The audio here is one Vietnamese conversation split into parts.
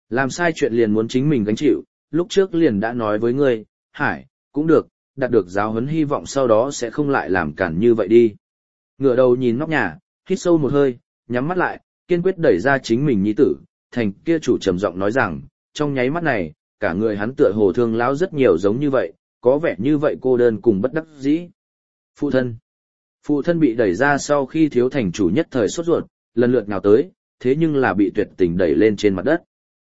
Làm sai chuyện liền muốn chính mình gánh chịu, lúc trước liền đã nói với ngươi, Hải, cũng được, đạt được giáo huấn hy vọng sau đó sẽ không lại làm cản như vậy đi. Ngửa đầu nhìn nóc nhà, hít sâu một hơi, nhắm mắt lại, kiên quyết đẩy ra chính mình nhi tử, thành kia chủ trầm giọng nói rằng, trong nháy mắt này, cả người hắn tựa hồ thương lão rất nhiều giống như vậy, có vẻ như vậy cô đơn cùng bất đắc dĩ. Phụ thân bị đẩy ra sau khi thiếu thành chủ nhất thời sốt ruột, lần lượt nhào tới, thế nhưng là bị tuyệt tình đẩy lên trên mặt đất.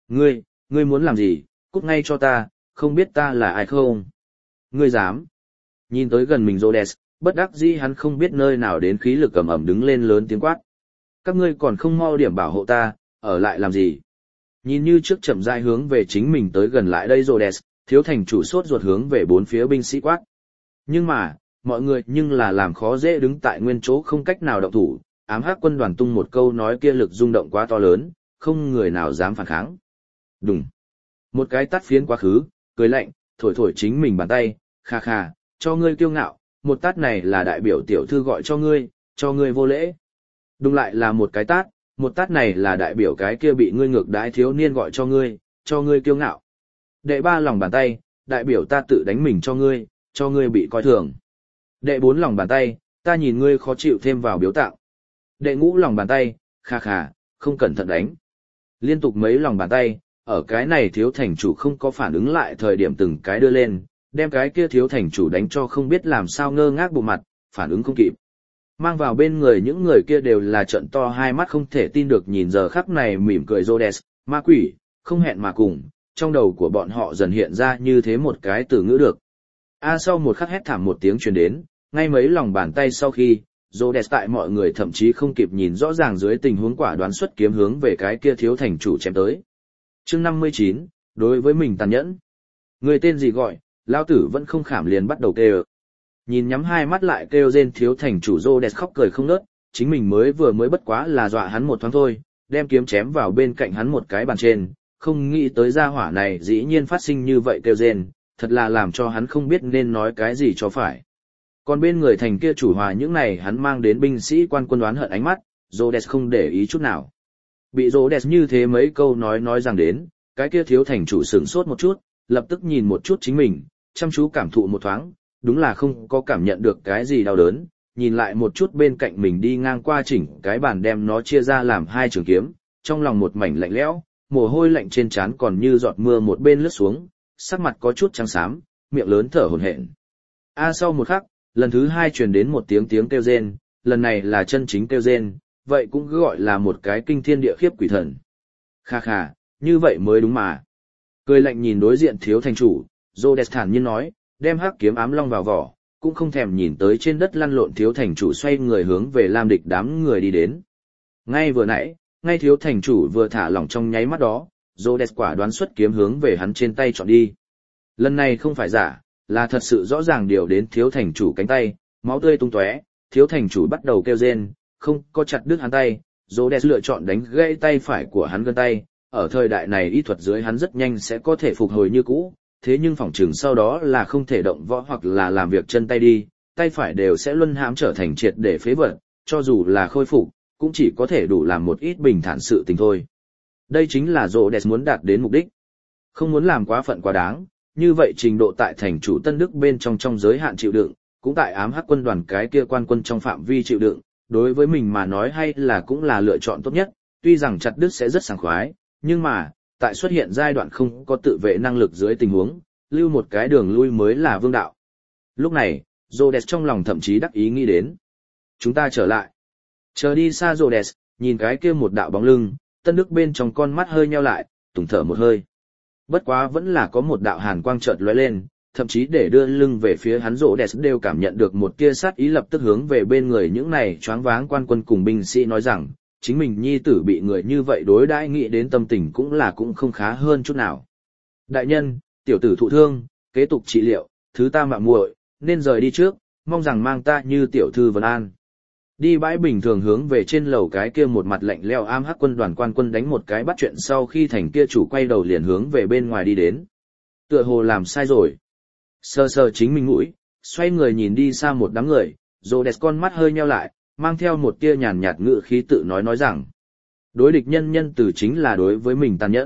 Ngươi muốn làm gì, cút ngay cho ta, không biết ta là ai không? Ngươi dám? Nhìn tới gần mình Rhodes, bất đắc dĩ hắn không biết nơi nào đến khí lực ầm ầm đứng lên lớn tiếng quát. Các ngươi còn không mau điểm bảo hộ ta, ở lại làm gì? Nhìn như trước chậm rãi hướng về chính mình tới gần lại đây Rhodes, thiếu thành chủ sốt ruột hướng về bốn phía binh sĩ quát. Nhưng mà, mọi người nhưng là làm khó dễ đứng tại nguyên chỗ không cách nào động thủ, ám hắc quân đoàn tung một câu nói kia lực rung động quá to lớn, không người nào dám phản kháng. Đùng. Một cái tát phiến quá khứ, cười lạnh, thổi thổi chính mình bàn tay, kha kha, cho ngươi kiêu ngạo, một tát này là đại biểu tiểu thư gọi cho ngươi vô lễ. Đùng lại là một cái tát, một tát này là đại biểu cái kia bị ngươi ngược đãi thiếu niên gọi cho ngươi kiêu ngạo. Đệ ba lòng bàn tay, đại biểu ta tự đánh mình cho ngươi bị coi thường. Đệ bốn lòng bàn tay, ta nhìn ngươi khó chịu thêm vào biếu tặng. Đệ ngũ lòng bàn tay, kha kha, không cẩn thận đánh. Liên tục mấy lòng bàn tay, ở cái này thiếu thành chủ không có phản ứng lại thời điểm từng cái đưa lên, đem cái kia thiếu thành chủ đánh cho không biết làm sao ngơ ngác bộ mặt, phản ứng không kịp. Mang vào bên người những người kia đều là trợn to hai mắt không thể tin được nhìn giờ khắc này mỉm cười Rhodes, ma quỷ, không hẹn mà cùng, trong đầu của bọn họ dần hiện ra như thế một cái từ ngữ được. Sau một khắc hét thảm một tiếng truyền đến, ngay mấy lòng bàn tay sau khi, Rhodes tại mọi người thậm chí không kịp nhìn rõ ràng dưới tình huống quả đoán xuất kiếm hướng về cái kia thiếu thành chủ chém tới. Chương 59, đối với mình tàn nhẫn. Người tên gì gọi, lao tử vẫn không khảm liền bắt đầu kêu. Nhìn nhắm hai mắt lại kêu rên thiếu thành chủ Rhodes khóc cười không nớt, chính mình mới bất quá là dọa hắn một thoáng thôi, đem kiếm chém vào bên cạnh hắn một cái bàn trên, không nghĩ tới gia hỏa này dĩ nhiên phát sinh như vậy kêu rên, thật là làm cho hắn không biết nên nói cái gì cho phải. Còn bên người thành kia chủ hòa những này hắn mang đến binh sĩ quan quân đoán hận ánh mắt, Rhodes không để ý chút nào. Bị Rhodes như thế mấy câu nói rằng đến, cái kia thiếu thành chủ sửng sốt một chút, lập tức nhìn một chút chính mình, chăm chú cảm thụ một thoáng, đúng là không có cảm nhận được cái gì đau đớn, nhìn lại một chút bên cạnh mình đi ngang qua chỉnh cái bàn đem nó chia ra làm hai trường kiếm, trong lòng một mảnh lạnh lẽo, mồ hôi lạnh trên trán còn như giọt mưa một bên lướt xuống, sắc mặt có chút trắng xám, miệng lớn thở hổn hển. Sau một khắc, lần thứ hai truyền đến một tiếng kêu rên, lần này là chân chính kêu rên, vậy cũng cứ gọi là một cái kinh thiên địa khiếp quỷ thần. Kha kha, như vậy mới đúng mà. Cười lạnh nhìn đối diện thiếu thành chủ, Rhodes thản nhiên nói, đem hắc kiếm ám long vào vỏ, cũng không thèm nhìn tới trên đất lăn lộn thiếu thành chủ xoay người hướng về Lam Địch đám người đi đến. Ngay vừa nãy, ngay thiếu thành chủ vừa thả lỏng trong nháy mắt đó, Rhodes quả đoán xuất kiếm hướng về hắn trên tay chọn đi. Lần này không phải giả, là thật sự rõ ràng điều đến thiếu thành chủ cánh tay, máu tươi tung tóe, thiếu thành chủ bắt đầu kêu rên, không có chặt đứt hắn tay, Rhodes lựa chọn đánh gãy tay phải của hắn gân tay, ở thời đại này y thuật dưới hắn rất nhanh sẽ có thể phục hồi như cũ, thế nhưng phỏng chừng sau đó là không thể động võ hoặc là làm việc chân tay đi, tay phải đều sẽ luân hãm trở thành triệt để phế vật, cho dù là khôi phục, cũng chỉ có thể đủ làm một ít bình thản sự tình thôi. Đây chính là Rhodes muốn đạt đến mục đích. Không muốn làm quá phận quá đáng, như vậy trình độ tại thành chủ Tân Đức bên trong giới hạn chịu đựng, cũng tại ám hắc quân đoàn cái kia quan quân trong phạm vi chịu đựng, đối với mình mà nói hay là cũng là lựa chọn tốt nhất, tuy rằng chặt đứt sẽ rất sảng khoái, nhưng mà, tại xuất hiện giai đoạn không có tự vệ năng lực dưới tình huống, lưu một cái đường lui mới là vương đạo. Lúc này, Rhodes trong lòng thậm chí đắc ý nghĩ đến. Chúng ta trở lại. Chờ đi xa Rhodes, nhìn cái kia một đạo bóng lưng, Tân Đức bên trong con mắt hơi nheo lại, tùng thở một hơi. Bất quá vẫn là có một đạo hàn quang chợt lóe lên, thậm chí để đưa lưng về phía hắn Rhodes đều cảm nhận được một tia sát ý lập tức hướng về bên người những này choáng váng quan quân cùng binh sĩ nói rằng, chính mình nhi tử bị người như vậy đối đãi nghĩ đến tâm tình cũng không khá hơn chút nào. Đại nhân, tiểu tử thụ thương, kế tục trị liệu, thứ ta mạo muội, nên rời đi trước, mong rằng mang ta như tiểu thư Vân An. Đi bãi bình thường hướng về trên lầu cái kia một mặt lạnh leo am hắc quân đoàn quan quân đánh một cái bắt chuyện sau khi thành kia chủ quay đầu liền hướng về bên ngoài đi đến. Tựa hồ làm sai rồi. Sờ sờ chính mình mũi, xoay người nhìn đi xa một đám người, Rhodes con mắt hơi nheo lại, mang theo một tia nhàn nhạt ngữ khí tự nói rằng. Đối địch nhân nhân từ chính là đối với mình tàn nhẫn,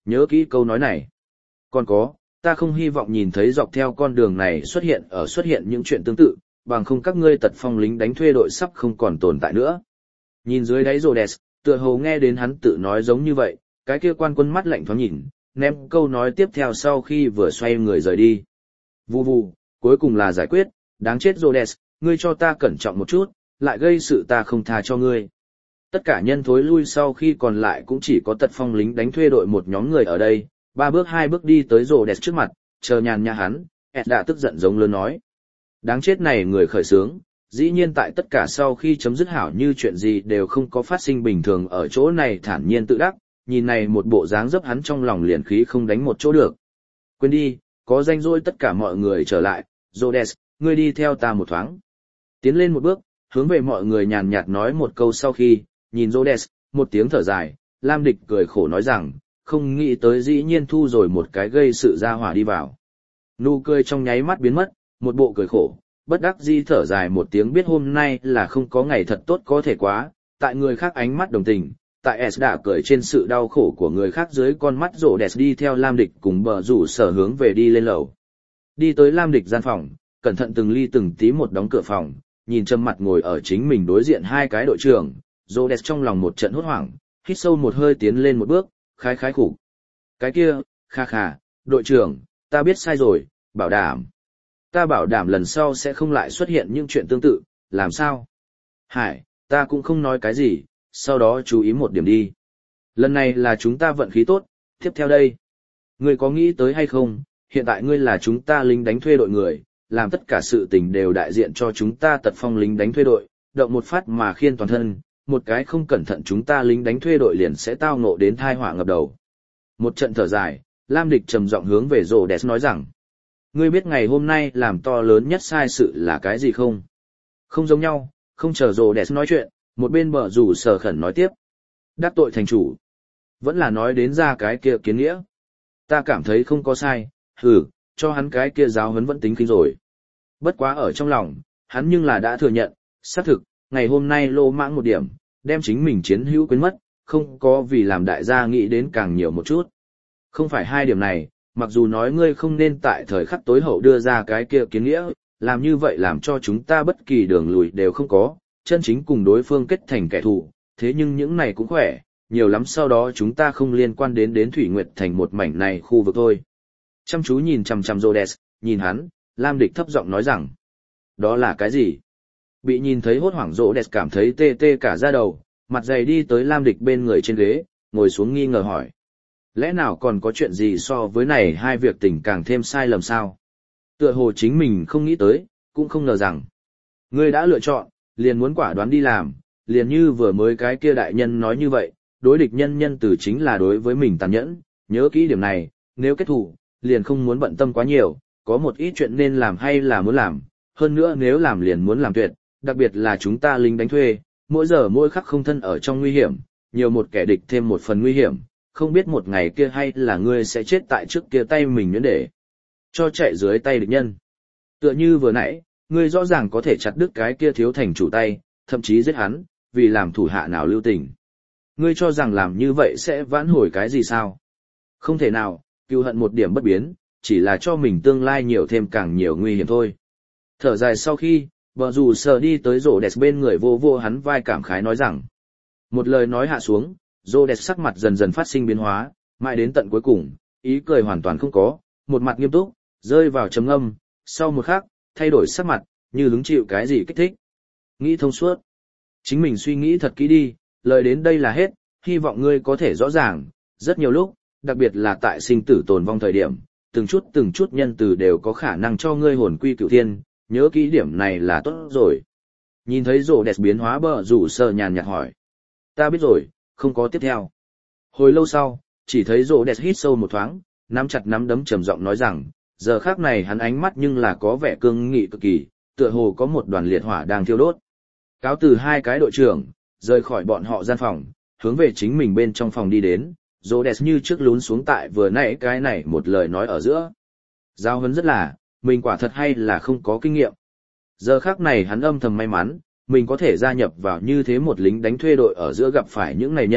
Nhớ kỹ câu nói này. Còn có, ta không hy vọng nhìn thấy dọc theo con đường này xuất hiện những chuyện tương tự, bằng không các ngươi tật phong lính đánh thuê đội sắp không còn tồn tại nữa. Nhìn dưới đáy Rhodes, tựa hồ nghe đến hắn tự nói giống như vậy, cái kia quan quân mắt lạnh thoáng nhìn, ném câu nói tiếp theo sau khi vừa xoay người rời đi. Vù vù, cuối cùng là giải quyết, đáng chết Rhodes, ngươi cho ta cẩn trọng một chút, lại gây sự ta không tha cho ngươi. Tất cả nhân thối lui sau khi còn lại cũng chỉ có tật phong lính đánh thuê đội một nhóm người ở đây, 3 bước 2 bước đi tới Rhodes trước mặt, chờ nhàn nhã hắn, Ed đã tức giận giống lớn nói. Đáng chết này người khởi sướng, dĩ nhiên tại tất cả sau khi chấm dứt hảo như chuyện gì đều không có phát sinh bình thường ở chỗ này thản nhiên tự đắc, nhìn này một bộ dáng dấp hắn trong lòng liền khí không đánh một chỗ được. Quên đi, có danh rỗi tất cả mọi người trở lại, Rhodes, ngươi đi theo ta một thoáng. Tiến lên một bước, hướng về mọi người nhàn nhạt nói một câu sau khi, nhìn Rhodes, một tiếng thở dài, Lam Địch cười khổ nói rằng, không nghĩ tới dĩ nhiên thu rồi một cái gây sự ra hỏa đi vào. Nụ cười trong nháy mắt biến mất, một bộ cười khổ, bất đắc dĩ thở dài một tiếng biết hôm nay là không có ngày thật tốt có thể quá, tại người khác ánh mắt đồng tình, tại S đã cười trên sự đau khổ của người khác dưới con mắt rộ đẹp đi theo Lam Địch cùng bờ rủ sở hướng về đi lên lầu. Đi tới Lam Địch gian phòng, cẩn thận từng ly từng tí một đóng cửa phòng, nhìn châm mặt ngồi ở chính mình đối diện hai cái đội trưởng, rộ đẹp trong lòng một trận hốt hoảng, hít sâu một hơi tiến lên một bước, khái khái khủng. Cái kia, kha kha, đội trưởng, ta biết sai rồi, bảo đảm. Ta bảo đảm lần sau sẽ không lại xuất hiện những chuyện tương tự, làm sao? Hải, ta cũng không nói cái gì, sau đó chú ý một điểm đi. Lần này là chúng ta vận khí tốt, tiếp theo đây. Ngươi có nghĩ tới hay không, hiện tại ngươi là chúng ta lính đánh thuê đội người, làm tất cả sự tình đều đại diện cho chúng ta tật phong lính đánh thuê đội, động một phát mà khiên toàn thân, một cái không cẩn thận chúng ta lính đánh thuê đội liền sẽ tao ngộ đến thai họa ngập đầu. Một trận thở dài, Lam Địch trầm giọng hướng về Rhodes nói rằng, ngươi biết ngày hôm nay làm to lớn nhất sai sự là cái gì không? Không giống nhau, không chờ Rhodes nói chuyện, một bên bờ rủ sở khẩn nói tiếp. Đắc tội thành chủ. Vẫn là nói đến ra cái kia kiến nghĩa. Ta cảm thấy không có sai, cho hắn cái kia giáo huấn vẫn tính kinh rồi. Bất quá ở trong lòng, hắn nhưng là đã thừa nhận, xác thực, ngày hôm nay lô mãng một điểm, đem chính mình chiến hữu quên mất, không có vì làm đại gia nghĩ đến càng nhiều một chút. Không phải hai điểm này, mặc dù nói ngươi không nên tại thời khắc tối hậu đưa ra cái kia kiến nghĩa, làm như vậy làm cho chúng ta bất kỳ đường lùi đều không có, chân chính cùng đối phương kết thành kẻ thù, thế nhưng những này cũng khỏe, nhiều lắm sau đó chúng ta không liên quan đến Thủy Nguyệt thành một mảnh này khu vực thôi. Chăm chú nhìn chằm chằm Rhodes, nhìn hắn, Lam Địch thấp giọng nói rằng, đó là cái gì? Bị nhìn thấy hốt hoảng Rhodes cảm thấy tê tê cả da đầu, mặt dày đi tới Lam Địch bên người trên ghế, ngồi xuống nghi ngờ hỏi. Lẽ nào còn có chuyện gì so với này hai việc tình càng thêm sai lầm sao? Tựa hồ chính mình không nghĩ tới, cũng không ngờ rằng. Ngươi đã lựa chọn, liền muốn quả đoán đi làm, liền như vừa mới cái kia đại nhân nói như vậy, đối địch nhân nhân từ chính là đối với mình tàn nhẫn, nhớ kỹ điểm này, nếu kết thù, liền không muốn bận tâm quá nhiều, có một ít chuyện nên làm hay là muốn làm, hơn nữa nếu làm liền muốn làm tuyệt, đặc biệt là chúng ta lính đánh thuê, mỗi giờ mỗi khắc không thân ở trong nguy hiểm, nhiều một kẻ địch thêm một phần nguy hiểm, không biết một ngày kia hay là ngươi sẽ chết tại trước kia tay mình nhuyễn để cho chạy dưới tay địch nhân. Tựa như vừa nãy, ngươi rõ ràng có thể chặt đứt cái kia thiếu thành chủ tay, thậm chí giết hắn, vì làm thủ hạ nào lưu tình. Ngươi cho rằng làm như vậy sẽ vãn hồi cái gì sao? Không thể nào, cừu hận một điểm bất biến, chỉ là cho mình tương lai nhiều thêm càng nhiều nguy hiểm thôi. Thở dài sau khi, bờ rủ sờ đi tới rổ đẹp bên người vô vô hắn vai cảm khái nói rằng. Một lời nói hạ xuống, rổ đẹp sắc mặt dần dần phát sinh biến hóa, mãi đến tận cuối cùng, ý cười hoàn toàn không có, một mặt nghiêm túc, rơi vào trầm ngâm, sau một khắc, thay đổi sắc mặt, như hứng chịu cái gì kích thích. Nghĩ thông suốt. Chính mình suy nghĩ thật kỹ đi, lời đến đây là hết, hy vọng ngươi có thể rõ ràng, rất nhiều lúc, đặc biệt là tại sinh tử tồn vong thời điểm, từng chút nhân từ đều có khả năng cho ngươi hồn quy cửu thiên, nhớ kỹ điểm này là tốt rồi. Nhìn thấy rổ đẹp biến hóa bờ rủ sờ nhàn nhạt hỏi. Ta biết rồi, không có tiếp theo. Hồi lâu sau, chỉ thấy rổ đẹp hít sâu một thoáng, nắm chặt nắm đấm trầm giọng nói rằng, giờ khác này hắn ánh mắt nhưng là có vẻ cương nghị cực kỳ, tựa hồ có một đoàn liệt hỏa đang thiêu đốt. Cáo từ hai cái đội trưởng, rời khỏi bọn họ gian phòng, hướng về chính mình bên trong phòng đi đến, Rhodes như trước lún xuống tại vừa nãy cái này một lời nói ở giữa. Giao huấn rất là, mình quả thật hay là không có kinh nghiệm. Giờ khác này hắn âm thầm may mắn, mình có thể gia nhập vào như thế một lính đánh thuê đội ở giữa gặp phải những này nhân,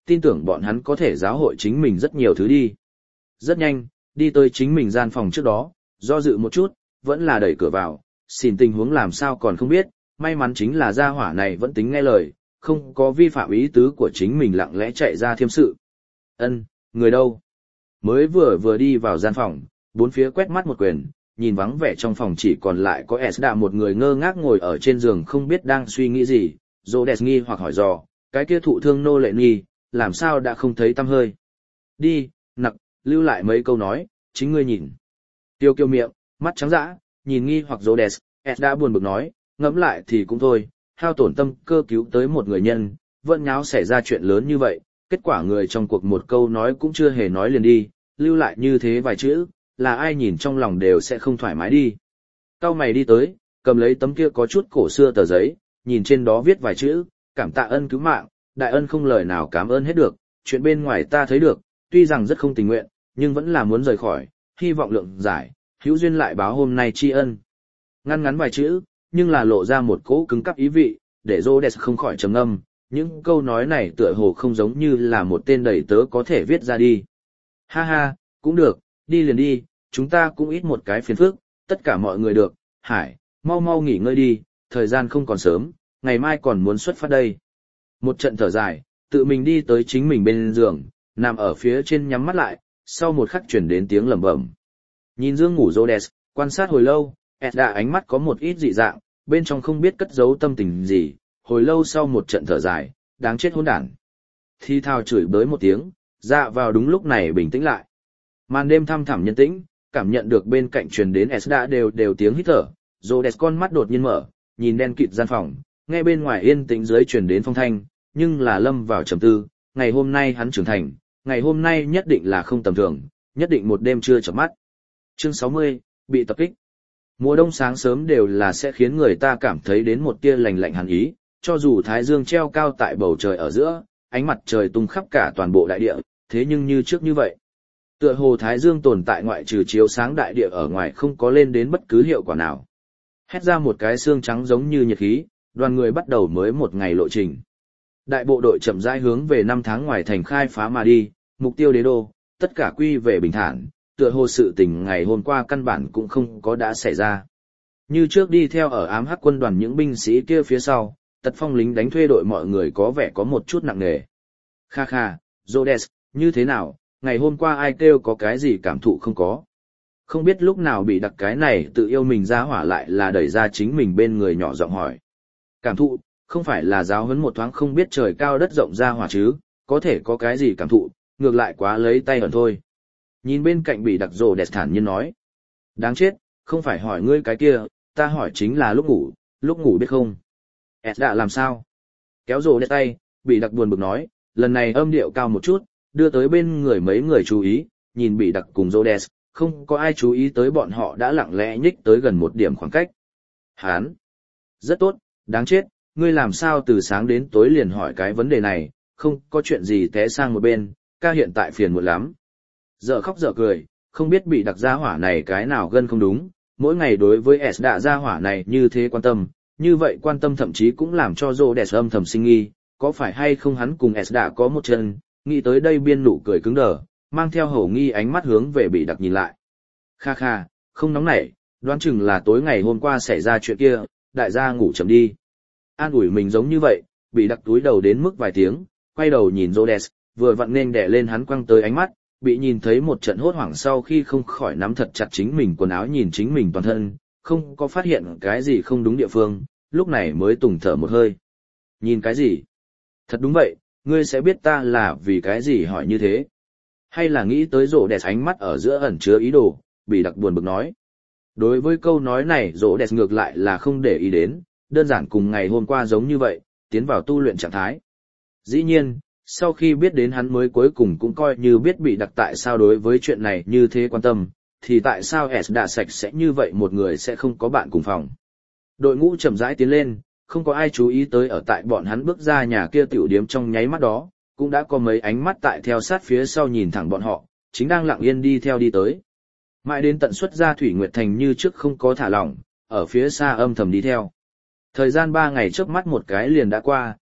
tin tưởng bọn hắn có thể giáo hội chính mình rất nhiều thứ đi. Rất nhanh, đi tới chính mình gian phòng trước đó, do dự một chút, vẫn là đẩy cửa vào, xin tình huống làm sao còn không biết, may mắn chính là gia hỏa này vẫn tính nghe lời, không có vi phạm ý tứ của chính mình lặng lẽ chạy ra thiêm sự. Ân, người đâu? Mới vừa đi vào gian phòng, bốn phía quét mắt một quyền, nhìn vắng vẻ trong phòng chỉ còn lại có Esda một người ngơ ngác ngồi ở trên giường không biết đang suy nghĩ gì, Rhodes nghi hoặc hỏi dò, cái kia thụ thương nô lệ nghi, làm sao đã không thấy tăm hơi. Đi, nặc, lưu lại mấy câu nói, chính ngươi nhìn. Tiêu kiêu miệng, mắt trắng dã, nhìn nghi hoặc Rhodes, Esda buồn bực nói, ngẫm lại thì cũng thôi, hao tổn tâm cơ cứu tới một người nhân, vẫn nháo xảy ra chuyện lớn như vậy, kết quả người trong cuộc một câu nói cũng chưa hề nói liền đi, lưu lại như thế vài chữ, là ai nhìn trong lòng đều sẽ không thoải mái đi. Cao mày đi tới, cầm lấy tấm kia có chút cổ xưa tờ giấy, nhìn trên đó viết vài chữ, cảm tạ ân cứu mạng, đại ân không lời nào cảm ơn hết được, chuyện bên ngoài ta thấy được, tuy rằng rất không tình nguyện, nhưng vẫn là muốn rời khỏi, hy vọng lượng giải, hữu duyên lại báo hôm nay tri ân. Ngăn ngắn vài chữ, nhưng là lộ ra một cỗ cứng cắp ý vị, để Rhodes không khỏi trầm ngâm, những câu nói này tựa hồ không giống như là một tên đầy tớ có thể viết ra đi. Ha ha, cũng được, đi liền đi, chúng ta cũng ít một cái phiền phức, tất cả mọi người được, Hải, mau mau nghỉ ngơi đi, thời gian không còn sớm, ngày mai còn muốn xuất phát đây. Một trận thở dài, tự mình đi tới chính mình bên giường, nằm ở phía trên nhắm mắt lại, sau một khắc chuyển đến tiếng lẩm bẩm. Nhìn giường ngủ Rhodes, quan sát hồi lâu, Esda ánh mắt có một ít dị dạng, bên trong không biết cất giấu tâm tình gì, hồi lâu sau một trận thở dài, đáng chết hỗn đản. Thi thao chửi bới một tiếng, dạ vào đúng lúc này bình tĩnh lại. Màn đêm thăm thẳm nhân tĩnh, cảm nhận được bên cạnh truyền đến Esda đều tiếng hít thở, Rhodes con mắt đột nhiên mở, nhìn đen kịt gian phòng, nghe bên ngoài yên tĩnh dưới truyền đến phong thanh, nhưng là lâm vào trầm tư, ngày hôm nay hắn trưởng thành, ngày hôm nay nhất định là không tầm thường, nhất định một đêm chưa chợp mắt. Chương 60, bị tập kích. Mùa đông sáng sớm đều là sẽ khiến người ta cảm thấy đến một tia lạnh lạnh hàn ý, cho dù thái dương treo cao tại bầu trời ở giữa, ánh mặt trời tung khắp cả toàn bộ đại địa, thế nhưng như trước như vậy. Tựa hồ thái dương tồn tại ngoại trừ chiếu sáng đại địa ở ngoài không có lên đến bất cứ hiệu quả nào. Hét ra một cái xương trắng giống như nhiệt khí, đoàn người bắt đầu mới một ngày lộ trình. Đại bộ đội chậm rãi hướng về 5 tháng ngoài thành khai phá mà đi, mục tiêu đế đô, tất cả quy về bình thản, tựa hồ sự tình ngày hôm qua căn bản cũng không có đã xảy ra. Như trước đi theo ở ám hắc quân đoàn những binh sĩ kia phía sau, tật phong lính đánh thuê đội mọi người có vẻ có một chút nặng nề. Kha kha, Rhodes, như thế nào, ngày hôm qua ai kêu có cái gì cảm thụ không có. Không biết lúc nào bị đặc cái này tự yêu mình ra hỏa lại là đẩy ra chính mình bên người nhỏ giọng hỏi. Cảm thụ, không phải là giáo huấn một thoáng không biết trời cao đất rộng ra hỏa chứ, có thể có cái gì cảm thụ, ngược lại quá lấy tay ẩn thôi. Nhìn bên cạnh bị đặc Rhodes thản nhiên nói. Đáng chết, không phải hỏi ngươi cái kia, ta hỏi chính là lúc ngủ biết không. Esda làm sao? Kéo Rhodes tay, bị đặc buồn bực nói, lần này âm điệu cao một chút, đưa tới bên người mấy người chú ý, nhìn bị đặc cùng Rhodes, không có ai chú ý tới bọn họ đã lặng lẽ nhích tới gần một điểm khoảng cách. Hán! Rất tốt, đáng chết, ngươi làm sao từ sáng đến tối liền hỏi cái vấn đề này, không có chuyện gì té sang một bên, ca hiện tại phiền muộn lắm. Dở khóc dở cười, không biết bị đặc gia hỏa này cái nào gân không đúng, mỗi ngày đối với Esda gia hỏa này như thế quan tâm, như vậy quan tâm thậm chí cũng làm cho Rhodes âm thầm sinh nghi, có phải hay không hắn cùng Esda có một chân, nghĩ tới đây biên nụ cười cứng đờ, mang theo hổ nghi ánh mắt hướng về bị đặc nhìn lại. Kha kha, không nóng nảy, đoán chừng là tối ngày hôm qua xảy ra chuyện kia, đại gia ngủ chậm đi. An ủi mình giống như vậy, bị đặc túi đầu đến mức vài tiếng, quay đầu nhìn Rhodes, vừa vặn nên đè lên hắn quăng tới ánh mắt, bị nhìn thấy một trận hốt hoảng sau khi không khỏi nắm thật chặt chính mình quần áo nhìn chính mình toàn thân, không có phát hiện cái gì không đúng địa phương, lúc này mới tùng thở một hơi. Nhìn cái gì? Thật đúng vậy, ngươi sẽ biết ta là vì cái gì hỏi như thế. Hay là nghĩ tới Rhodes ánh mắt ở giữa ẩn chứa ý đồ, bị đặc buồn bực nói. Đối với câu nói này Rhodes ngược lại là không để ý đến, đơn giản cùng ngày hôm qua giống như vậy, tiến vào tu luyện trạng thái. Dĩ nhiên, sau khi biết đến hắn mới cuối cùng cũng coi như biết bị đặc tại sao đối với chuyện này như thế quan tâm, thì tại sao Esda sạch sẽ như vậy một người sẽ không có bạn cùng phòng. Đội ngũ chậm rãi tiến lên, không có ai chú ý tới ở tại bọn hắn bước ra nhà kia tiểu điếm trong nháy mắt đó, cũng đã có mấy ánh mắt tại theo sát phía sau nhìn thẳng bọn họ, chính đang lặng yên đi theo đi tới. Mãi đến tận xuất ra Thủy Nguyệt Thành như trước không có thả lỏng, ở phía xa âm thầm đi theo. Thời gian 3 ngày chớp mắt một cái liền đã qua,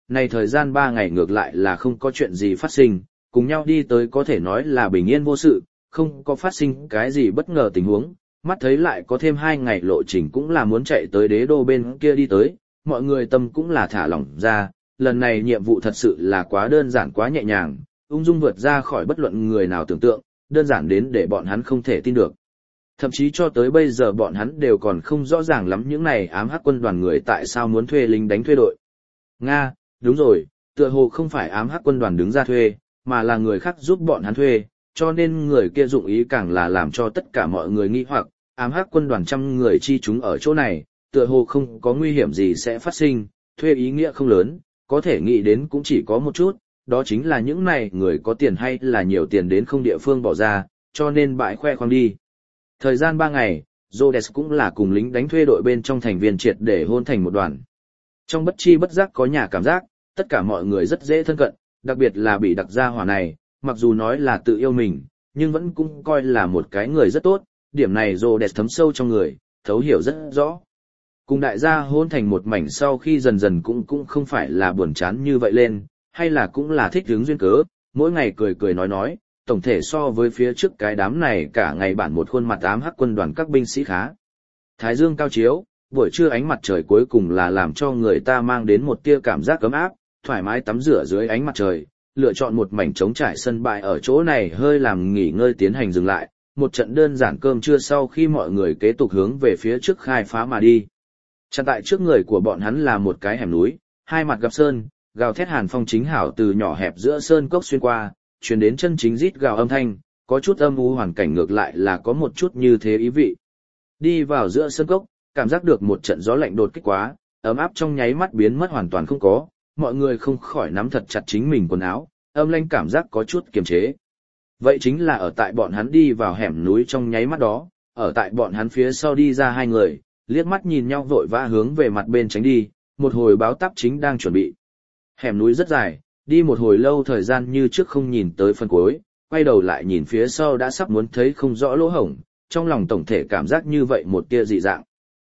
Này thời gian 3 ngày ngược lại là không có chuyện gì phát sinh, cùng nhau đi tới có thể nói là bình yên vô sự, không có phát sinh cái gì bất ngờ tình huống, mắt thấy lại có thêm 2 ngày lộ trình cũng là muốn chạy tới đế đô bên kia đi tới, mọi người tâm cũng là thả lỏng ra, lần này nhiệm vụ thật sự là quá đơn giản quá nhẹ nhàng, ung dung vượt ra khỏi bất luận người nào tưởng tượng, đơn giản đến để bọn hắn không thể tin được. Thậm chí cho tới bây giờ bọn hắn đều còn không rõ ràng lắm những này ám hắc quân đoàn người tại sao muốn thuê lính đánh thuê đội. Nga, đúng rồi, tựa hồ không phải ám hắc quân đoàn đứng ra thuê, mà là người khác giúp bọn hắn thuê, cho nên người kia dụng ý càng là làm cho tất cả mọi người nghi hoặc, ám hắc quân đoàn trăm người chi chúng ở chỗ này, tựa hồ không có nguy hiểm gì sẽ phát sinh, thuê ý nghĩa không lớn, có thể nghĩ đến cũng chỉ có một chút, đó chính là những này người có tiền hay là nhiều tiền đến không địa phương bỏ ra, cho nên bãi khoe khoang đi. Thời gian 3 ngày, Rhodes cũng là cùng lính đánh thuê đội bên trong thành viên triệt để hôn thành một đoàn. Trong bất chi bất giác có nhà cảm giác, tất cả mọi người rất dễ thân cận, đặc biệt là bị đặc gia hỏa này, mặc dù nói là tự yêu mình, nhưng vẫn cũng coi là một cái người rất tốt, điểm này Rhodes thấm sâu trong người, thấu hiểu rất rõ. Cùng đại gia hôn thành một mảnh sau khi dần dần cũng không phải là buồn chán như vậy lên, hay là cũng là thích hứng duyên cớ, mỗi ngày cười cười nói, tổng thể so với phía trước cái đám này cả ngày bản một khuôn mặt ám hắc quân đoàn các binh sĩ khá. Thái dương cao chiếu, buổi trưa ánh mặt trời cuối cùng là làm cho người ta mang đến một tia cảm giác ấm áp, thoải mái tắm rửa dưới ánh mặt trời, lựa chọn một mảnh trống trải sân bãi ở chỗ này hơi làm nghỉ ngơi tiến hành dừng lại, một trận đơn giản cơm trưa sau khi mọi người kế tục hướng về phía trước khai phá mà đi. Chặn tại trước người của bọn hắn là một cái hẻm núi, hai mặt gặp sơn, gào thét hàn phong chính hảo từ nhỏ hẹp giữa sơn cốc xuyên qua, truyền đến chân chính rít gào âm thanh, có chút âm u hoàn cảnh ngược lại là có một chút như thế ý vị. Đi vào giữa sơn cốc, cảm giác được một trận gió lạnh đột kích quá, ấm áp trong nháy mắt biến mất hoàn toàn không có, mọi người không khỏi nắm thật chặt chính mình quần áo, âm lãnh cảm giác có chút kiềm chế. Vậy chính là ở tại bọn hắn đi vào hẻm núi trong nháy mắt đó, ở tại bọn hắn phía sau đi ra hai người, liếc mắt nhìn nhau vội vã hướng về mặt bên tránh đi, một hồi báo táp chính đang chuẩn bị. Hẻm núi rất dài, đi một hồi lâu thời gian như trước không nhìn tới phần cuối, quay đầu lại nhìn phía sau đã sắp muốn thấy không rõ lỗ hổng, trong lòng tổng thể cảm giác như vậy một tia dị dạng.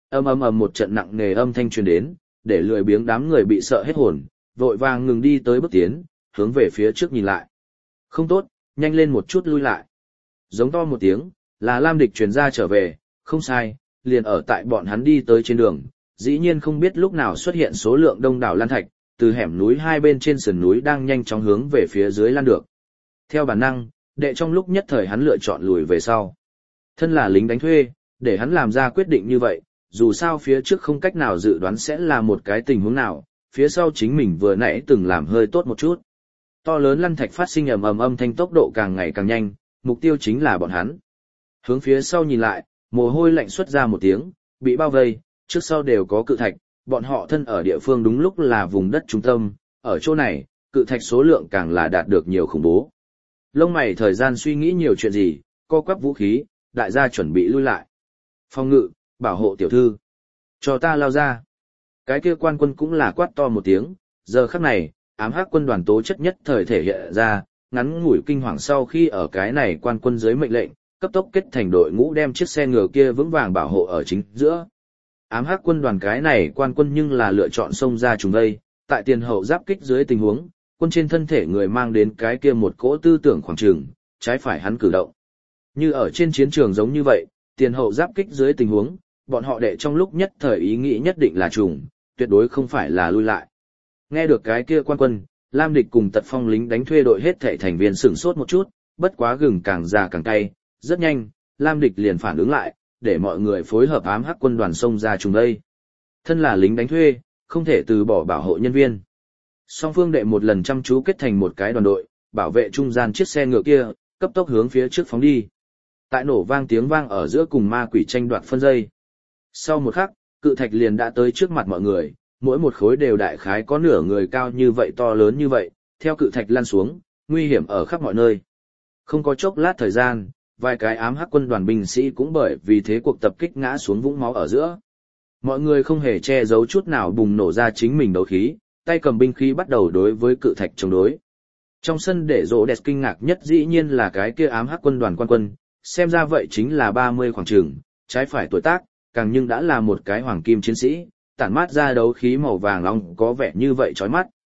Ầm một trận nặng nề âm thanh truyền đến, để lười biếng đám người bị sợ hết hồn, vội vàng ngừng đi tới bước tiến, hướng về phía trước nhìn lại. Không tốt, nhanh lên một chút lui lại. Giống to một tiếng, là Lam Địch truyền ra trở về, không sai, liền ở tại bọn hắn đi tới trên đường, dĩ nhiên không biết lúc nào xuất hiện số lượng đông đảo lan thạch, từ hẻm núi hai bên trên sườn núi đang nhanh chóng hướng về phía dưới lan được. Theo bản năng, đệ trong lúc nhất thời hắn lựa chọn lùi về sau. Thân là lính đánh thuê, để hắn làm ra quyết định như vậy, dù sao phía trước không cách nào dự đoán sẽ là một cái tình huống nào, phía sau chính mình vừa nãy từng làm hơi tốt một chút. To lớn lăn thạch phát sinh ầm âm thanh tốc độ càng ngày càng nhanh, mục tiêu chính là bọn hắn. Hướng phía sau nhìn lại, mồ hôi lạnh xuất ra một tiếng, bị bao vây, trước sau đều có cự thạch, bọn họ thân ở địa phương đúng lúc là vùng đất trung tâm, ở chỗ này, cự thạch số lượng càng là đạt được nhiều khủng bố. Lông mày thời gian suy nghĩ nhiều chuyện gì, co quắp vũ khí, đại gia chuẩn bị lui lại. Phòng ngự, bảo hộ tiểu thư. Cho ta lao ra. Cái kia quan quân cũng là quát to một tiếng, giờ khắc này, ám hắc quân đoàn tố chất nhất thời thể hiện ra, ngắn ngủi kinh hoàng sau khi ở cái này quan quân dưới mệnh lệnh, cấp tốc kết thành đội ngũ đem chiếc xe ngựa kia vững vàng bảo hộ ở chính giữa. Ám hắc quân đoàn cái này quan quân nhưng là lựa chọn xông ra trùng đây, tại tiền hậu giáp kích dưới tình huống, quân trên thân thể người mang đến cái kia một cỗ tư tưởng khoảng trường, trái phải hắn cử động. Như ở trên chiến trường giống như vậy, tiền hậu giáp kích dưới tình huống, bọn họ đệ trong lúc nhất thời ý nghĩ nhất định là trùng, tuyệt đối không phải là lui lại. Nghe được cái kia quan quân, Lam Địch cùng Tật Phong lính đánh thuê đội hết thảy thành viên sửng sốt một chút, bất quá gừng càng già càng cay, rất nhanh, Lam Địch liền phản ứng lại, để mọi người phối hợp ám hắc quân đoàn xông ra trùng đây. Thân là lính đánh thuê, không thể từ bỏ bảo hộ nhân viên. Song phương đệ một lần chăm chú kết thành một cái đoàn đội, bảo vệ trung gian chiếc xe ngựa kia, cấp tốc hướng phía trước phóng đi. Tại nổ vang tiếng vang ở giữa cùng ma quỷ tranh đoạt phân giây. Sau một khắc, cự thạch liền đã tới trước mặt mọi người, mỗi một khối đều đại khái có nửa người cao như vậy to lớn như vậy, theo cự thạch lăn xuống, nguy hiểm ở khắp mọi nơi. Không có chốc lát thời gian, vài cái ám hắc quân đoàn binh sĩ cũng bởi vì thế cuộc tập kích ngã xuống vũng máu ở giữa. Mọi người không hề che giấu chút nào bùng nổ ra chính mình đấu khí, tay cầm binh khí bắt đầu đối với cự thạch chống đối. Trong sân để rỗ đẹp kinh ngạc nhất dĩ nhiên là cái kia ám hắc quân đoàn quan quân, xem ra vậy chính là 30 khoảng trường, trái phải tuổi tác, càng nhưng đã là một cái hoàng kim chiến sĩ, tản mát ra đấu khí màu vàng long có vẻ như vậy chói mắt.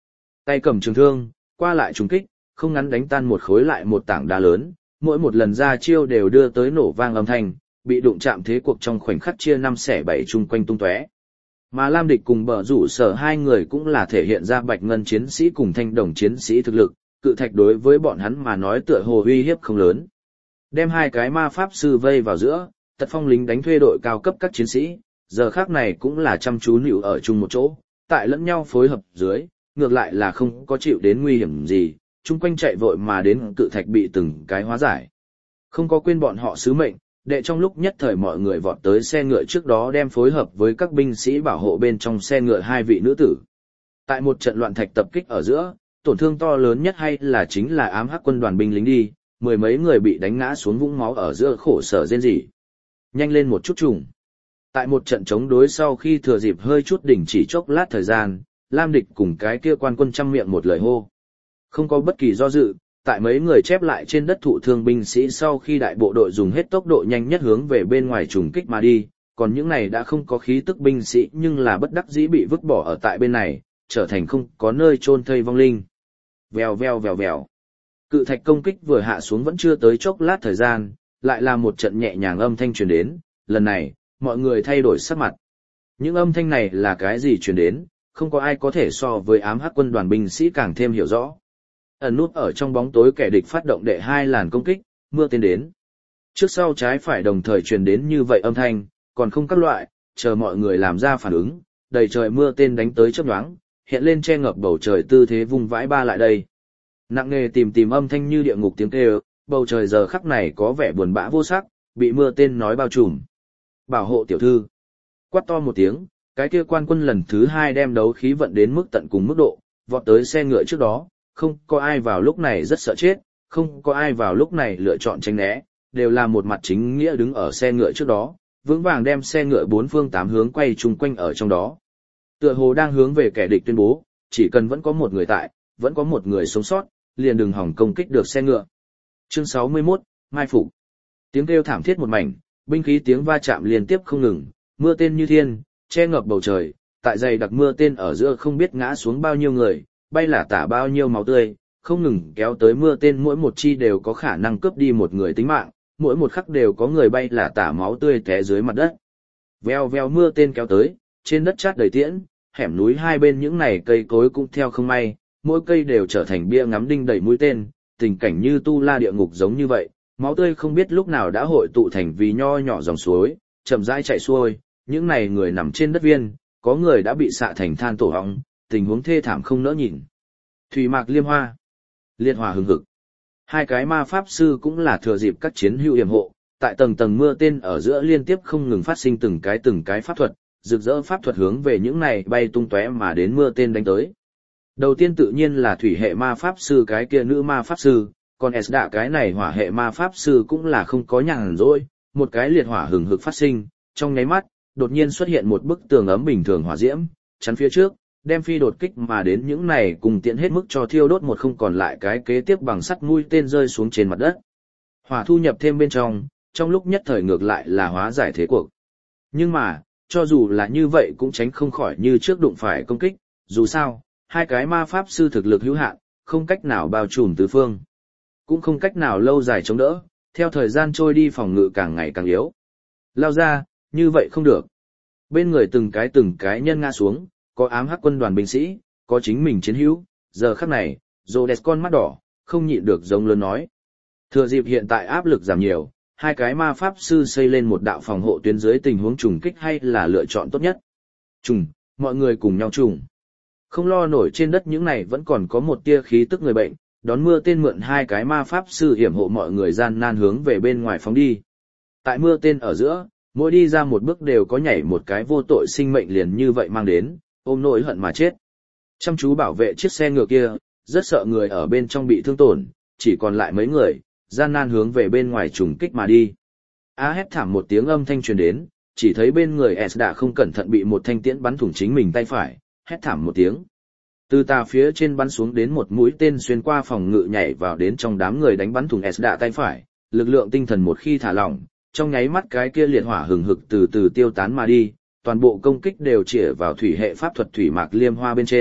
Tay cầm trường thương, qua lại trùng kích, không ngắn đánh tan một khối lại một tảng đá lớn, mỗi một lần ra chiêu đều đưa tới nổ vang âm thanh, bị đụng chạm thế cuộc trong khoảnh khắc chia năm xẻ bảy chung quanh tung tóe. Mà Lam Địch cùng Bờ Rủ Sở hai người cũng là thể hiện ra Bạch Ngân chiến sĩ cùng Thanh Đồng chiến sĩ thực lực, cự thạch đối với bọn hắn mà nói tựa hồ uy hiếp không lớn. Đem hai cái ma pháp sư vây vào giữa, Tật Phong lính đánh thuê đội cao cấp các chiến sĩ, giờ khác này cũng là chăm chú nịu ở chung một chỗ, tại lẫn nhau phối hợp dưới, ngược lại là không có chịu đến nguy hiểm gì, chung quanh chạy vội mà đến cự thạch bị từng cái hóa giải. Không có quên bọn họ sứ mệnh, để trong lúc nhất thời mọi người vọt tới xe ngựa trước đó đem phối hợp với các binh sĩ bảo hộ bên trong xe ngựa hai vị nữ tử. Tại một trận loạn thạch tập kích ở giữa, tổn thương to lớn nhất hay là chính là ám hắc quân đoàn binh lính đi, mười mấy người bị đánh ngã xuống vũng máu ở giữa khổ sở rên rỉ. Nhanh lên một chút trùng. Tại một trận chống đối sau khi thừa dịp hơi chút đỉnh chỉ chốc lát thời gian, Lam Địch cùng cái kia quan quân trăm miệng một lời hô. Không có bất kỳ do dự, tại mấy người chép lại trên đất thụ thương binh sĩ sau khi đại bộ đội dùng hết tốc độ nhanh nhất hướng về bên ngoài trùng kích mà đi, còn những này đã không có khí tức binh sĩ nhưng là bất đắc dĩ bị vứt bỏ ở tại bên này, trở thành không có nơi chôn thây vong linh. Vèo vèo vèo vèo. Cự thạch công kích vừa hạ xuống vẫn chưa tới chốc lát thời gian, lại là một trận nhẹ nhàng âm thanh truyền đến, lần này, mọi người thay đổi sắc mặt. Những âm thanh này là cái gì truyền đến, không có ai có thể so với ám hắc quân đoàn binh sĩ càng thêm hiểu rõ. Ẩn nút ở trong bóng tối kẻ địch phát động đệ hai làn công kích, mưa tên đến. Trước sau trái phải đồng thời truyền đến như vậy âm thanh, còn không các loại, chờ mọi người làm ra phản ứng, đầy trời mưa tên đánh tới chớp nhoáng, hiện lên che ngập bầu trời tư thế vung vãi ba lại đây. Nặng nề tìm âm thanh như địa ngục tiếng kêu, bầu trời giờ khắc này có vẻ buồn bã vô sắc, bị mưa tên nói bao trùm. Bảo hộ tiểu thư. Quát to một tiếng, cái kia quan quân lần thứ hai đem đấu khí vận đến mức tận cùng mức độ, vọt tới xe ngựa trước đó, không có ai vào lúc này rất sợ chết, không có ai vào lúc này lựa chọn tránh né, đều là một mặt chính nghĩa đứng ở xe ngựa trước đó, vững vàng đem xe ngựa bốn phương tám hướng quay chung quanh ở trong đó. Tựa hồ đang hướng về kẻ địch tuyên bố, chỉ cần vẫn có một người tại, vẫn có một người sống sót, liền đừng hỏng công kích được xe ngựa. Chương 61, Mai Phục. Tiếng kêu thảm thiết một mảnh, binh khí tiếng va chạm liên tiếp không ngừng, mưa tên như thiên, che ngập bầu trời, tại dày đặc mưa tên ở giữa không biết ngã xuống bao nhiêu người, bay lả tả bao nhiêu máu tươi, không ngừng kéo tới mưa tên mỗi một chi đều có khả năng cướp đi một người tính mạng, mỗi một khắc đều có người bay lả tả máu tươi té dưới mặt đất. Veo veo mưa tên kéo tới, trên đất chát đầy tiễn, hẻm núi hai bên những này cây cối cũng theo không may, mỗi cây đều trở thành bia ngắm đinh đầy mũi tên, tình cảnh như tu la địa ngục giống như vậy, máu tươi không biết lúc nào đã hội tụ thành vì nho nhỏ dòng suối, chậm rãi chảy xuôi, những này người nằm trên đất viên, có người đã bị xạ thành than tổ họng, tình huống thê thảm không nỡ nhìn. Thủy mạc liêm hoa, liệt hỏa hừng hực. Hai cái ma pháp sư cũng là thừa dịp các chiến hữu yểm hộ, tại tầng tầng mưa tên ở giữa liên tiếp không ngừng phát sinh từng cái pháp thuật, rực rỡ pháp thuật hướng về những này bay tung tóe mà đến mưa tên đánh tới. Đầu tiên tự nhiên là thủy hệ ma pháp sư cái kia nữ ma pháp sư, còn Esda cái này hỏa hệ ma pháp sư cũng là không có nhàn rỗi, một cái liệt hỏa hừng hực phát sinh, trong nháy mắt, đột nhiên xuất hiện một bức tường ấm bình thường hỏa diễm, chắn phía trước, đem phi đột kích mà đến những này cùng tiện hết mức cho thiêu đốt một không còn lại cái kế tiếp bằng sắt mũi tên rơi xuống trên mặt đất. Hỏa thu nhập thêm bên trong lúc nhất thời ngược lại là hóa giải thế cuộc. Nhưng mà, cho dù là như vậy cũng tránh không khỏi như trước đụng phải công kích, dù sao, hai cái ma pháp sư thực lực hữu hạn, không cách nào bao trùm tứ phương, cũng không cách nào lâu dài chống đỡ, theo thời gian trôi đi phòng ngự càng ngày càng yếu. Lao ra, như vậy không được. Bên người từng cái nhân ngã xuống, có ám hắc quân đoàn binh sĩ, có chính mình chiến hữu, giờ khắc này, Rhodes con mắt đỏ, không nhịn được giống lớn nói. Thừa dịp hiện tại áp lực giảm nhiều, hai cái ma pháp sư xây lên một đạo phòng hộ tuyến dưới tình huống trùng kích hay là lựa chọn tốt nhất. Trùng, mọi người cùng nhau trùng. Không lo nổi trên đất những này vẫn còn có một tia khí tức người bệnh, đón mưa tên mượn hai cái ma pháp sư hiểm hộ mọi người gian nan hướng về bên ngoài phóng đi. Tại mưa tên ở giữa, mỗi đi ra một bước đều có nhảy một cái vô tội sinh mệnh liền như vậy mang đến, ôm nỗi hận mà chết. Chăm chú bảo vệ chiếc xe ngựa kia, rất sợ người ở bên trong bị thương tổn, chỉ còn lại mấy người, gian nan hướng về bên ngoài trùng kích mà đi. Hét thảm một tiếng âm thanh truyền đến, chỉ thấy bên người Esda không cẩn thận bị một thanh tiễn bắn thủng chính mình tay phải, hét thảm một tiếng. Từ tà phía trên bắn xuống đến một mũi tên xuyên qua phòng ngự nhảy vào đến trong đám người đánh bắn thủng Esda tay phải, lực lượng tinh thần một khi thả lỏng, trong nháy mắt cái kia liệt hỏa hừng hực từ từ tiêu tán mà đi, toàn bộ công kích đều chĩa vào thủy hệ pháp thuật thủy mạc liêm hoa bên trên,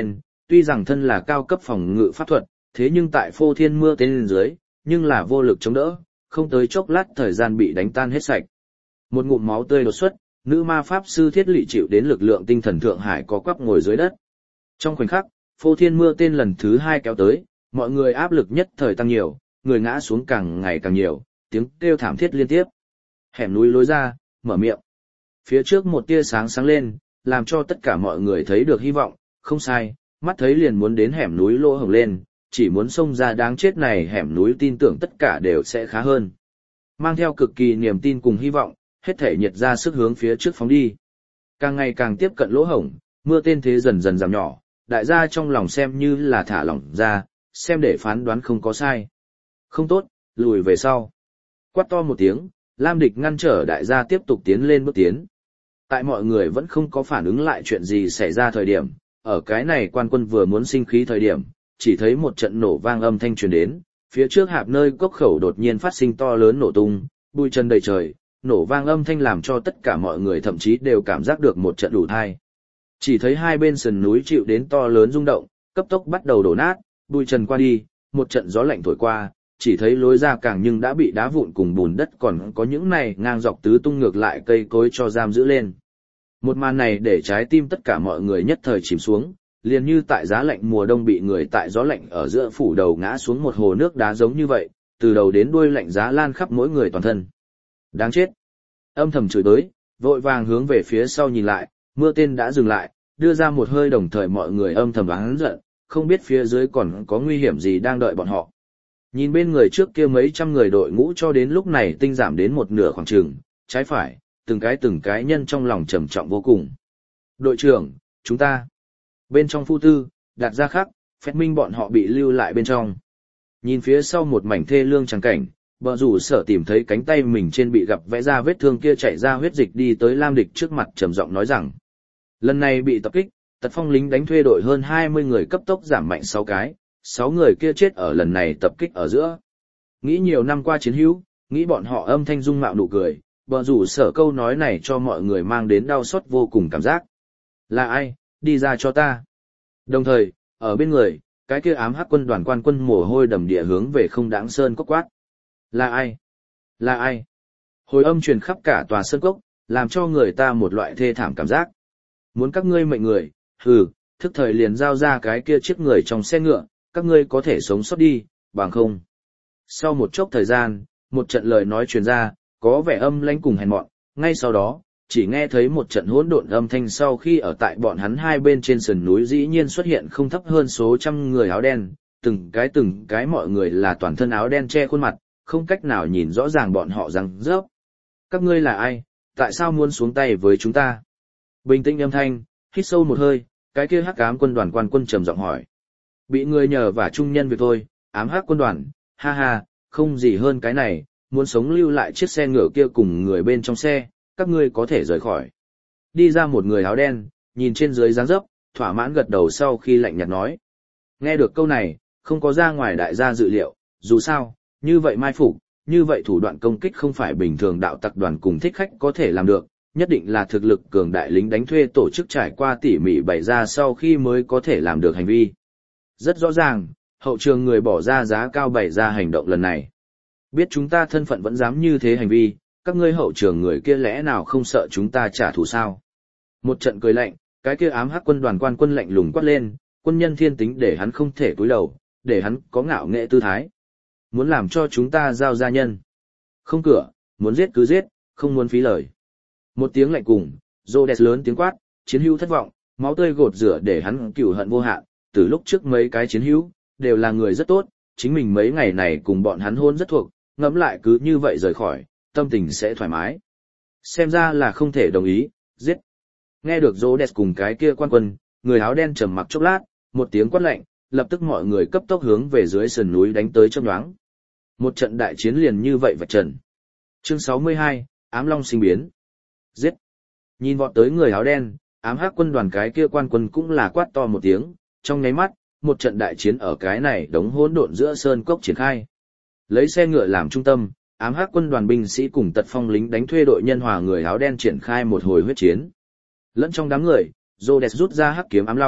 tuy rằng thân là cao cấp phòng ngự pháp thuật, thế nhưng tại phô thiên mưa tên dưới, nhưng là vô lực chống đỡ, không tới chốc lát thời gian bị đánh tan hết sạch. Một ngụm máu tươi đột xuất, nữ ma pháp sư Thiết Lị chịu đến lực lượng tinh thần thượng hải có quắp ngồi dưới đất. Trong khoảnh khắc, phô thiên mưa tên lần thứ 2 kéo tới, mọi người áp lực nhất thời tăng nhiều, người ngã xuống càng ngày càng nhiều, tiếng kêu thảm thiết liên tiếp. Hẻm núi lối ra, mở miệng. Phía trước một tia sáng sáng lên, làm cho tất cả mọi người thấy được hy vọng, không sai, mắt thấy liền muốn đến hẻm núi lỗ hổng lên, chỉ muốn xông ra đáng chết này hẻm núi tin tưởng tất cả đều sẽ khá hơn. Mang theo cực kỳ niềm tin cùng hy vọng, hết thể nhiệt ra sức hướng phía trước phóng đi. Càng ngày càng tiếp cận lỗ hổng, mưa tên thế dần dần giảm nhỏ, đại gia trong lòng xem như là thả lỏng ra, xem để phán đoán không có sai. Không tốt, lùi về sau. Quát to một tiếng, Lam Địch ngăn trở đại gia tiếp tục tiến lên bước tiến. Tại mọi người vẫn không có phản ứng lại chuyện gì xảy ra thời điểm, ở cái này quan quân vừa muốn sinh khí thời điểm, chỉ thấy một trận nổ vang âm thanh truyền đến, phía trước hạp nơi cốc khẩu đột nhiên phát sinh to lớn nổ tung, bụi chân đầy trời, nổ vang âm thanh làm cho tất cả mọi người thậm chí đều cảm giác được một trận đủ thai. Chỉ thấy hai bên sườn núi chịu đến to lớn rung động, cấp tốc bắt đầu đổ nát, bụi trần qua đi, một trận gió lạnh thổi qua, chỉ thấy lối ra càng nhưng đã bị đá vụn cùng bùn đất còn có những này ngang dọc tứ tung ngược lại cây cối cho giam giữ lên. Một màn này để trái tim tất cả mọi người nhất thời chìm xuống, liền như tại giá lạnh mùa đông bị người tại gió lạnh ở giữa phủ đầu ngã xuống một hồ nước đá giống như vậy, từ đầu đến đuôi lạnh giá lan khắp mỗi người toàn thân. Đáng chết! Âm thầm chửi tới, vội vàng hướng về phía sau nhìn lại, mưa tên đã dừng lại, đưa ra một hơi đồng thời mọi người âm thầm oán giận, không biết phía dưới còn có nguy hiểm gì đang đợi bọn họ. Nhìn bên người trước kia mấy trăm người đội ngũ cho đến lúc này tinh giảm đến một nửa khoảng trường, trái phải, từng cái nhân trong lòng trầm trọng vô cùng. Đội trưởng, chúng ta. Bên trong phu tư, Đạt Gia Khắc, Phét Minh bọn họ bị lưu lại bên trong. Nhìn phía sau một mảnh thê lương trắng cảnh, bờ rủ sở tìm thấy cánh tay mình trên bị gặp vẽ ra vết thương kia chảy ra huyết dịch đi tới Lam Địch trước mặt trầm giọng nói rằng. Lần này bị tập kích, Tật Phong lính đánh thuê đội hơn 20 người cấp tốc giảm mạnh 6 cái, 6 người kia chết ở lần này tập kích ở giữa. Nghĩ nhiều năm qua chiến hữu, nghĩ bọn họ âm thanh dung mạo nụ cười, bờ rủ sở câu nói này cho mọi người mang đến đau xót vô cùng cảm giác. Là ai, đi ra cho ta. Đồng thời, ở bên người, cái kia ám hắc quân đoàn quan quân mồ hôi đầm địa hướng về không đáng sơn cốc quát. Là ai? Là ai? Hồi âm truyền khắp cả tòa sơn cốc, làm cho người ta một loại thê thảm cảm giác. Muốn các ngươi mệnh người, thức thời liền giao ra cái kia chiếc người trong xe ngựa, các ngươi có thể sống sót đi, bằng không. Sau một chốc thời gian, một trận lời nói truyền ra, có vẻ âm lãnh cùng hèn mọn, ngay sau đó, chỉ nghe thấy một trận hỗn độn âm thanh sau khi ở tại bọn hắn hai bên trên sườn núi dĩ nhiên xuất hiện không thấp hơn số trăm người áo đen, từng cái mọi người là toàn thân áo đen che khuôn mặt, không cách nào nhìn rõ ràng bọn họ răng rớp. Các ngươi là ai, tại sao muốn xuống tay với chúng ta? Bình tĩnh âm thanh, hít sâu một hơi, cái kia hắc ám quân đoàn quan quân trầm giọng hỏi. Bị người nhờ vả trung nhân việc thôi, ám hắc quân đoàn, ha ha, không gì hơn cái này, muốn sống lưu lại chiếc xe ngựa kia cùng người bên trong xe, các ngươi có thể rời khỏi. Đi ra một người áo đen, nhìn trên dưới dáng dấp, thỏa mãn gật đầu sau khi lạnh nhạt nói. Nghe được câu này, không có ra ngoài đại gia dự liệu, dù sao, như vậy mai phục, như vậy thủ đoạn công kích không phải bình thường đạo tặc đoàn cùng thích khách có thể làm được, nhất định là thực lực cường đại lính đánh thuê tổ chức trải qua tỉ mỉ bày ra sau khi mới có thể làm được hành vi. Rất rõ ràng, hậu trường người bỏ ra giá cao bày ra hành động lần này. Biết chúng ta thân phận vẫn dám như thế hành vi, các ngươi hậu trường người kia lẽ nào không sợ chúng ta trả thù sao? Một trận cười lạnh, cái kia ám hắc quân đoàn quan quân lạnh lùng quát lên, quân nhân thiên tính để hắn không thể cúi đầu, để hắn có ngạo nghệ tư thái. Muốn làm cho chúng ta giao gia nhân. Không cửa, muốn giết cứ giết, không muốn phí lời. Một tiếng lạnh cùng, Rhodes lớn tiếng quát, chiến hữu thất vọng, máu tươi gột rửa để hắn cừu hận vô hạn, từ lúc trước mấy cái chiến hữu, đều là người rất tốt, chính mình mấy ngày này cùng bọn hắn hôn rất thuộc, ngẫm lại cứ như vậy rời khỏi, tâm tình sẽ thoải mái. Xem ra là không thể đồng ý, giết. Nghe được Rhodes cùng cái kia quan quân, người áo đen trầm mặc chốc lát, một tiếng quát lạnh, lập tức mọi người cấp tốc hướng về dưới sườn núi đánh tới chớp nhoáng. Một trận đại chiến liền như vậy vạch trần. Chương 62, Ám Long sinh biến. Giết. Nhìn vọt tới người áo đen, ám hắc quân đoàn cái kia quan quân cũng là quát to một tiếng, trong nháy mắt, một trận đại chiến ở cái này đống hỗn độn giữa sơn cốc triển khai. Lấy xe ngựa làm trung tâm, ám hắc quân đoàn binh sĩ cùng Tật Phong lính đánh thuê đội nhân hòa người áo đen triển khai một hồi huyết chiến. Lẫn trong đám người, Rhodes rút ra hắc kiếm ám long,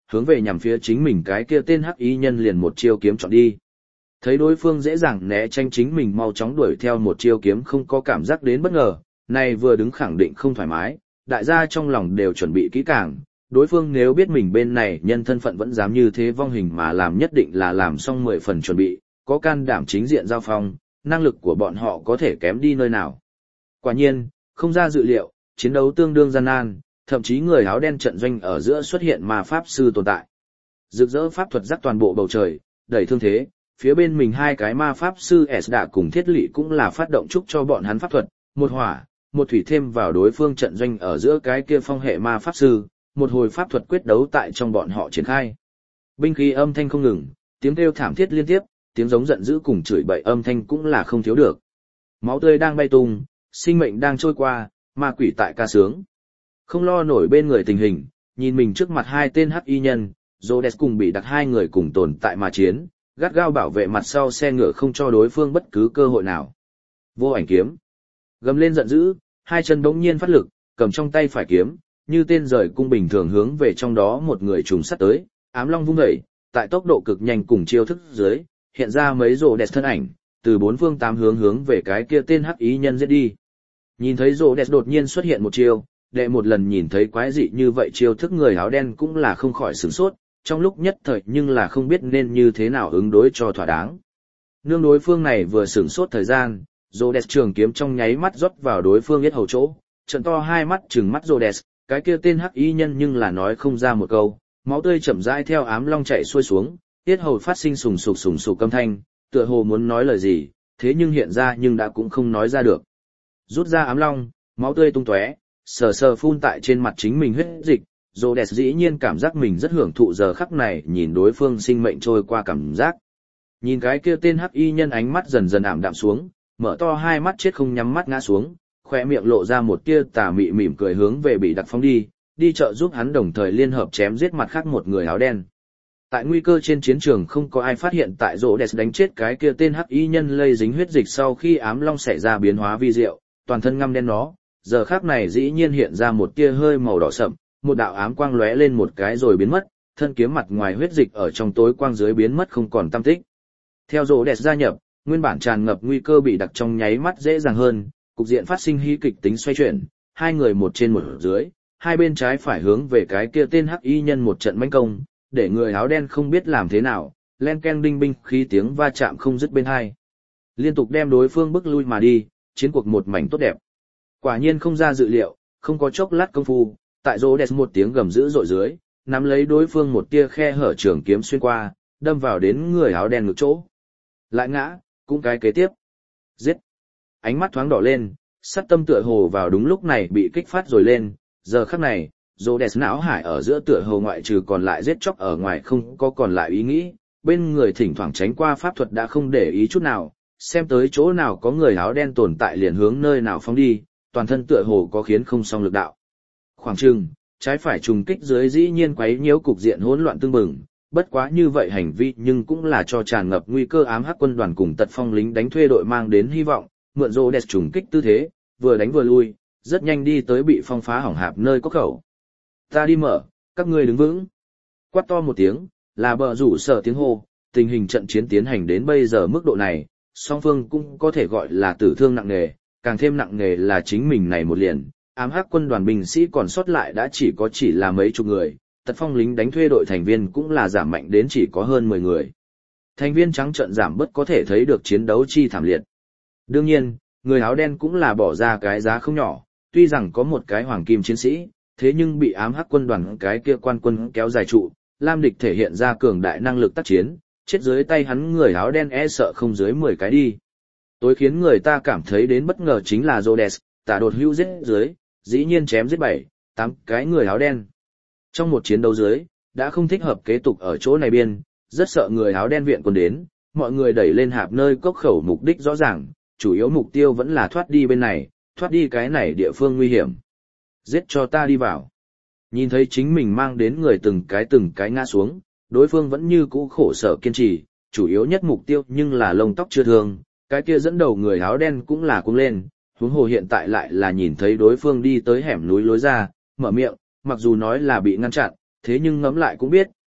hướng về nhằm phía chính mình cái kia tên hắc y nhân liền một chiêu kiếm chọn đi. Thấy đối phương dễ dàng né tránh chính mình mau chóng đuổi theo một chiêu kiếm không có cảm giác đến bất ngờ, này vừa đứng khẳng định không thoải mái, đại gia trong lòng đều chuẩn bị kỹ càng, đối phương nếu biết mình bên này nhân thân phận vẫn dám như thế vong hình mà làm nhất định là làm xong 10 phần chuẩn bị, có can đảm chính diện giao phong, năng lực của bọn họ có thể kém đi nơi nào. Quả nhiên, không ra dự liệu, chiến đấu tương đương gian nan, thậm chí người áo đen trận doanh ở giữa xuất hiện ma pháp sư tồn tại. Rực rỡ pháp thuật rắc toàn bộ bầu trời, đẩy thương thế, phía bên mình hai cái ma pháp sư Esda cùng thiết lỵ cũng là phát động chúc cho bọn hắn pháp thuật, một hỏa, một thủy thêm vào đối phương trận doanh ở giữa cái kia phong hệ ma pháp sư, một hồi pháp thuật quyết đấu tại trong bọn họ triển khai. Binh khí âm thanh không ngừng, tiếng kêu thảm thiết liên tiếp, tiếng giống giận dữ cùng chửi bậy âm thanh cũng là không thiếu được. Máu tươi đang bay tung, sinh mệnh đang trôi qua, ma quỷ tại ca sướng. Không lo nổi bên người tình hình, nhìn mình trước mặt hai tên hắc y nhân, Rhodes cùng bị đặt hai người cùng tồn tại mà chiến, gắt gao bảo vệ mặt sau xe ngựa không cho đối phương bất cứ cơ hội nào. Vô ảnh kiếm. Gầm lên giận dữ, hai chân bỗng nhiên phát lực, cầm trong tay phải kiếm, như tên rời cung bình thường hướng về trong đó một người trùng sát tới, ám long vung dậy, tại tốc độ cực nhanh cùng chiêu thức dưới, hiện ra mấy Rhodes thân ảnh, từ bốn phương tám hướng hướng về cái kia tên hắc y nhân giết đi. Nhìn thấy Rhodes đột nhiên xuất hiện một chiêu, đệ một lần nhìn thấy quái dị như vậy chiêu thức người áo đen cũng là không khỏi sửng sốt, trong lúc nhất thời nhưng là không biết nên như thế nào ứng đối cho thỏa đáng. Nương đối phương này vừa sửng sốt thời gian, Rhodes trường kiếm trong nháy mắt rót vào đối phương yết hầu chỗ, trận to hai mắt trừng mắt Rhodes, cái kia tên hắc y nhân nhưng là nói không ra một câu, máu tươi chậm rãi theo ám long chảy xuôi xuống, yết hầu phát sinh sùng sục âm thanh, tựa hồ muốn nói lời gì, thế nhưng hiện ra nhưng đã cũng không nói ra được. Rút ra ám long, máu tươi tung tóe, sờ sờ phun tại trên mặt chính mình huyết dịch, Rhodes dĩ nhiên cảm giác mình rất hưởng thụ giờ khắc này nhìn đối phương sinh mệnh trôi qua cảm giác. Nhìn cái kia tên hắc y nhân ánh mắt dần dần ảm đạm xuống, mở to hai mắt chết không nhắm mắt ngã xuống, khóe miệng lộ ra một tia tà mị mỉm cười hướng về bị đặc phóng đi trợ giúp hắn đồng thời liên hợp chém giết mặt khác một người áo đen. Tại nguy cơ trên chiến trường không có ai phát hiện tại Rhodes đánh chết cái kia tên hắc y nhân lây dính huyết dịch sau khi ám long xảy ra biến hóa vi diệu, toàn thân ngăm đen nó, giờ khắc này dĩ nhiên hiện ra một tia hơi màu đỏ sậm, một đạo ám quang lóe lên một cái rồi biến mất, thân kiếm mặt ngoài huyết dịch ở trong tối quang dưới biến mất không còn tăm tích. Theo Rhodes gia nhập, nguyên bản tràn ngập nguy cơ bị đặc trong nháy mắt dễ dàng hơn, cục diện phát sinh hí kịch tính xoay chuyển, hai người một trên một dưới, hai bên trái phải hướng về cái kia tên hắc y nhân một trận mãnh công, để người áo đen không biết làm thế nào, len ken đinh binh khí tiếng va chạm không dứt bên hai. Liên tục đem đối phương bức lui mà đi, chiến cuộc một mảnh tốt đẹp. Quả nhiên không ra dự liệu, không có chốc lát công phu, tại Rhodes một tiếng gầm dữ dội dưới, nắm lấy đối phương một tia khe hở trường kiếm xuyên qua, đâm vào đến người áo đen ngực chỗ. Lại ngã, cũng cái kế tiếp. Giết. Ánh mắt thoáng đỏ lên, sát tâm tựa hồ vào đúng lúc này bị kích phát rồi lên, giờ khắc này, Rhodes não hải ở giữa tựa hồ ngoại trừ còn lại giết chóc ở ngoài không có còn lại ý nghĩ, bên người thỉnh thoảng tránh qua pháp thuật đã không để ý chút nào, xem tới chỗ nào có người áo đen tồn tại liền hướng nơi nào phóng đi, toàn thân tựa hồ có khiến không song lực đạo. Khoảng chừng, trái phải trùng kích dưới dĩ nhiên quấy nhiễu cục diện hỗn loạn tương bừng, bất quá như vậy hành vi nhưng cũng là cho tràn ngập nguy cơ ám hắc quân đoàn cùng tật phong lính đánh thuê đội mang đến hy vọng, mượn Rhodes trùng kích tư thế, vừa đánh vừa lui, rất nhanh đi tới bị phong phá hỏng hạp nơi có khẩu. Ta đi mở, các ngươi đứng vững. Quát to một tiếng, là bờ rủ sở tiếng hô, tình hình trận chiến tiến hành đến bây giờ mức độ này, song phương cũng có thể gọi là tử thương nặng nề, càng thêm nặng nề là chính mình này một liền, ám hắc quân đoàn binh sĩ còn sót lại đã chỉ là mấy chục người, tật phong lính đánh thuê đội thành viên cũng là giảm mạnh đến chỉ có hơn 10 người. Thành viên trắng trợn giảm bớt có thể thấy được chiến đấu chi thảm liệt. Đương nhiên, người áo đen cũng là bỏ ra cái giá không nhỏ, tuy rằng có một cái hoàng kim chiến sĩ, thế nhưng bị ám hắc quân đoàn cái kia quan quân kéo dài trụ, Lam địch thể hiện ra cường đại năng lực tác chiến, chết dưới tay hắn người áo đen e sợ không dưới 10 cái đi. Tối khiến người ta cảm thấy đến bất ngờ chính là Rhodes, tả đột hữu giết dưới, dĩ nhiên chém giết 7-8 cái người áo đen. Trong một chiến đấu dưới, đã không thích hợp kế tục ở chỗ này biên, rất sợ người áo đen viện quân đến, mọi người đẩy lên hạp nơi cốc khẩu mục đích rõ ràng, chủ yếu mục tiêu vẫn là thoát đi bên này, thoát đi cái này địa phương nguy hiểm. Giết cho ta đi vào. Nhìn thấy chính mình mang đến người từng cái ngã xuống, đối phương vẫn như cũ khổ sở kiên trì, chủ yếu nhất mục tiêu nhưng là lông tóc chưa thương, cái kia dẫn đầu người áo đen cũng là cuống lên, huống hồ hiện tại lại là nhìn thấy đối phương đi tới hẻm núi lối ra, mở miệng, mặc dù nói là bị ngăn chặn, thế nhưng ngẫm lại cũng biết,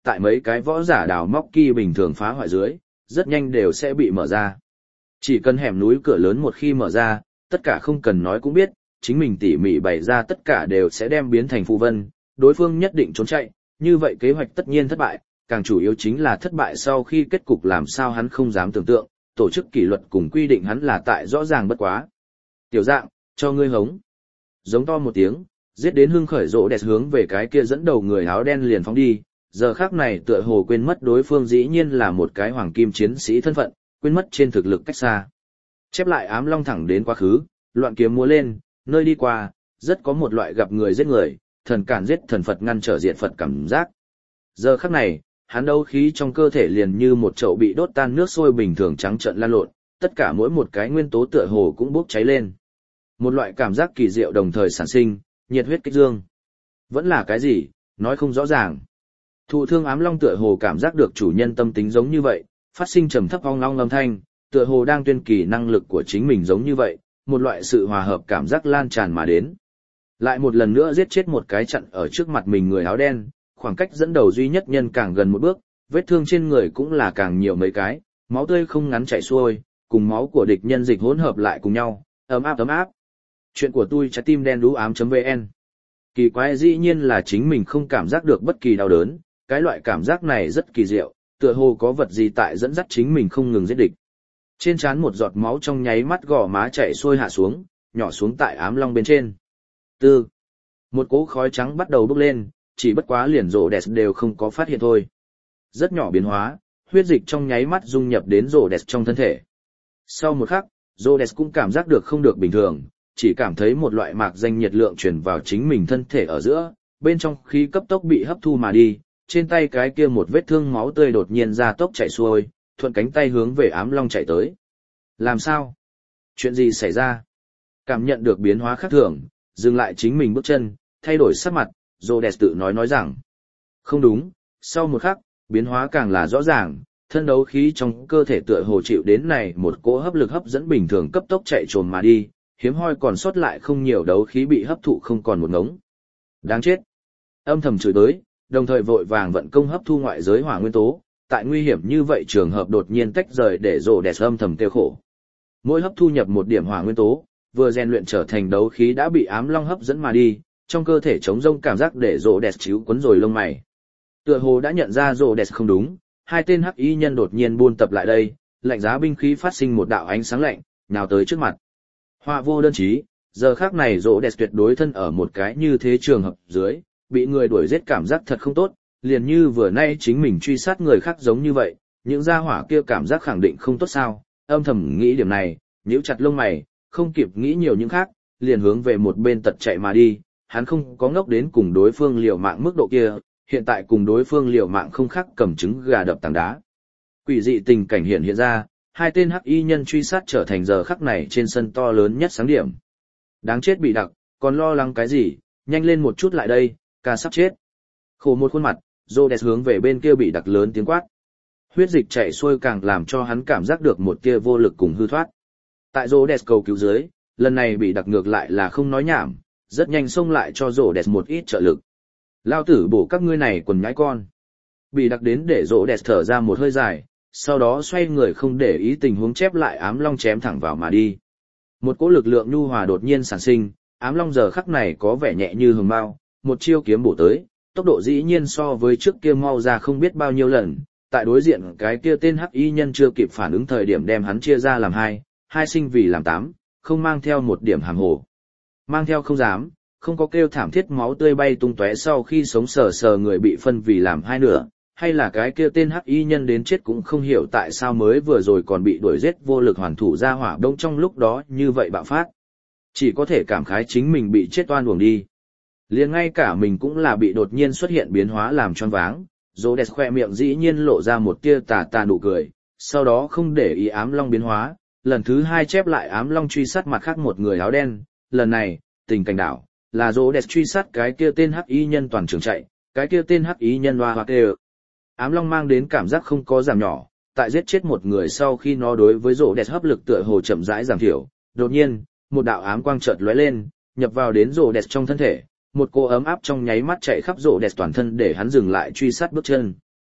tại mấy cái võ giả đào móc kỳ bình thường phá hoại dưới, rất nhanh đều sẽ bị mở ra. Chỉ cần hẻm núi cửa lớn một khi mở ra, tất cả không cần nói cũng biết, chính mình tỉ mỉ bày ra tất cả đều sẽ đem biến thành phù vân, đối phương nhất định trốn chạy, như vậy kế hoạch tất nhiên thất bại, càng chủ yếu chính là thất bại sau khi kết cục làm sao hắn không dám tưởng tượng, tổ chức kỷ luật cùng quy định hắn là tại rõ ràng bất quá. Tiểu dạng, cho ngươi hống. Giống to một tiếng, giết đến hưng khởi rộ đẹp hướng về cái kia dẫn đầu người áo đen liền phóng đi, giờ khác này tựa hồ quên mất đối phương dĩ nhiên là một cái hoàng kim chiến sĩ thân phận, quên mất trên thực lực cách xa. Chép lại ám long thẳng đến quá khứ, loạn kiếm múa lên, nơi đi qua, rất có một loại gặp người giết người, thần cản giết thần Phật ngăn trở diện Phật cảm giác. Giờ khắc này, hắn đấu khí trong cơ thể liền như một chậu bị đốt tan nước sôi bình thường trắng trợn lan lộn, tất cả mỗi một cái nguyên tố tựa hồ cũng bốc cháy lên. Một loại cảm giác kỳ diệu đồng thời sản sinh, nhiệt huyết kích dương. Vẫn là cái gì, nói không rõ ràng. Thụ thương ám long tựa hồ cảm giác được chủ nhân tâm tính giống như vậy, phát sinh trầm thấp ong long âm thanh, tựa hồ đang tuyên kỳ năng lực của chính mình giống như vậy, một loại sự hòa hợp cảm giác lan tràn mà đến. Lại một lần nữa giết chết một cái chặn ở trước mặt mình người áo đen, khoảng cách dẫn đầu duy nhất nhân càng gần một bước, vết thương trên người cũng là càng nhiều mấy cái, máu tươi không ngắn chảy xuôi, cùng máu của địch nhân dịch hỗn hợp lại cùng nhau, ấm áp ấm áp. Chuyện của tôi trái tim đen đú ám.vn. Kỳ quái dĩ nhiên là chính mình không cảm giác được bất kỳ đau đớn, cái loại cảm giác này rất kỳ diệu, tựa hồ có vật gì tại dẫn dắt chính mình không ngừng giết địch. Trên trán một giọt máu trong nháy mắt gò má chảy xuôi hạ xuống, nhỏ xuống tại ám long bên trên. Tư. Một cỗ khói trắng bắt đầu bốc lên, chỉ bất quá liền rổ đẹp đều không có phát hiện thôi. Rất nhỏ biến hóa, huyết dịch trong nháy mắt dung nhập đến rổ đẹp trong thân thể. Sau một khắc, rổ đẹp cũng cảm giác được không được bình thường, chỉ cảm thấy một loại mạc danh nhiệt lượng truyền vào chính mình thân thể ở giữa, bên trong khí cấp tốc bị hấp thu mà đi, trên tay cái kia một vết thương máu tươi đột nhiên ra tốc chảy xuôi, thuận cánh tay hướng về ám long chạy tới. Làm sao? Chuyện gì xảy ra? Cảm nhận được biến hóa khác thường, dừng lại chính mình bước chân, thay đổi sắc mặt, Rhodes tự nói rằng. Không đúng, sau một khắc, biến hóa càng là rõ ràng, thân đấu khí trong cơ thể tựa hồ chịu đến này một cỗ hấp lực hấp dẫn bình thường cấp tốc chạy trồm mà đi, hiếm hoi còn sót lại không nhiều đấu khí bị hấp thụ không còn một ngống. Đáng chết. Âm thầm chửi tới, đồng thời vội vàng vận công hấp thu ngoại giới hỏa nguyên tố, tại nguy hiểm như vậy trường hợp đột nhiên tách rời để Rhodes âm thầm tiêu khổ. Mỗi hấp thu nhập một điểm hỏa nguyên tố, vừa rèn luyện trở thành đấu khí đã bị ám long hấp dẫn mà đi, trong cơ thể trống rông cảm giác để Rhodes chíu quấn rồi lông mày. Tựa hồ đã nhận ra Rhodes không đúng, hai tên hắc y nhân đột nhiên buôn tập lại đây, lạnh giá binh khí phát sinh một đạo ánh sáng lạnh, nhào tới trước mặt. Họa vô đơn chí, giờ khác này Rhodes tuyệt đối thân ở một cái như thế trường hợp dưới, bị người đuổi giết cảm giác thật không tốt, liền như vừa nay chính mình truy sát người khác giống như vậy, những gia hỏa kia cảm giác khẳng định không tốt sao, âm thầm nghĩ điểm này, nhíu chặt lông mày, không kịp nghĩ nhiều những khác, liền hướng về một bên tật chạy mà đi, hắn không có ngốc đến cùng đối phương liều mạng mức độ kia, hiện tại cùng đối phương liều mạng không khác cầm trứng gà đập tảng đá. Quỷ dị tình cảnh hiện ra, hai tên hắc y nhân truy sát trở thành giờ khắc này trên sân to lớn nhất sáng điểm. Đáng chết bị đặc, còn lo lắng cái gì, nhanh lên một chút lại đây, ca sắp chết. Khổ một khuôn mặt, Rhodes hướng về bên kia bị đặc lớn tiếng quát. Huyết dịch chảy xuôi càng làm cho hắn cảm giác được một tia vô lực cùng hư thoát. Tại Rhodes cầu cứu dưới, lần này bị đặc ngược lại là không nói nhảm, rất nhanh xông lại cho Rhodes một ít trợ lực. Lao tử bổ các ngươi này quần nhãi con. Bị đặc đến để Rhodes thở ra một hơi dài, sau đó xoay người không để ý tình huống chép lại ám long chém thẳng vào mà đi. Một cỗ lực lượng nhu hòa đột nhiên sản sinh, ám long giờ khắc này có vẻ nhẹ như hồng bao, một chiêu kiếm bổ tới, tốc độ dĩ nhiên so với trước kia mau ra không biết bao nhiêu lần, tại đối diện cái kia tên hắc y nhân chưa kịp phản ứng thời điểm đem hắn chia ra làm hai sinh vì làm tám, không mang theo một điểm hàm hồ. Mang theo không dám, không có kêu thảm thiết máu tươi bay tung tóe sau khi sống sờ sờ người bị phân vì làm hai nửa, hay là cái kia tên hắc y nhân đến chết cũng không hiểu tại sao mới vừa rồi còn bị đuổi giết vô lực hoàn thủ ra hỏa đông trong lúc đó như vậy bạo phát. Chỉ có thể cảm khái chính mình bị chết oan uổng đi. Liền ngay cả mình cũng là bị đột nhiên xuất hiện biến hóa làm choáng váng, Rhodes khoe miệng dĩ nhiên lộ ra một tia tà tà nụ cười, sau đó không để ý ám long biến hóa, lần thứ hai chép lại ám long truy sát mặt khác một người áo đen, lần này, tình cảnh đảo, là Rhodes truy sát cái kia tên hắc y nhân toàn trường chạy, cái kia tên hắc y nhân hoa hoa kêu. Ám long mang đến cảm giác không có giảm nhỏ, tại giết chết một người sau khi nó đối với Rhodes hấp lực tựa hồ chậm rãi giảm thiểu, đột nhiên, một đạo ám quang chợt lóe lên, nhập vào đến Rhodes trong thân thể. Một cô ấm áp trong nháy mắt chạy khắp Rhodes toàn thân để hắn dừng lại truy sát bước chân.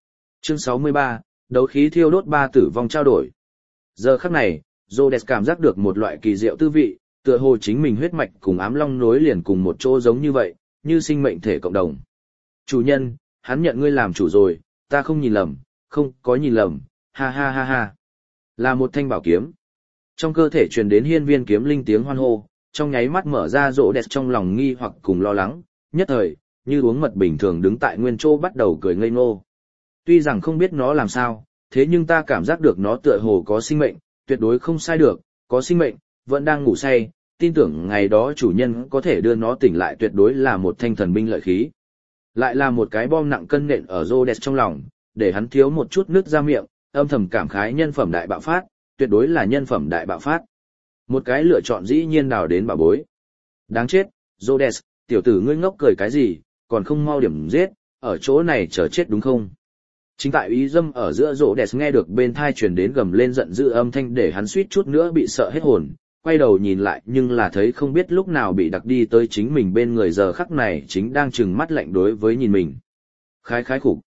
Chương 63, đấu khí thiêu đốt ba tử vong trao đổi. Giờ khắc này, Rhodes cảm giác được một loại kỳ diệu tư vị, tựa hồ chính mình huyết mạch cùng ám long nối liền cùng một chỗ giống như vậy, như sinh mệnh thể cộng đồng. Chủ nhân, hắn nhận ngươi làm chủ rồi, ta không nhìn lầm, không có nhìn lầm, ha ha ha ha. Là một thanh bảo kiếm. Trong cơ thể truyền đến hiên viên kiếm linh tiếng hoan hô, trong nháy mắt mở ra Rhodes trong lòng nghi hoặc cùng lo lắng, nhất thời, như uống mật bình thường đứng tại nguyên chỗ bắt đầu cười ngây ngô. Tuy rằng không biết nó làm sao, thế nhưng ta cảm giác được nó tựa hồ có sinh mệnh, tuyệt đối không sai được, có sinh mệnh, vẫn đang ngủ say, tin tưởng ngày đó chủ nhân có thể đưa nó tỉnh lại tuyệt đối là một thanh thần binh lợi khí. Lại là một cái bom nặng cân nện ở Rhodes trong lòng, để hắn thiếu một chút nước ra miệng, âm thầm cảm khái nhân phẩm đại bạo phát, tuyệt đối là nhân phẩm đại bạo phát. Một cái lựa chọn dĩ nhiên đào đến bảo bối. Đáng chết, Rhodes, tiểu tử ngươi ngốc cười cái gì, còn không mau điểm giết, ở chỗ này chờ chết đúng không? Chính tại ý dâm ở giữa Rhodes nghe được bên thai truyền đến gầm lên giận dữ âm thanh để hắn suýt chút nữa bị sợ hết hồn, quay đầu nhìn lại nhưng là thấy không biết lúc nào bị đặc đi tới chính mình bên người giờ khắc này chính đang trừng mắt lạnh đối với nhìn mình. Khái khái khủng.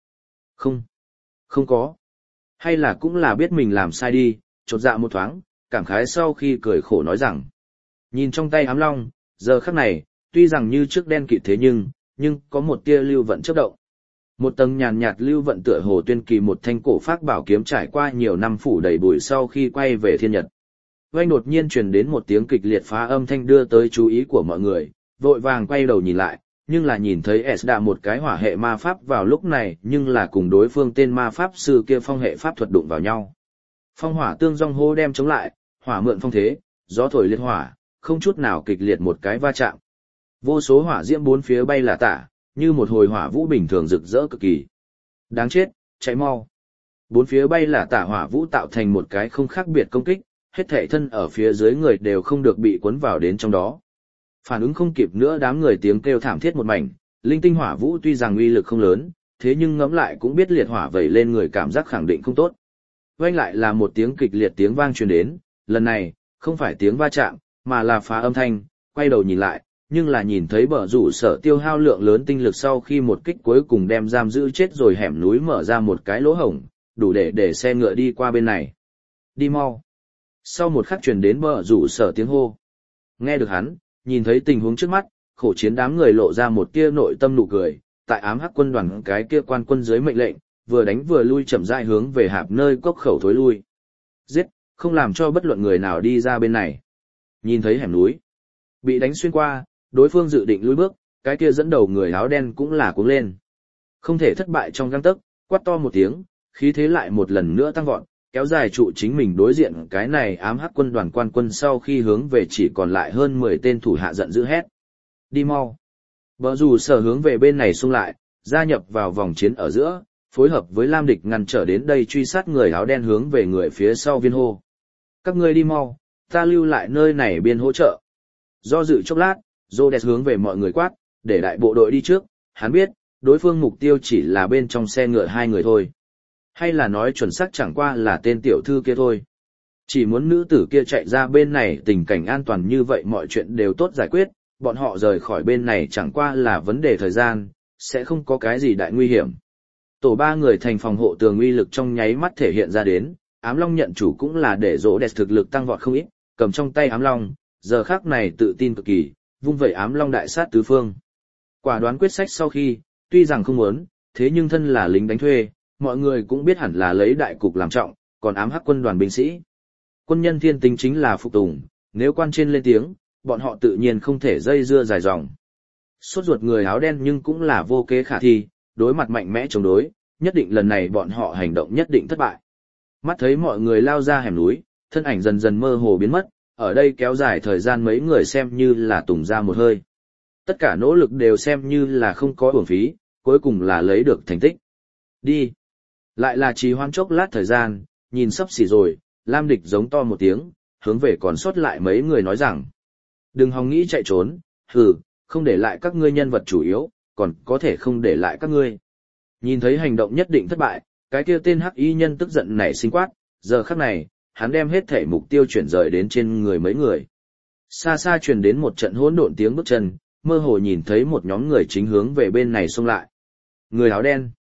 Không có. Hay là cũng là biết mình làm sai đi, chột dạ một thoáng, cảm khái sau khi cười khổ nói rằng. Nhìn trong tay ám long, giờ khắc này, tuy rằng như trước đen kịt thế nhưng có một tia lưu vận chớp động. Một tầng nhàn nhạt lưu vận tựa hồ tuyên kỳ một thanh cổ phác bảo kiếm trải qua nhiều năm phủ đầy bụi sau khi quay về thiên nhật. Oanh đột nhiên truyền đến một tiếng kịch liệt phá âm thanh đưa tới chú ý của mọi người, vội vàng quay đầu nhìn lại, nhưng là nhìn thấy S đã một cái hỏa hệ ma pháp vào lúc này nhưng là cùng đối phương tên ma pháp sư kia phong hệ pháp thuật đụng vào nhau. Phong hỏa tương dong hô đem chống lại, hỏa mượn phong thế, gió thổi liệt hỏa, không chút nào kịch liệt một cái va chạm. Vô số hỏa diễm bốn phía bay là tả, như một hồi hỏa vũ bình thường rực rỡ cực kỳ. Đáng chết, cháy mau. Bốn phía bay là tả hỏa vũ tạo thành một cái không khác biệt công kích, hết thảy thân ở phía dưới người đều không được bị cuốn vào đến trong đó. Phản ứng không kịp nữa đám người tiếng kêu thảm thiết một mảnh, linh tinh hỏa vũ tuy rằng uy lực không lớn, thế nhưng ngẫm lại cũng biết liệt hỏa vẩy lên người cảm giác khẳng định không tốt. Vang lại là một tiếng kịch liệt tiếng vang truyền đến, lần này, không phải tiếng va chạm, mà là phá âm thanh, quay đầu nhìn lại, nhưng là nhìn thấy bờ rủ sở tiêu hao lượng lớn tinh lực sau khi một kích cuối cùng đem giam giữ chết rồi hẻm núi mở ra một cái lỗ hổng, đủ để xe ngựa đi qua bên này. Đi mau. Sau một khắc truyền đến bờ rủ sở tiếng hô. Nghe được hắn, nhìn thấy tình huống trước mắt, khổ chiến đám người lộ ra một tia nội tâm nụ cười, tại ám hắc quân đoàn cái kia quan quân dưới mệnh lệnh, vừa đánh vừa lui chậm rãi hướng về hạp nơi cốc khẩu thối lui. Giết, không làm cho bất luận người nào đi ra bên này. Nhìn thấy hẻm núi, bị đánh xuyên qua, đối phương dự định lùi bước, cái kia dẫn đầu người áo đen cũng là cuống lên. Không thể thất bại trong gang tấc, quát to một tiếng, khí thế lại một lần nữa tăng vọt, kéo dài trụ chính mình đối diện cái này ám hắc quân đoàn quan quân sau khi hướng về chỉ còn lại hơn 10 tên thủ hạ giận dữ hét. Đi mau. Bờ dù sở hướng về bên này xung lại, gia nhập vào vòng chiến ở giữa, phối hợp với Lam địch ngăn trở đến đây truy sát người áo đen hướng về người phía sau viên hô. Các ngươi đi mau, ta lưu lại nơi này biên hỗ trợ. Do dự chốc lát, Rhodes hướng về mọi người quát, để đại bộ đội đi trước, hắn biết, đối phương mục tiêu chỉ là bên trong xe ngựa 2 người thôi. Hay là nói chuẩn xác chẳng qua là tên tiểu thư kia thôi. Chỉ muốn nữ tử kia chạy ra bên này tình cảnh an toàn như vậy mọi chuyện đều tốt giải quyết, bọn họ rời khỏi bên này chẳng qua là vấn đề thời gian, sẽ không có cái gì đại nguy hiểm. Tổ 3 người thành phòng hộ tường uy lực trong nháy mắt thể hiện ra đến, ám long nhận chủ cũng là để Rhodes thực lực tăng vọt không ít, cầm trong tay ám long, giờ khắc này tự tin cực kỳ, vung vẩy ám long đại sát tứ phương. Quả đoán quyết sách sau khi, tuy rằng không muốn, thế nhưng thân là lính đánh thuê, mọi người cũng biết hẳn là lấy đại cục làm trọng, còn ám hắc quân đoàn binh sĩ. Quân nhân thiên tính chính là phục tùng, nếu quan trên lên tiếng, bọn họ tự nhiên không thể dây dưa dài dòng. Sốt ruột người áo đen nhưng cũng là vô kế khả thi, đối mặt mạnh mẽ chống đối, nhất định lần này bọn họ hành động nhất định thất bại. Mắt thấy mọi người lao ra hẻm núi, thân ảnh dần dần mơ hồ biến mất, ở đây kéo dài thời gian mấy người xem như là tùng ra một hơi. Tất cả nỗ lực đều xem như là không có uổng phí, cuối cùng là lấy được thành tích. Đi. Lại là trì hoãn chốc lát thời gian, nhìn sắp xỉ rồi, Lam địch giống to một tiếng, hướng về còn sót lại mấy người nói rằng. Đừng hòng nghĩ chạy trốn, không để lại các ngươi nhân vật chủ yếu, còn có thể không để lại các ngươi. Nhìn thấy hành động nhất định thất bại, cái kia tên hắc y nhân tức giận nảy sinh quát, giờ khắc này, hắn đem hết thể mục tiêu chuyển rời đến trên người mấy người. Xa xa truyền đến một trận hỗn độn tiếng bước chân, mơ hồ nhìn thấy một nhóm người chính hướng về bên này xông lại. Người áo đen.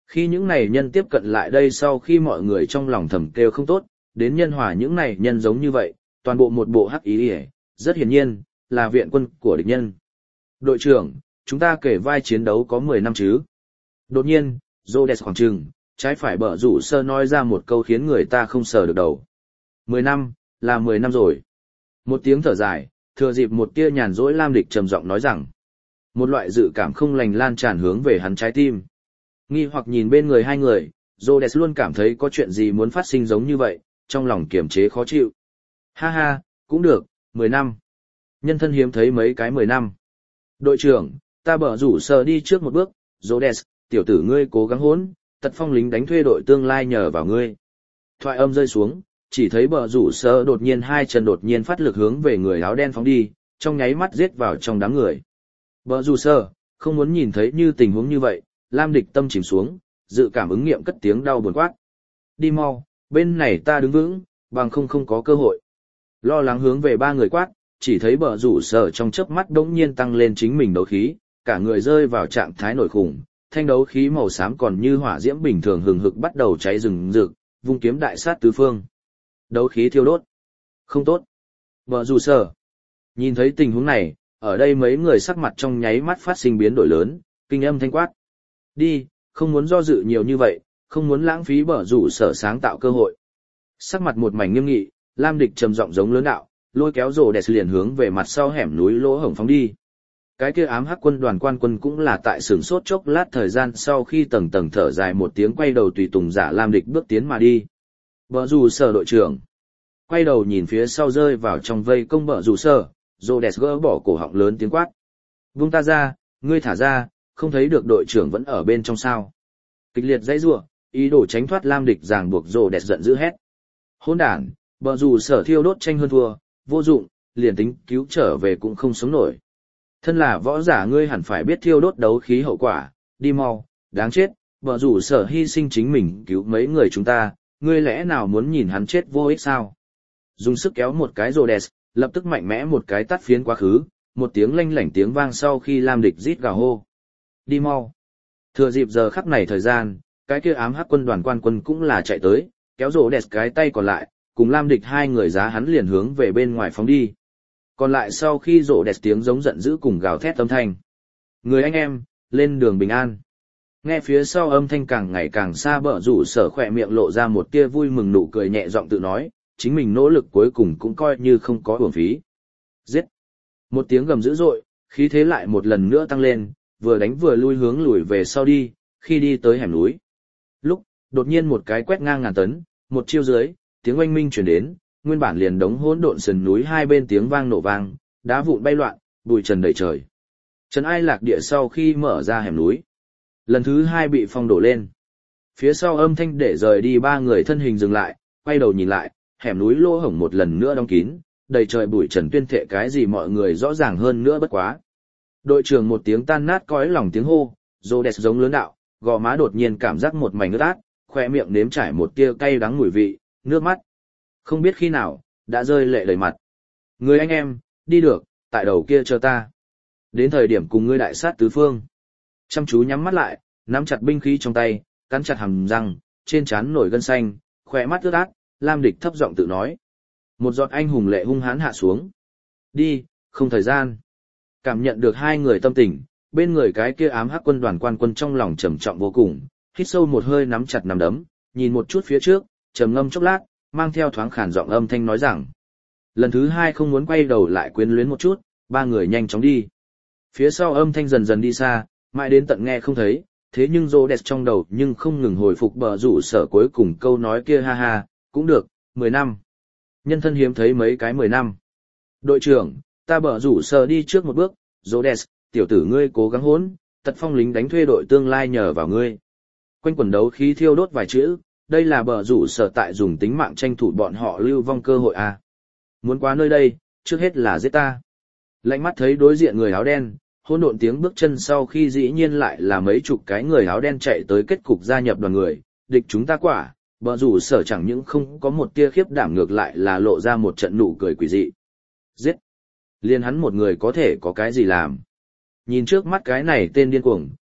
Khi những này nhân tiếp cận lại đây sau khi mọi người trong lòng thầm kêu không tốt, đến nhân hòa những này nhân giống như vậy, toàn bộ một bộ hắc ý hề, rất hiển nhiên, là viện quân của địch nhân. Đội trưởng, chúng ta kể vai chiến đấu có 10 năm chứ? Đột nhiên, Rhodes khoảng trừng, trái phải bở rủ sơ nói ra một câu khiến người ta không sờ được đầu. 10 năm, là 10 năm rồi. Một tiếng thở dài, thừa dịp một tia nhàn rỗi Lam Địch trầm giọng nói rằng, một loại dự cảm không lành lan tràn hướng về hắn trái tim. Nghi hoặc nhìn bên người hai người, Rhodes luôn cảm thấy có chuyện gì muốn phát sinh giống như vậy, trong lòng kiềm chế khó chịu. Ha ha, cũng được, 10 năm. Nhân thân hiếm thấy mấy cái 10 năm. Đội trưởng, ta bở rủ sờ đi trước một bước, Rhodes, tiểu tử ngươi cố gắng hỗn, tật phong lính đánh thuê đội tương lai nhờ vào ngươi. Thoại âm rơi xuống, chỉ thấy bờ rủ sơ đột nhiên hai chân đột nhiên phát lực hướng về người áo đen phóng đi, trong nháy mắt giết vào trong đám người. Bờ rủ sơ, không muốn nhìn thấy như tình huống như vậy, Lam Địch tâm chìm xuống, dự cảm ứng nghiệm cất tiếng đau buồn quát. Đi mau, bên này ta đứng vững, bằng không có cơ hội. Lo lắng hướng về ba người quát, chỉ thấy bờ rủ sơ trong chớp mắt đống nhiên tăng lên chính mình đấu khí, cả người rơi vào trạng thái nổi khủng, thanh đấu khí màu xám còn như hỏa diễm bình thường hừng hực bắt đầu cháy rừng rực, vung kiếm đại sát tứ phương. Đấu khí thiêu đốt. Không tốt. Bờ rủ sơ. Nhìn thấy tình huống này, ở đây mấy người sắc mặt trong nháy mắt phát sinh biến đổi lớn, kinh âm thanh quát. Đi, không muốn do dự nhiều như vậy, không muốn lãng phí bờ rủ sở sáng tạo cơ hội. Sắc mặt một mảnh nghiêm nghị, Lam Địch trầm giọng giống lớn đạo, lôi kéo rồ đẹp liền hướng về mặt sau hẻm núi lỗ hổng phóng đi. Cái kia ám hắc quân đoàn quan quân cũng là tại sửng sốt chốc lát thời gian sau khi tầng tầng thở dài một tiếng quay đầu tùy tùng giả Lam Địch bước tiến mà đi. Bờ rủ sở đội trưởng. Quay đầu nhìn phía sau rơi vào trong vây công bờ rủ sở, Rhodes gỡ bỏ cổ họng lớn tiếng quát. Vung ta ra, ngươi thả ra, không thấy được đội trưởng vẫn ở bên trong sao. Kịch liệt dãy rủa, ý đồ tránh thoát Lam Địch ràng buộc Rhodes giận dữ hét. Hỗn đản, bờ rủ sở thiêu đốt tranh hơn thua, vô dụng, liền tính cứu trở về cũng không sống nổi. Thân là võ giả ngươi hẳn phải biết thiêu đốt đấu khí hậu quả, đi mau, đáng chết, bờ rủ sở hy sinh chính mình cứu mấy người chúng ta, ngươi lẽ nào muốn nhìn hắn chết vô ích sao? Dùng sức kéo một cái Rhodes, lập tức mạnh mẽ một cái tát phiến quá khứ, một tiếng lanh lảnh tiếng vang sau khi Lam Địch rít gào hô. Đi mau. Thừa dịp giờ khắc này thời gian, cái kia ám hắc quân đoàn quan quân cũng là chạy tới, kéo Rhodes cái tay còn lại, cùng Lam Địch hai người giá hắn liền hướng về bên ngoài phóng đi. Còn lại sau khi Rhodes tiếng giống giận dữ cùng gào thét âm thanh. Người anh em, lên đường bình an. Nghe phía sau âm thanh càng ngày càng xa bờ rủ sở khỏe miệng lộ ra một tia vui mừng nụ cười nhẹ giọng tự nói, chính mình nỗ lực cuối cùng cũng coi như không có uổng phí. Giết! Một tiếng gầm dữ dội, khí thế lại một lần nữa tăng lên, vừa đánh vừa lui hướng lùi về sau đi, khi đi tới hẻm núi. Lúc, đột nhiên một cái quét ngang ngàn tấn, một chiêu dưới, tiếng oanh minh chuyển đến, nguyên bản liền đống hỗn độn sườn núi hai bên tiếng vang nổ vang, đá vụn bay loạn, bụi trần đầy trời. Trần ai lạc địa sau khi mở ra hẻm núi. Lần thứ hai bị phong đổ lên. Phía sau âm thanh để rời đi ba người thân hình dừng lại, quay đầu nhìn lại, hẻm núi lỗ hổng một lần nữa đóng kín, đầy trời bụi trần tuyên thệ cái gì mọi người rõ ràng hơn nữa bất quá. Đội trưởng một tiếng tan nát cõi lòng tiếng hô, Rhodes giống lớn đạo, gò má đột nhiên cảm giác một mảnh ướt át, khoe miệng nếm trải một tia cay đắng mùi vị, nước mắt. Không biết khi nào, đã rơi lệ đầy mặt. Người anh em, đi được, tại đầu kia chờ ta. Đến thời điểm cùng ngươi đại sát tứ phương. Chăm chú nhắm mắt lại, nắm chặt binh khí trong tay, cắn chặt hàm răng, trên trán nổi gân xanh, khỏe mắt ướt át, Lam Địch thấp giọng tự nói. Một giọt anh hùng lệ hung hãn hạ xuống. Đi, không thời gian. Cảm nhận được hai người tâm tình, bên người cái kia ám hắc quân đoàn quan quân trong lòng trầm trọng vô cùng, hít sâu một hơi nắm chặt nắm đấm, nhìn một chút phía trước, trầm ngâm chốc lát, mang theo thoáng khàn giọng âm thanh nói rằng. Lần thứ hai không muốn quay đầu lại quyến luyến một chút, ba người nhanh chóng đi. Phía sau âm thanh dần dần đi xa, mãi đến tận nghe không thấy, thế nhưng Rhodes trong đầu nhưng không ngừng hồi phục bờ rủ sở cuối cùng câu nói kia ha ha, cũng được, 10 năm. Nhân thân hiếm thấy mấy cái 10 năm. Đội trưởng, ta bờ rủ sở đi trước một bước, Rhodes, tiểu tử ngươi cố gắng hỗn, tật phong lính đánh thuê đội tương lai nhờ vào ngươi. Quanh quần đấu khí thiêu đốt vài chữ, đây là bờ rủ sở tại dùng tính mạng tranh thủ bọn họ lưu vong cơ hội à. Muốn qua nơi đây, trước hết là giết ta. Lạnh mắt thấy đối diện người áo đen, hỗn độn tiếng bước chân sau khi dĩ nhiên lại là mấy chục cái người áo đen chạy tới kết cục gia nhập đoàn người, địch chúng ta quả, bờ rủ sở chẳng những không có một tia khiếp đảm ngược lại là lộ ra một trận nụ cười quỷ dị. Giết! Liên hắn một người có thể có cái gì làm? Nhìn trước mắt cái này tên điên cuồng,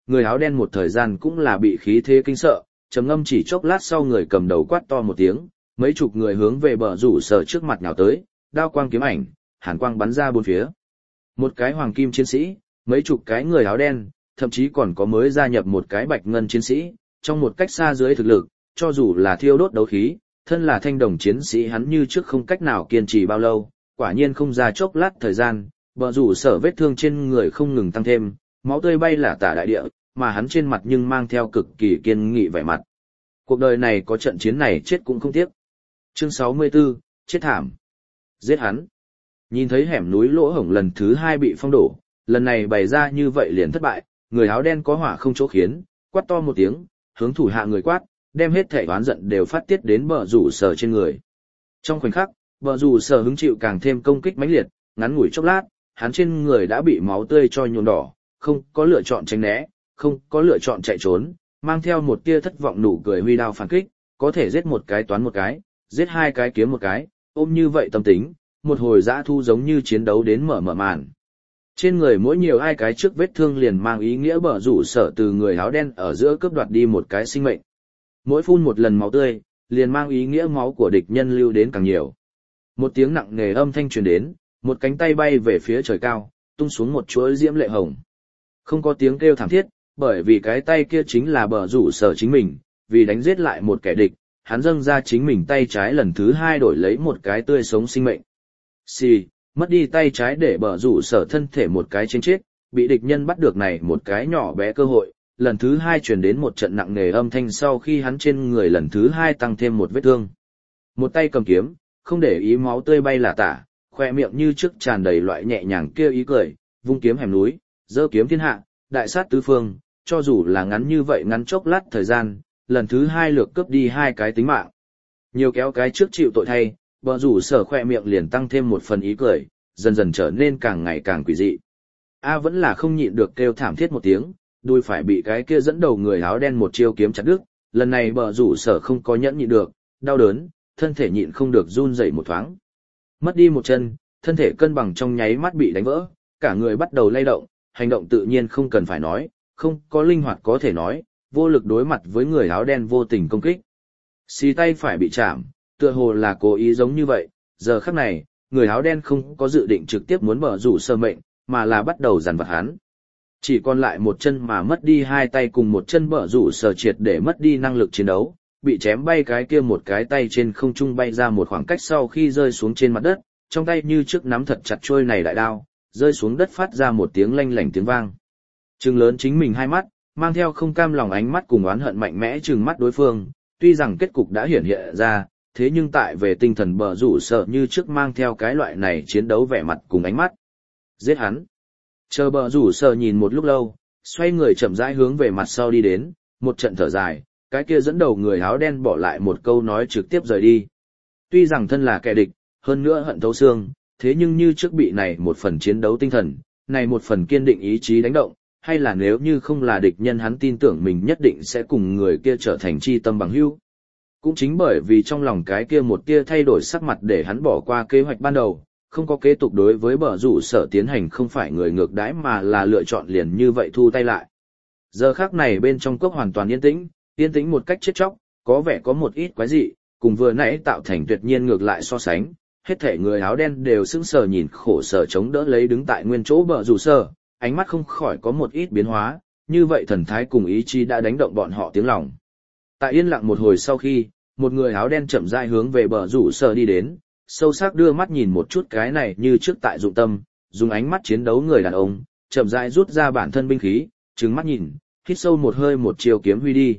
người áo đen một thời gian cũng là bị khí thế kinh sợ, trầm ngâm chỉ chốc lát sau người cầm đầu quát to một tiếng, mấy chục người hướng về bờ rủ sở trước mặt nhào tới, đao quang kiếm ảnh, hàn quang bắn ra bốn phía. Một cái hoàng kim chiến sĩ, mấy chục cái người áo đen, thậm chí còn có mới gia nhập một cái bạch ngân chiến sĩ, trong một cách xa dưới thực lực, cho dù là thiêu đốt đấu khí, thân là thanh đồng chiến sĩ hắn như trước không cách nào kiên trì bao lâu, quả nhiên không ra chốc lát thời gian, bờ rủ sở vết thương trên người không ngừng tăng thêm, máu tươi bay lả tả đại địa, mà hắn trên mặt nhưng mang theo cực kỳ kiên nghị vẻ mặt. Cuộc đời này có trận chiến này chết cũng không tiếc. Chương 64, chết thảm. Giết hắn. Nhìn thấy hẻm núi lỗ hổng lần thứ 2 bị phong đổ, lần này bày ra như vậy liền thất bại, người áo đen có hỏa không chỗ khiến, quát to một tiếng, hướng thủ hạ người quát, đem hết thể oán giận đều phát tiết đến bờ rủ sở trên người. Trong khoảnh khắc, bờ rủ sở hứng chịu càng thêm công kích mãnh liệt, ngắn ngủi chốc lát, hắn trên người đã bị máu tươi cho nhuộm đỏ, không có lựa chọn tránh né, không có lựa chọn chạy trốn, mang theo một tia thất vọng nụ cười huy đao phản kích, có thể giết một cái toán một cái, giết hai cái kiếm một cái, ôm như vậy tâm tính, một hồi dã thu giống như chiến đấu đến mở màn. Trên người mỗi nhiều hai cái trước vết thương liền mang ý nghĩa bờ rủ sở từ người áo đen ở giữa cướp đoạt đi một cái sinh mệnh. Mỗi phun một lần máu tươi, liền mang ý nghĩa máu của địch nhân lưu đến càng nhiều. Một tiếng nặng nề âm thanh truyền đến, một cánh tay bay về phía trời cao, tung xuống một chuỗi diễm lệ hồng. Không có tiếng kêu thảm thiết, bởi vì cái tay kia chính là bờ rủ sở chính mình, vì đánh giết lại một kẻ địch, hắn dâng ra chính mình tay trái lần thứ 2 đổi lấy một cái tươi sống sinh mệnh. Xì, mất đi tay trái để bờ rủ sở thân thể một cái chiến chết, bị địch nhân bắt được này một cái nhỏ bé cơ hội, lần thứ 2 truyền đến một trận nặng nề âm thanh sau khi hắn trên người lần thứ 2 tăng thêm một vết thương. Một tay cầm kiếm, không để ý máu tươi bay lả tả, khoe miệng như trước tràn đầy loại nhẹ nhàng kia ý cười, vung kiếm hẻm núi, giơ kiếm thiên hạ, đại sát tứ phương, cho dù là ngắn như vậy ngắn chốc lát thời gian, lần thứ 2 lược cướp đi 2 cái tính mạng. Nhiều kéo cái trước chịu tội thay, bờ rủ sở khoe miệng liền tăng thêm một phần ý cười, dần dần trở nên càng ngày càng quỷ dị. A vẫn là không nhịn được kêu thảm thiết một tiếng, đùi phải bị cái kia dẫn đầu người áo đen một chiêu kiếm chặt đứt, lần này bờ rủ sở không có nhẫn nhịn được, đau đớn, thân thể nhịn không được run rẩy một thoáng. Mất đi một chân, thân thể cân bằng trong nháy mắt bị đánh vỡ, cả người bắt đầu lay động, hành động tự nhiên không cần phải nói, không có linh hoạt có thể nói, vô lực đối mặt với người áo đen vô tình công kích. Xì tay phải bị chạm, tựa hồ là cố ý giống như vậy, giờ khắc này, người áo đen không có dự định trực tiếp muốn bờ rủ sở mệnh, mà là bắt đầu giàn vật hắn. Chỉ còn lại một chân mà mất đi 2 tay cùng một chân bờ rủ sở triệt để mất đi năng lực chiến đấu, bị chém bay cái kia một cái tay trên không trung bay ra một khoảng cách sau khi rơi xuống trên mặt đất, trong tay như trước nắm thật chặt trôi này đại đao, rơi xuống đất phát ra một tiếng lanh lảnh tiếng vang. Trừng lớn chính mình hai mắt, mang theo không cam lòng ánh mắt cùng oán hận mạnh mẽ trừng mắt đối phương, tuy rằng kết cục đã hiển hiện ra, thế nhưng tại về tinh thần bờ rủ sở như trước mang theo cái loại này chiến đấu vẻ mặt cùng ánh mắt. Giết hắn. Chờ bờ rủ sở nhìn một lúc lâu, xoay người chậm rãi hướng về mặt sau đi đến, một trận thở dài, cái kia dẫn đầu người áo đen bỏ lại một câu nói trực tiếp rời đi. Tuy rằng thân là kẻ địch, hơn nữa hận thấu xương, thế nhưng như trước bị này một phần chiến đấu tinh thần, này một phần kiên định ý chí đánh động, hay là nếu như không là địch nhân hắn tin tưởng mình nhất định sẽ cùng người kia trở thành chi tâm bằng hữu. Cũng chính bởi vì trong lòng cái kia một tia thay đổi sắc mặt để hắn bỏ qua kế hoạch ban đầu, không có kế tục đối với bờ rủ sở tiến hành không phải người ngược đãi mà là lựa chọn liền như vậy thu tay lại. Giờ khắc này bên trong cốc hoàn toàn yên tĩnh một cách chết chóc, có vẻ có một ít quái dị, cùng vừa nãy tạo thành tuyệt nhiên ngược lại so sánh, hết thể người áo đen đều sững sờ nhìn khổ sở chống đỡ lấy đứng tại nguyên chỗ bờ rủ sở, ánh mắt không khỏi có một ít biến hóa, như vậy thần thái cùng ý chí đã đánh động bọn họ tiếng lòng. Tại yên lặng một hồi sau khi, một người áo đen chậm rãi hướng về bờ rủ sở đi đến, sâu sắc đưa mắt nhìn một chút cái này như trước tại dụng tâm, dùng ánh mắt chiến đấu người đàn ông, chậm rãi rút ra bản thân binh khí, trừng mắt nhìn, hít sâu một hơi một chiều kiếm huy đi.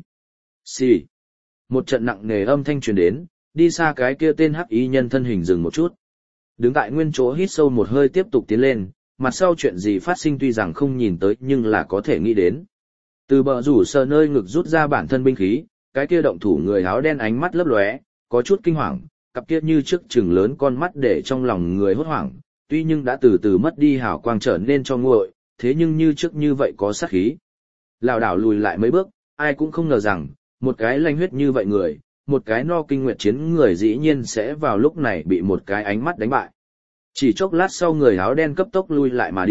Xì. Một trận nặng nề âm thanh truyền đến, đi xa cái kia tên hắc y nhân thân hình dừng một chút. Đứng tại nguyên chỗ hít sâu một hơi tiếp tục tiến lên, mặt sau chuyện gì phát sinh tuy rằng không nhìn tới nhưng là có thể nghĩ đến. Từ bờ rủ sở nơi ngực rút ra bản thân binh khí, cái kia động thủ người áo đen ánh mắt lấp lóe, có chút kinh hoàng, cặp kia như trước trừng lớn con mắt để trong lòng người hốt hoảng, tuy nhưng đã từ từ mất đi hào quang trở nên cho nguội, thế nhưng như trước như vậy có sát khí. Lảo đảo lùi lại mấy bước, ai cũng không ngờ rằng, một cái lanh huyết như vậy người, một cái no kinh nguyệt chiến người dĩ nhiên sẽ vào lúc này bị một cái ánh mắt đánh bại. Chỉ chốc lát sau người áo đen cấp tốc lui lại mà đi,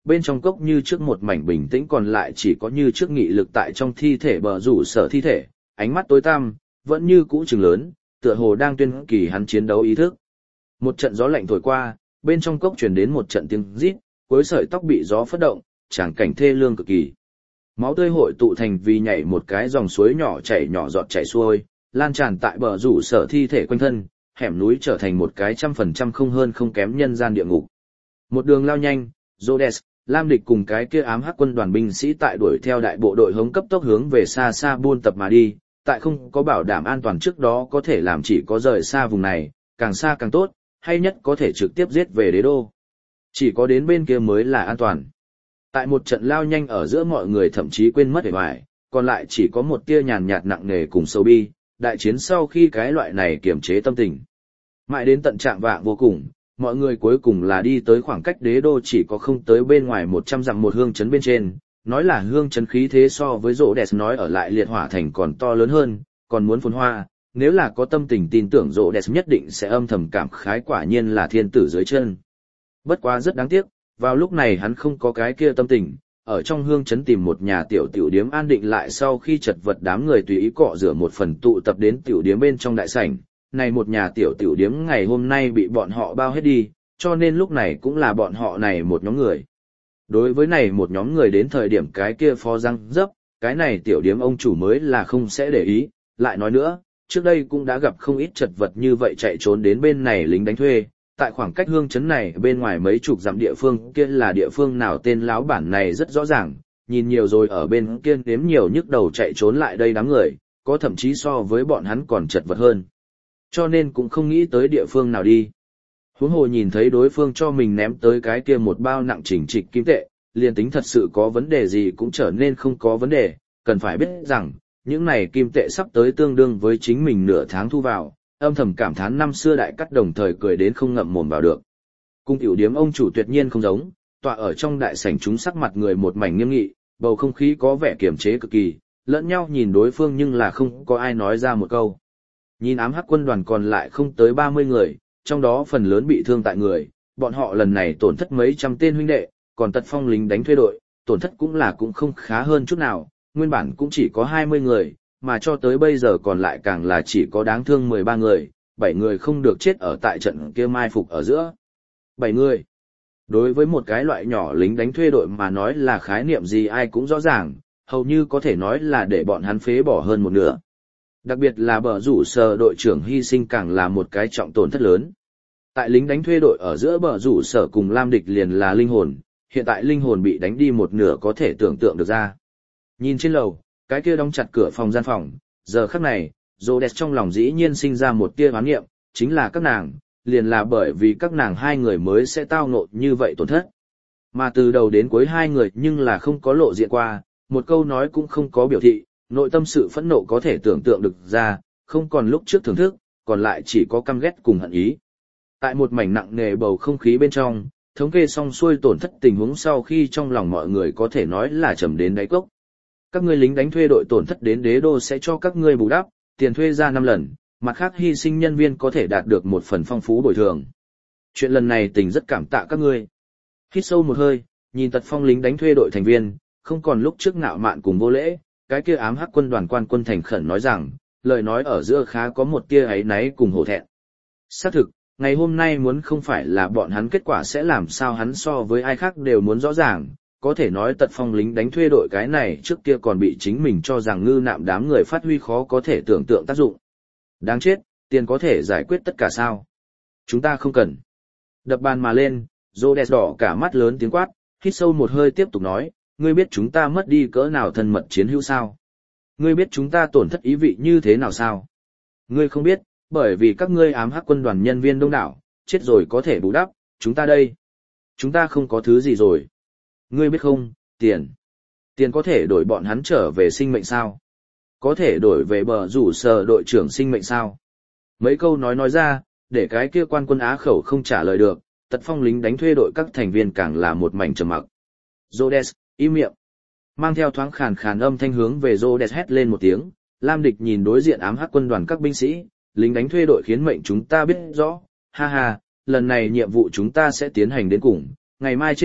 bên trong cốc như trước một mảnh bình tĩnh, còn lại chỉ có như trước nghị lực tại trong thi thể bờ rủ sở thi thể, ánh mắt tối tăm, vẫn như cũ trừng lớn, tựa hồ đang tuyên kỳ hắn chiến đấu ý thức. Một trận gió lạnh thổi qua, bên trong cốc truyền đến một trận tiếng rít, cuối sợi tóc bị gió phất động, tràng cảnh thê lương cực kỳ. Máu tươi hội tụ thành vì nhảy một cái dòng suối nhỏ chảy nhỏ giọt chảy xuôi, lan tràn tại bờ rủ sở thi thể quanh thân, hẻm núi trở thành một cái 100% không hơn không kém nhân gian địa ngục. Một đường lao nhanh, Rhodes, Lam Địch cùng cái kia ám hắc quân đoàn binh sĩ tại đuổi theo đại bộ đội hống cấp tốc hướng về xa xa buôn tập mà đi, tại không có bảo đảm an toàn trước đó có thể làm chỉ có rời xa vùng này, càng xa càng tốt, hay nhất có thể trực tiếp giết về đế đô. Chỉ có đến bên kia mới là an toàn. Tại một trận lao nhanh ở giữa mọi người thậm chí quên mất vẻ vải, còn lại chỉ có một tia nhàn nhạt nặng nề cùng sâu bi, đại chiến sau khi cái loại này kiềm chế tâm tình. Mãi đến tận trạng vạng vô cùng, mọi người cuối cùng là đi tới khoảng cách đế đô chỉ có không tới bên ngoài 100 dặm một hương trấn bên trên, nói là hương trấn khí thế so với rỗ đẹp nói ở lại liệt hỏa thành còn to lớn hơn, còn muốn phồn hoa, nếu là có tâm tình tin tưởng rỗ đẹp nhất định sẽ âm thầm cảm khái quả nhiên là thiên tử dưới chân. Bất quá rất đáng tiếc, vào lúc này hắn không có cái kia tâm tình, ở trong hương trấn tìm một nhà tiểu điếm an định lại sau khi chật vật đám người tùy ý cọ rửa một phần tụ tập đến tiểu điếm bên trong đại sảnh. Này một nhà tiểu điếm ngày hôm nay bị bọn họ bao hết đi, cho nên lúc này cũng là bọn họ này một nhóm người. Đối với này một nhóm người đến thời điểm cái kia phó răng dấp, cái này tiểu điếm ông chủ mới là không sẽ để ý, lại nói nữa, trước đây cũng đã gặp không ít chật vật như vậy chạy trốn đến bên này lính đánh thuê, tại khoảng cách hương trấn này bên ngoài mấy chục dặm địa phương kia là địa phương nào tên láo bản này rất rõ ràng, nhìn nhiều rồi ở bên kia đếm nhiều nhức đầu chạy trốn lại đây đám người, có thậm chí so với bọn hắn còn chật vật hơn. Cho nên cũng không nghĩ tới địa phương nào đi. Huống hồ nhìn thấy đối phương cho mình ném tới cái kia một bao nặng chỉnh trịch kim tệ, liền tính thật sự có vấn đề gì cũng trở nên không có vấn đề, cần phải biết rằng, những này kim tệ sắp tới tương đương với chính mình nửa tháng thu vào, âm thầm cảm thán năm xưa đại cắt đồng thời cười đến không ngậm mồm vào được. Cung tiểu điếm ông chủ tuyệt nhiên không giống, tọa ở trong đại sảnh chúng sắc mặt người một mảnh nghiêm nghị, bầu không khí có vẻ kiềm chế cực kỳ, lẫn nhau nhìn đối phương nhưng là không có ai nói ra một câu. Nhìn ám hắc quân đoàn còn lại không tới 30 người, trong đó phần lớn bị thương tại người, bọn họ lần này tổn thất mấy trăm tên huynh đệ, còn Tật Phong lính đánh thuê đội, tổn thất cũng không khá hơn chút nào, nguyên bản cũng chỉ có 20 người, mà cho tới bây giờ còn lại càng là chỉ có đáng thương 13 người, 7 người không được chết ở tại trận kia mai phục ở giữa. 7 người. Đối với một cái loại nhỏ lính đánh thuê đội mà nói là khái niệm gì ai cũng rõ ràng, hầu như có thể nói là để bọn hắn phế bỏ hơn một nửa. Đặc biệt là bờ rủ sở đội trưởng hy sinh càng là một cái trọng tổn thất lớn. Tại lính đánh thuê đội ở giữa bờ rủ sở cùng Lam Địch liền là linh hồn, hiện tại linh hồn bị đánh đi một nửa có thể tưởng tượng được ra. Nhìn trên lầu, cái kia đóng chặt cửa phòng gian phòng, giờ khắc này, Rhodes trong lòng dĩ nhiên sinh ra một tia oán nghiệm, chính là các nàng, liền là bởi vì các nàng hai người mới sẽ tao ngộ như vậy tổn thất. Mà từ đầu đến cuối hai người nhưng là không có lộ diện qua, một câu nói cũng không có biểu thị, nội tâm sự phẫn nộ có thể tưởng tượng được ra, không còn lúc trước thưởng thức, còn lại chỉ có căm ghét cùng hận ý. Tại một mảnh nặng nề bầu không khí bên trong, thống kê xong xuôi tổn thất tình huống sau khi trong lòng mọi người có thể nói là trầm đến đáy cốc. Các ngươi lính đánh thuê đội tổn thất đến đế đô sẽ cho các ngươi bù đắp, tiền thuê ra 5 lần, mặt khác hy sinh nhân viên có thể đạt được một phần phong phú bồi thường. Chuyện lần này tình rất cảm tạ các ngươi. Hít sâu một hơi, nhìn Tật Phong lính đánh thuê đội thành viên, không còn lúc trước ngạo mạn cùng vô lễ, cái kia ám hắc quân đoàn quan quân thành khẩn nói rằng, lời nói ở giữa khá có một tia áy náy cùng hổ thẹn. Xác thực, ngày hôm nay muốn không phải là bọn hắn kết quả sẽ làm sao hắn so với ai khác đều muốn rõ ràng, có thể nói Tật Phong lính đánh thuê đội cái này trước kia còn bị chính mình cho rằng ngư nạm đám người phát huy khó có thể tưởng tượng tác dụng. Đáng chết, tiền có thể giải quyết tất cả sao? Chúng ta không cần. Đập bàn mà lên, Rhodes đỏ cả mắt lớn tiếng quát, hít sâu một hơi tiếp tục nói, ngươi biết chúng ta mất đi cỡ nào thân mật chiến hữu sao? Ngươi biết chúng ta tổn thất ý vị như thế nào sao? Ngươi không biết, bởi vì các ngươi ám hắc quân đoàn nhân viên đông đảo, chết rồi có thể bù đắp, chúng ta đây. Chúng ta không có thứ gì rồi. Ngươi biết không, tiền. Tiền có thể đổi bọn hắn trở về sinh mệnh sao? Có thể đổi về bờ rủ sở đội trưởng sinh mệnh sao? Mấy câu nói ra, để cái kia quan quân á khẩu không trả lời được, Tật Phong lính đánh thuê đội các thành viên càng là một mảnh trầm mặc. Rhodes, im miệng. Mang theo thoáng khàn khàn âm thanh hướng về Rhodes hét lên một tiếng, Lam Địch nhìn đối diện ám hắc quân đoàn các binh sĩ, lính đánh thuê đội khiến mệnh chúng ta biết rõ, ha ha, lần này nhiệm vụ chúng ta sẽ tiến hành đến cùng, ngày mai trên ngựa,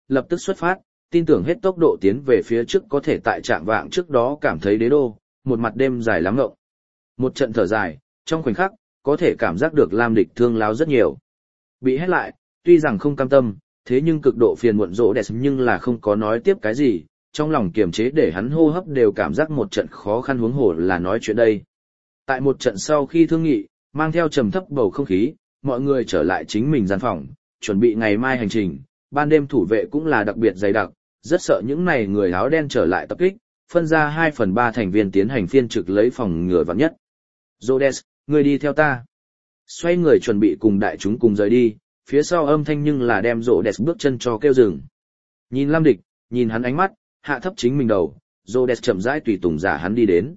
lập tức xuất phát, tin tưởng hết tốc độ tiến về phía trước có thể tại trạm vạng trước đó cảm thấy đế đô, một mặt đêm dài lắm ngộng. Một trận thở dài, trong khoảnh khắc, có thể cảm giác được Lam Địch thương láo rất nhiều. Bị hét lại, tuy rằng không cam tâm, thế nhưng cực độ phiền muộn rỗ đẹp nhưng là không có nói tiếp cái gì, trong lòng kiềm chế để hắn hô hấp đều cảm giác một trận khó khăn huống hồ là nói chuyện đây. Tại một trận sau khi thương nghị, mang theo trầm thấp bầu không khí, mọi người trở lại chính mình gian phòng, chuẩn bị ngày mai hành trình, ban đêm thủ vệ cũng là đặc biệt dày đặc, rất sợ những này người áo đen trở lại tập kích, phân ra 2/3 thành viên tiến hành phiên trực lấy phòng ngừa vạn nhất. Rhodes, ngươi đi theo ta. Xoay người chuẩn bị cùng đại chúng cùng rời đi, phía sau âm thanh nhưng là đem Rhodes bước chân cho kêu dừng. Nhìn Lam Địch, nhìn hắn ánh mắt, hạ thấp chính mình đầu, Rhodes chậm rãi tùy tùng giả hắn đi đến.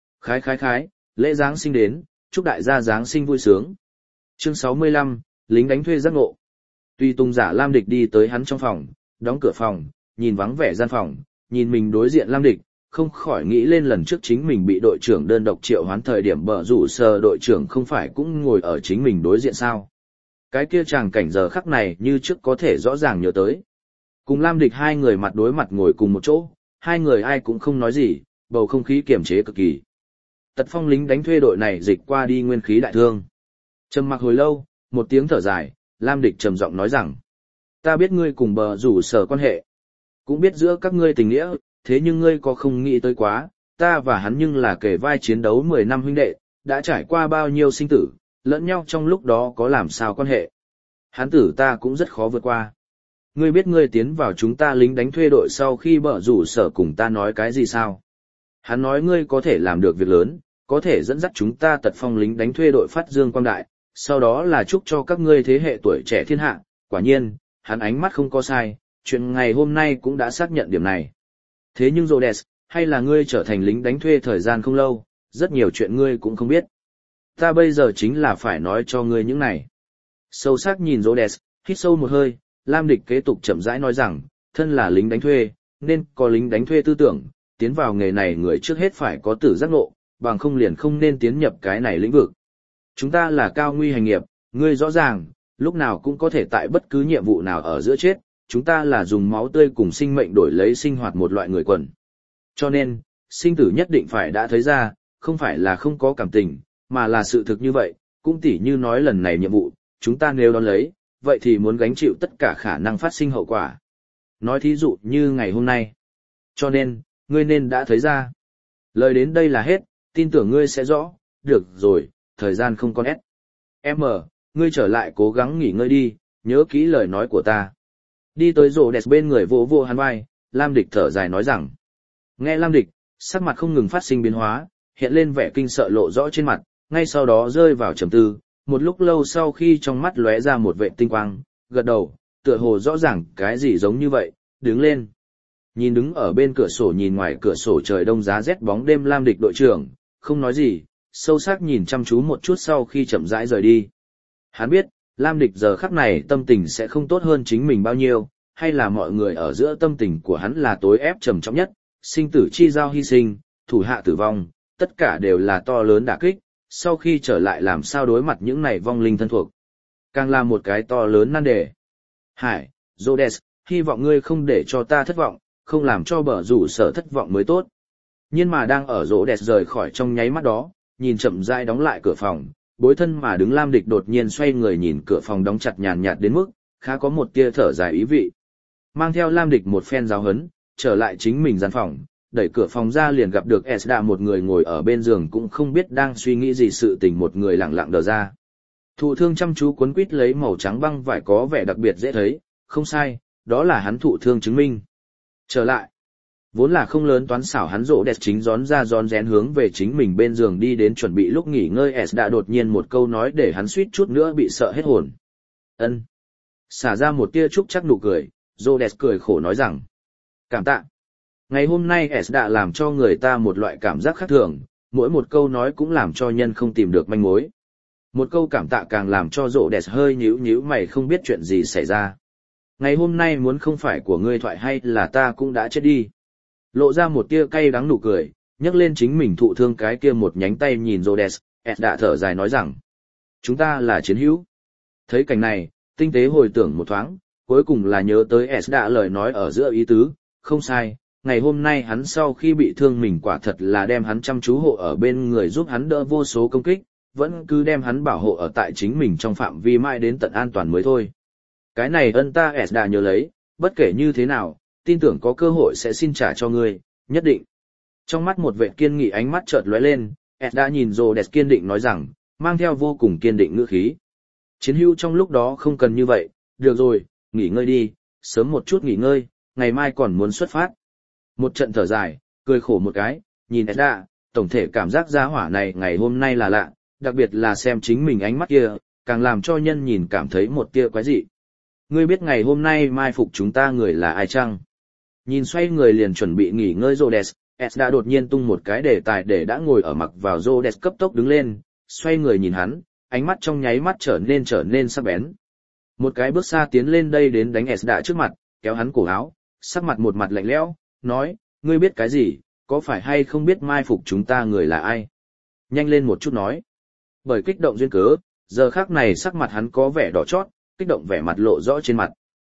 Khái, lễ Giáng sinh đến, chúc đại gia Giáng sinh vui sướng. Chương 65, lính đánh thuê giác ngộ. Tùy tùng giả Lam Địch đi tới hắn trong phòng, đóng cửa phòng, nhìn vắng vẻ gian phòng, nhìn mình đối diện Lam Địch, không khỏi nghĩ lên lần trước chính mình bị đội trưởng đơn độc triệu hoán thời điểm bờ rủ sờ đội trưởng không phải cũng ngồi ở chính mình đối diện sao. Cái kia chàng cảnh giờ khắc này như trước có thể rõ ràng nhớ tới. Cùng Lam Địch hai người mặt đối mặt ngồi cùng một chỗ, hai người ai cũng không nói gì, bầu không khí kiềm chế cực kỳ. Tật Phong lính đánh thuê đội này dịch qua đi nguyên khí đại thương. Trầm mặc hồi lâu, một tiếng thở dài, Lam Địch trầm giọng nói rằng: ta biết ngươi cùng bờ rủ sở quan hệ, cũng biết giữa các ngươi tình nghĩa, thế nhưng ngươi có không nghĩ tới quá, ta và hắn nhưng là kề vai chiến đấu 10 năm huynh đệ, đã trải qua bao nhiêu sinh tử, lẫn nhau trong lúc đó có làm sao quan hệ. Hắn tử ta cũng rất khó vượt qua. Ngươi biết ngươi tiến vào chúng ta lính đánh thuê đội sau khi bờ rủ sở cùng ta nói cái gì sao? Hắn nói ngươi có thể làm được việc lớn, có thể dẫn dắt chúng ta Tật Phong lính đánh thuê đội phát dương quang đại, sau đó là chúc cho các ngươi thế hệ tuổi trẻ thiên hạ. Quả nhiên, hắn ánh mắt không có sai, chuyện ngày hôm nay cũng đã xác nhận điểm này. Thế nhưng Rhodes, hay là ngươi trở thành lính đánh thuê thời gian không lâu, rất nhiều chuyện ngươi cũng không biết. Ta bây giờ chính là phải nói cho ngươi những này. Sâu sắc nhìn Rhodes, hít sâu một hơi, Lam Địch kế tục chậm rãi nói rằng, thân là lính đánh thuê, nên có lính đánh thuê tư tưởng, tiến vào nghề này người trước hết phải có tử giác ngộ, bằng không liền không nên tiến nhập cái này lĩnh vực. Chúng ta là cao nguy hành nghiệp, ngươi rõ ràng, lúc nào cũng có thể tại bất cứ nhiệm vụ nào ở giữa chết, chúng ta là dùng máu tươi cùng sinh mệnh đổi lấy sinh hoạt một loại người quần. Cho nên, sinh tử nhất định phải đã thấy ra, không phải là không có cảm tình, mà là sự thực như vậy, cũng tỉ như nói lần này nhiệm vụ, chúng ta nếu đón lấy, vậy thì muốn gánh chịu tất cả khả năng phát sinh hậu quả. Nói thí dụ như ngày hôm nay. Cho nên, ngươi nên đã thấy ra. Lời đến đây là hết, tin tưởng ngươi sẽ rõ, được rồi, thời gian không còn ép. Ngươi trở lại cố gắng nghỉ ngơi đi, nhớ kỹ lời nói của ta. Đi tới rổ đẹp bên người vỗ vỗ hắn vai, Lam Địch thở dài nói rằng. Nghe Lam Địch, sắc mặt không ngừng phát sinh biến hóa, hiện lên vẻ kinh sợ lộ rõ trên mặt, ngay sau đó rơi vào trầm tư, một lúc lâu sau khi trong mắt lóe ra một vệ tinh quang, gật đầu, tựa hồ rõ ràng cái gì giống như vậy, đứng lên. Nhìn đứng ở bên cửa sổ nhìn ngoài cửa sổ trời đông giá rét bóng đêm Lam Địch đội trưởng, không nói gì, sâu sắc nhìn chăm chú một chút sau khi chậm rãi rời đi. Hắn biết, Lam Địch giờ khắc này tâm tình sẽ không tốt hơn chính mình bao nhiêu, hay là mọi người ở giữa tâm tình của hắn là tối ép trầm trọng nhất, sinh tử chi giao hy sinh, thủ hạ tử vong, tất cả đều là to lớn đả kích, sau khi trở lại làm sao đối mặt những này vong linh thân thuộc. Càng là một cái to lớn nan đề. Hải, Rhodes, hy vọng ngươi không để cho ta thất vọng, không làm cho bờ rủ sở thất vọng mới tốt. Nhưng mà đang ở Rhodes rời khỏi trong nháy mắt đó, nhìn chậm rãi đóng lại cửa phòng, bối thân mà đứng Lam Địch đột nhiên xoay người nhìn cửa phòng đóng chặt nhàn nhạt đến mức, khá có một tia thở dài ý vị. Mang theo Lam Địch một phen giáo huấn, trở lại chính mình gian phòng, đẩy cửa phòng ra liền gặp được Esda một người ngồi ở bên giường cũng không biết đang suy nghĩ gì sự tình một người lặng lặng đờ ra. Thụ thương chăm chú cuốn quýt lấy màu trắng băng vải có vẻ đặc biệt dễ thấy, không sai, đó là hắn thụ thương chứng minh. Trở lại. Vốn là không lớn toán xảo hắn rỗ đẹp chính rón ra rón rén hướng về chính mình bên giường đi đến chuẩn bị lúc nghỉ ngơi S đã đột nhiên một câu nói để hắn suýt chút nữa bị sợ hết hồn. Ân. Xả ra một tia chúc chắc nụ cười, rỗ đẹp cười khổ nói rằng. Cảm tạ. Ngày hôm nay S đã làm cho người ta một loại cảm giác khác thường, mỗi một câu nói cũng làm cho nhân không tìm được manh mối. Một câu cảm tạ càng làm cho rỗ đẹp hơi nhíu nhíu mày không biết chuyện gì xảy ra. Ngày hôm nay muốn không phải của ngươi thoại hay là ta cũng đã chết đi. Lộ ra một tia cay đắng nụ cười, nhấc lên chính mình thụ thương cái kia một nhánh tay nhìn Rhodes, đã thở dài nói rằng. Chúng ta là chiến hữu. Thấy cảnh này, tinh tế hồi tưởng một thoáng, cuối cùng là nhớ tới S đã lời nói ở giữa ý tứ, không sai, ngày hôm nay hắn sau khi bị thương mình quả thật là đem hắn chăm chú hộ ở bên người giúp hắn đỡ vô số công kích, vẫn cứ đem hắn bảo hộ ở tại chính mình trong phạm vi mãi đến tận an toàn mới thôi. Cái này ân ta S đã nhớ lấy, bất kể như thế nào, tin tưởng có cơ hội sẽ xin trả cho ngươi, nhất định. Trong mắt một vệ kiên nghị ánh mắt chợt lóe lên, S đã nhìn Rhodes kiên định nói rằng, mang theo vô cùng kiên định ngữ khí. Chiến hữu trong lúc đó không cần như vậy, được rồi, nghỉ ngơi đi, sớm một chút nghỉ ngơi, ngày mai còn muốn xuất phát. Một trận thở dài, cười khổ một cái, nhìn S đã, tổng thể cảm giác gia hỏa này ngày hôm nay là lạ, đặc biệt là xem chính mình ánh mắt kia, càng làm cho nhân nhìn cảm thấy một tia quái dị. Ngươi biết ngày hôm nay mai phục chúng ta người là ai chăng? Nhìn xoay người liền chuẩn bị nghỉ ngơi Rhodes, S đã đột nhiên tung một cái đề tài để đã ngồi ở mặc vào Rhodes cấp tốc đứng lên, xoay người nhìn hắn, ánh mắt trong nháy mắt trở nên sắc bén. Một cái bước xa tiến lên đây đến đánh S đã trước mặt, kéo hắn cổ áo, sắc mặt một mặt lạnh lẽo, nói, ngươi biết cái gì, có phải hay không biết mai phục chúng ta người là ai? Nhanh lên một chút nói. Bởi kích động duyên cớ, giờ khắc này sắc mặt hắn có vẻ đỏ chót, kích động vẻ mặt lộ rõ trên mặt.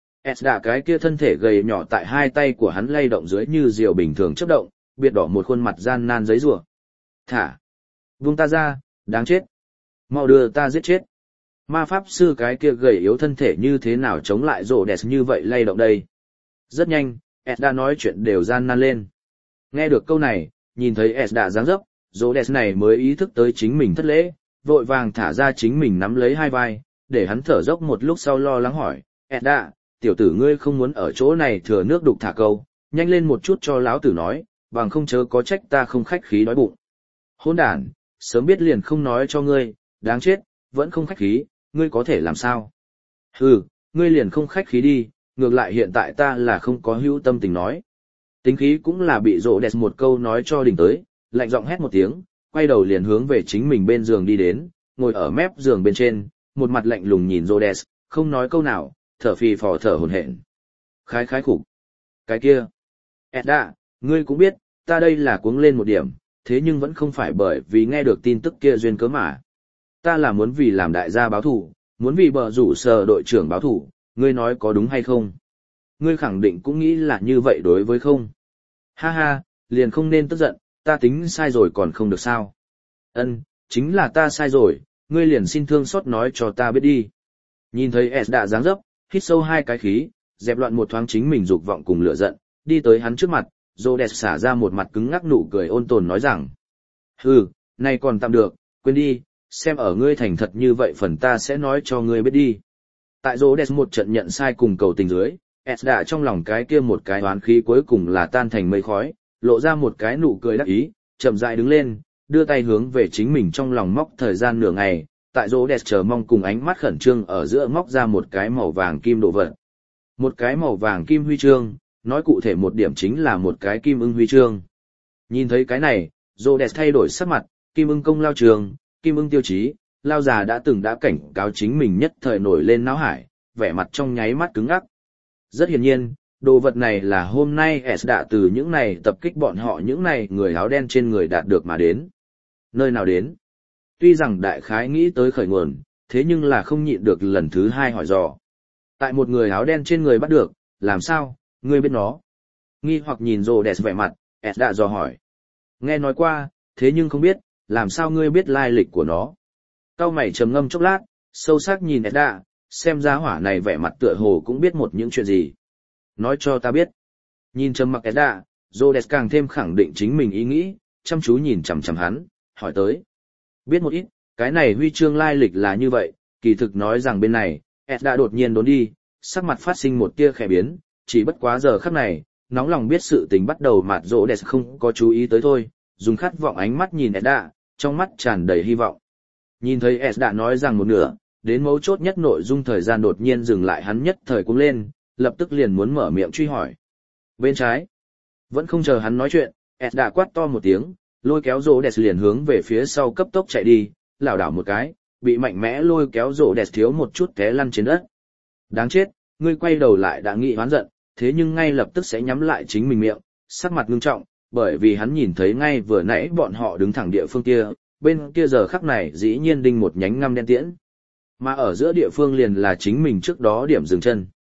S đã cái kia thân thể gầy nhỏ tại hai tay của hắn lay động dưới như diều bình thường chớp động, biệt đỏ một khuôn mặt gian nan giấy rủa. Thả! Vung ta ra, đáng chết! Mau đưa ta giết chết! Ma pháp sư cái kia gầy yếu thân thể như thế nào chống lại rổ đẹp như vậy lay động đây? Rất nhanh, S đã nói chuyện đều gian nan lên. Nghe được câu này, nhìn thấy S đã dáng dấp, rổ đẹp này mới ý thức tới chính mình thất lễ, vội vàng thả ra chính mình nắm lấy hai vai, để hắn thở dốc một lúc sau lo lắng hỏi, S đã, tiểu tử ngươi không muốn ở chỗ này thừa nước đục thả câu, nhanh lên một chút cho lão tử nói, bằng không chớ có trách ta không khách khí đói bụng. Hỗn đản, sớm biết liền không nói cho ngươi, đáng chết, vẫn không khách khí, ngươi có thể làm sao? Hừ, ngươi liền không khách khí đi, ngược lại hiện tại ta là không có hữu tâm tình nói. Tính khí cũng là bị rộ đẹp một câu nói cho đỉnh tới, lạnh giọng hét một tiếng, quay đầu liền hướng về chính mình bên giường đi đến, ngồi ở mép giường bên trên, một mặt lạnh lùng nhìn rộ đẹp, không nói câu nào, thở phì phò thở hổn hển. Khái khủng. Cái kia. Edda, ngươi cũng biết, ta đây là cuống lên một điểm, thế nhưng vẫn không phải bởi vì nghe được tin tức kia duyên cớ mà. Ta là muốn vì làm đại gia báo thủ, muốn vì bờ rủ sở đội trưởng báo thủ, ngươi nói có đúng hay không? Ngươi khẳng định cũng nghĩ là như vậy đối với không? Ha ha, liền không nên tức giận, ta tính sai rồi còn không được sao? Ân, chính là ta sai rồi, ngươi liền xin thương xót nói cho ta biết đi. Nhìn thấy S đã dáng dấp, hít sâu hai cái khí, dẹp loạn một thoáng chính mình dục vọng cùng lửa giận, đi tới hắn trước mặt, Rhodes xả ra một mặt cứng ngắc nụ cười ôn tồn nói rằng: "Hừ, này còn tạm được, quên đi, xem ở ngươi thành thật như vậy phần ta sẽ nói cho ngươi biết đi." Tại Rhodes một trận nhận sai cùng cầu tình dưới, S đã trong lòng cái kia một cái oán khí cuối cùng là tan thành mây khói, lộ ra một cái nụ cười đắc ý, chậm rãi đứng lên, đưa tay hướng về chính mình trong lòng móc thời gian nửa ngày, tại Rhodes chờ mong cùng ánh mắt khẩn trương ở giữa móc ra một cái màu vàng kim đồ vật. Một cái màu vàng kim huy chương, nói cụ thể một điểm chính là một cái kim ưng huy chương. Nhìn thấy cái này, Rhodes thay đổi sắc mặt, kim ưng công lao trường, kim ưng tiêu chí, lao già đã từng đã cảnh cáo chính mình nhất thời nổi lên náo hải, vẻ mặt trong nháy mắt cứng ngắc. Rất hiển nhiên, đồ vật này là hôm nay S đã từ những này tập kích bọn họ những này người áo đen trên người đạt được mà đến. Nơi nào đến? Tuy rằng đại khái nghĩ tới khởi nguồn, thế nhưng là không nhịn được lần thứ hai hỏi dò. Tại một người áo đen trên người bắt được, làm sao, ngươi biết nó? Nghi hoặc nhìn Rhodes vẻ mặt, S đã dò hỏi. Nghe nói qua, thế nhưng không biết, làm sao ngươi biết lai lịch của nó? Cao mày trầm ngâm chốc lát, sâu sắc nhìn S đã, xem ra hỏa này vẻ mặt tựa hồ cũng biết một những chuyện gì. Nói cho ta biết. Nhìn trầm mặc S đã, Rhodes càng thêm khẳng định chính mình ý nghĩ, chăm chú nhìn chằm chằm hắn, hỏi tới. Biết một ít, cái này huy chương lai lịch là như vậy, kỳ thực nói rằng bên này, S đã đột nhiên đốn đi, sắc mặt phát sinh một tia khẽ biến, chỉ bất quá giờ khắc này, nóng lòng biết sự tình bắt đầu mạt Rhodes không có chú ý tới thôi, dùng khát vọng ánh mắt nhìn S đã, trong mắt tràn đầy hy vọng. Nhìn thấy S đã nói rằng một nửa, đến mấu chốt nhất nội dung thời gian đột nhiên dừng lại hắn nhất thời cũng lên, lập tức liền muốn mở miệng truy hỏi. Bên trái, vẫn không chờ hắn nói chuyện, S đã quát to một tiếng, lôi kéo Rhodes liền hướng về phía sau cấp tốc chạy đi, lảo đảo một cái, bị mạnh mẽ lôi kéo Rhodes thiếu một chút té lăn trên đất. Đáng chết, ngươi quay đầu lại đã nghĩ oán giận, thế nhưng ngay lập tức sẽ nhắm lại chính mình miệng, sắc mặt ngưng trọng, bởi vì hắn nhìn thấy ngay vừa nãy bọn họ đứng thẳng địa phương kia, bên kia giờ khắc này dĩ nhiên đinh một nhánh ngăm đen tiễn. Mà ở giữa địa phương liền là chính mình trước đó điểm dừng chân.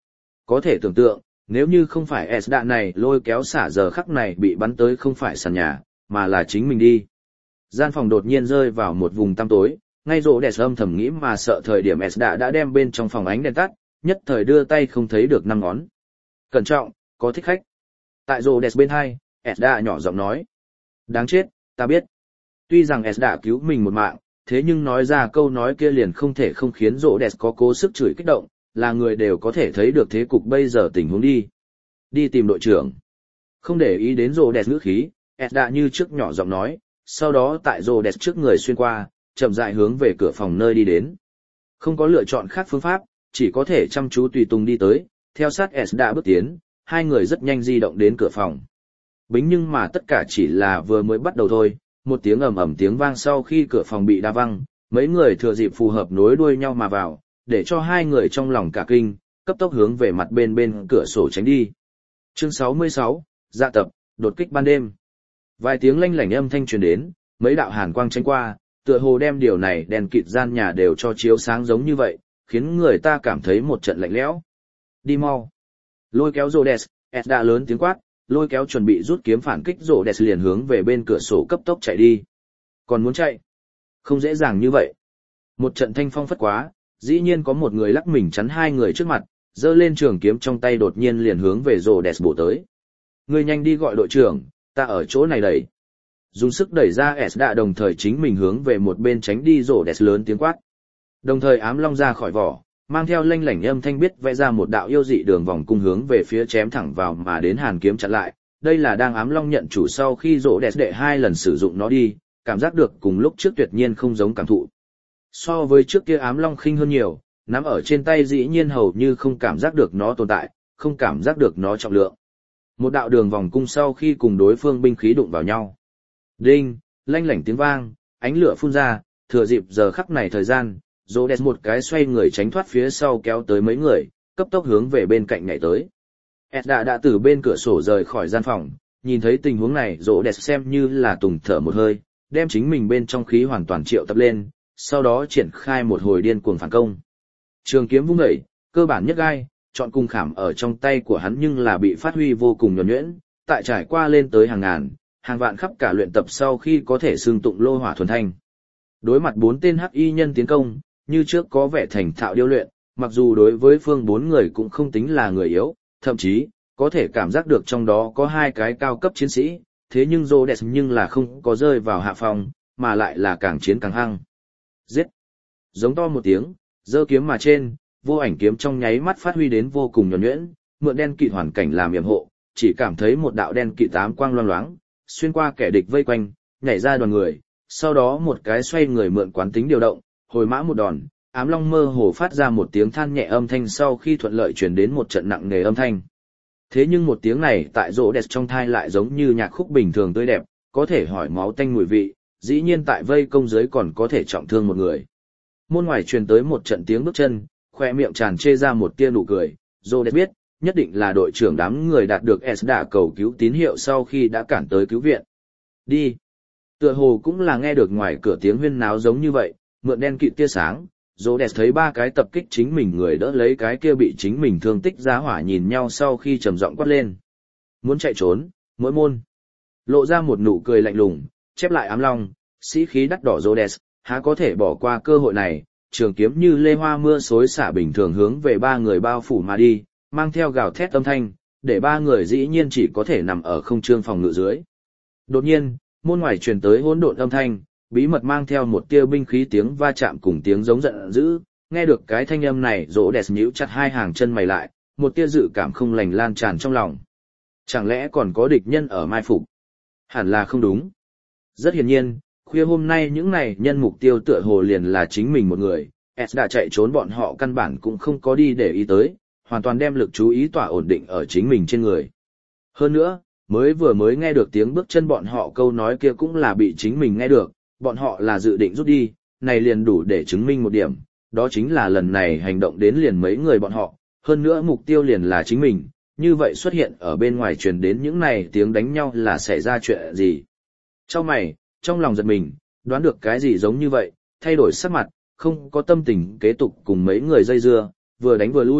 Có thể tưởng tượng, nếu như không phải S đạn này lôi kéo xả giờ khắc này bị bắn tới không phải sàn nhà, mà là chính mình đi. Gian phòng đột nhiên rơi vào một vùng tăm tối, ngay rỗ đẹp âm thầm nghĩ mà sợ thời điểm S đã đem bên trong phòng ánh đèn tắt, nhất thời đưa tay không thấy được 5 ngón. Cẩn trọng, có thích khách. Tại rỗ đẹp bên hai, S đã nhỏ giọng nói. Đáng chết, ta biết. Tuy rằng S đã cứu mình một mạng, thế nhưng nói ra câu nói kia liền không thể không khiến rỗ đẹp có cố sức chửi kích động, là người đều có thể thấy được thế cục bây giờ tình huống đi. Đi tìm đội trưởng. Không để ý đến rỗ đẹp ngữ khí, S đã như trước nhỏ giọng nói, sau đó tại rỗ đẹp trước người xuyên qua, chậm rãi hướng về cửa phòng nơi đi đến. Không có lựa chọn khác phương pháp, chỉ có thể chăm chú tùy tùng đi tới, theo sát S đã bước tiến, hai người rất nhanh di động đến cửa phòng. Bính nhưng mà tất cả chỉ là vừa mới bắt đầu thôi, một tiếng ầm ầm tiếng vang sau khi cửa phòng bị đa văng, mấy người thừa dịp phù hợp nối đuôi nhau mà vào, để cho hai người trong lòng cả kinh, cấp tốc hướng về mặt bên cửa sổ tránh đi. Chương 66, dạ tập, đột kích ban đêm. Vài tiếng lanh lảnh âm thanh truyền đến, mấy đạo hàn quang tránh qua, tựa hồ đem điều này đèn kịt gian nhà đều cho chiếu sáng giống như vậy, khiến người ta cảm thấy một trận lạnh lẽo. Đi mau. Lôi kéo Rhodes, S đã lớn tiếng quát, lôi kéo chuẩn bị rút kiếm phản kích Rhodes liền hướng về bên cửa sổ cấp tốc chạy đi. Còn muốn chạy? Không dễ dàng như vậy. Một trận thanh phong phất quá, dĩ nhiên có một người lắc mình chắn hai người trước mặt, giơ lên trường kiếm trong tay đột nhiên liền hướng về Rhodes bổ tới. Ngươi nhanh đi gọi đội trưởng, ta ở chỗ này đẩy. Dùng sức đẩy ra S đã đồng thời chính mình hướng về một bên tránh đi Rhodes lớn tiếng quát. Đồng thời ám long ra khỏi vỏ, mang theo lanh lảnh âm thanh biết vẽ ra một đạo yêu dị đường vòng cung hướng về phía chém thẳng vào mà đến hàn kiếm chặn lại. Đây là đang ám long nhận chủ sau khi Rhodes đệ 2 lần sử dụng nó đi, cảm giác được cùng lúc trước tuyệt nhiên không giống cảm thụ. So với trước kia ám long khinh hơn nhiều, nắm ở trên tay dĩ nhiên hầu như không cảm giác được nó tồn tại, không cảm giác được nó trọng lượng. Một đạo đường vòng cung sau khi cùng đối phương binh khí đụng vào nhau. Đinh, lanh lảnh tiếng vang, ánh lửa phun ra, thừa dịp giờ khắc này thời gian, Rhodes một cái xoay người tránh thoát phía sau kéo tới mấy người, cấp tốc hướng về bên cạnh nhảy tới. Edda đã từ bên cửa sổ rời khỏi gian phòng, nhìn thấy tình huống này Rhodes xem như là tùng thở một hơi, đem chính mình bên trong khí hoàn toàn triệu tập lên, sau đó triển khai một hồi điên cuồng phản công. Trường kiếm vung dậy, cơ bản nhất gai, chọn cung khảm ở trong tay của hắn nhưng là bị phát huy vô cùng nhuần nhuyễn, tại trải qua lên tới hàng ngàn, hàng vạn khắp cả luyện tập sau khi có thể xương tụng lô hỏa thuần thanh. Đối mặt 4 tên hắc y nhân tiến công, như trước có vẻ thành thạo điêu luyện, mặc dù đối với phương 4 người cũng không tính là người yếu, thậm chí có thể cảm giác được trong đó có 2 cái cao cấp chiến sĩ, thế nhưng Rhodes nhưng là không có rơi vào hạ phòng, mà lại là càng chiến càng hăng. Giết! Giống to một tiếng, giơ kiếm mà trên, vô ảnh kiếm trong nháy mắt phát huy đến vô cùng nhuần nhuyễn, mượn đen kịt hoàn cảnh làm yểm hộ, chỉ cảm thấy một đạo đen kịt ám quang loang loáng, xuyên qua kẻ địch vây quanh, nhảy ra đoàn người, sau đó một cái xoay người mượn quán tính điều động, hồi mã một đòn, ám long mơ hồ phát ra một tiếng than nhẹ âm thanh sau khi thuận lợi truyền đến một trận nặng nề âm thanh. Thế nhưng một tiếng này tại Rhodes trong thai lại giống như nhạc khúc bình thường tươi đẹp, có thể hỏi máu tanh mùi vị, dĩ nhiên tại vây công dưới còn có thể trọng thương một người. Môn ngoài truyền tới một trận tiếng bước chân, khoe miệng tràn chê ra một tia nụ cười, Rhodes biết, nhất định là đội trưởng đám người đạt được S đã cầu cứu tín hiệu sau khi đã cản tới cứu viện. Đi! Tựa hồ cũng là nghe được ngoài cửa tiếng huyên náo giống như vậy, mượn đen kịt tia sáng, Rhodes thấy 3 cái tập kích chính mình người đỡ lấy cái kia bị chính mình thương tích giá hỏa nhìn nhau sau khi trầm giọng quát lên. Muốn chạy trốn, mỗi môn. Lộ ra một nụ cười lạnh lùng, chép lại ám long, sĩ khí đắt đỏ Rhodes, há có thể bỏ qua cơ hội này, trường kiếm như lê hoa mưa xối xả bình thường hướng về 3 người bao phủ mà đi, mang theo gào thét âm thanh, để 3 người dĩ nhiên chỉ có thể nằm ở không trương phòng ngự dưới. Đột nhiên, môn ngoài truyền tới hỗn độn âm thanh, bí mật mang theo một tia binh khí tiếng va chạm cùng tiếng giống giận dữ, nghe được cái thanh âm này Rhodes nhíu chặt 2 hàng chân mày lại, một tia dự cảm không lành lan tràn trong lòng. Chẳng lẽ còn có địch nhân ở mai phục? Hẳn là không đúng. Rất hiển nhiên, khuya hôm nay những này nhân mục tiêu tựa hồ liền là chính mình một người, S đã chạy trốn bọn họ căn bản cũng không có đi để ý tới, hoàn toàn đem lực chú ý tỏa ổn định ở chính mình trên người. Hơn nữa, mới nghe được tiếng bước chân bọn họ câu nói kia cũng là bị chính mình nghe được, bọn họ là dự định rút đi, này liền đủ để chứng minh một điểm, đó chính là lần này hành động đến liền mấy người bọn họ, hơn nữa mục tiêu liền là chính mình, như vậy xuất hiện ở bên ngoài truyền đến những này tiếng đánh nhau là xảy ra chuyện gì. Chau mày, trong lòng giật mình, đoán được cái gì giống như vậy, thay đổi sắc mặt, không có tâm tình kế tục cùng mấy người dây dưa, vừa đánh vừa lui,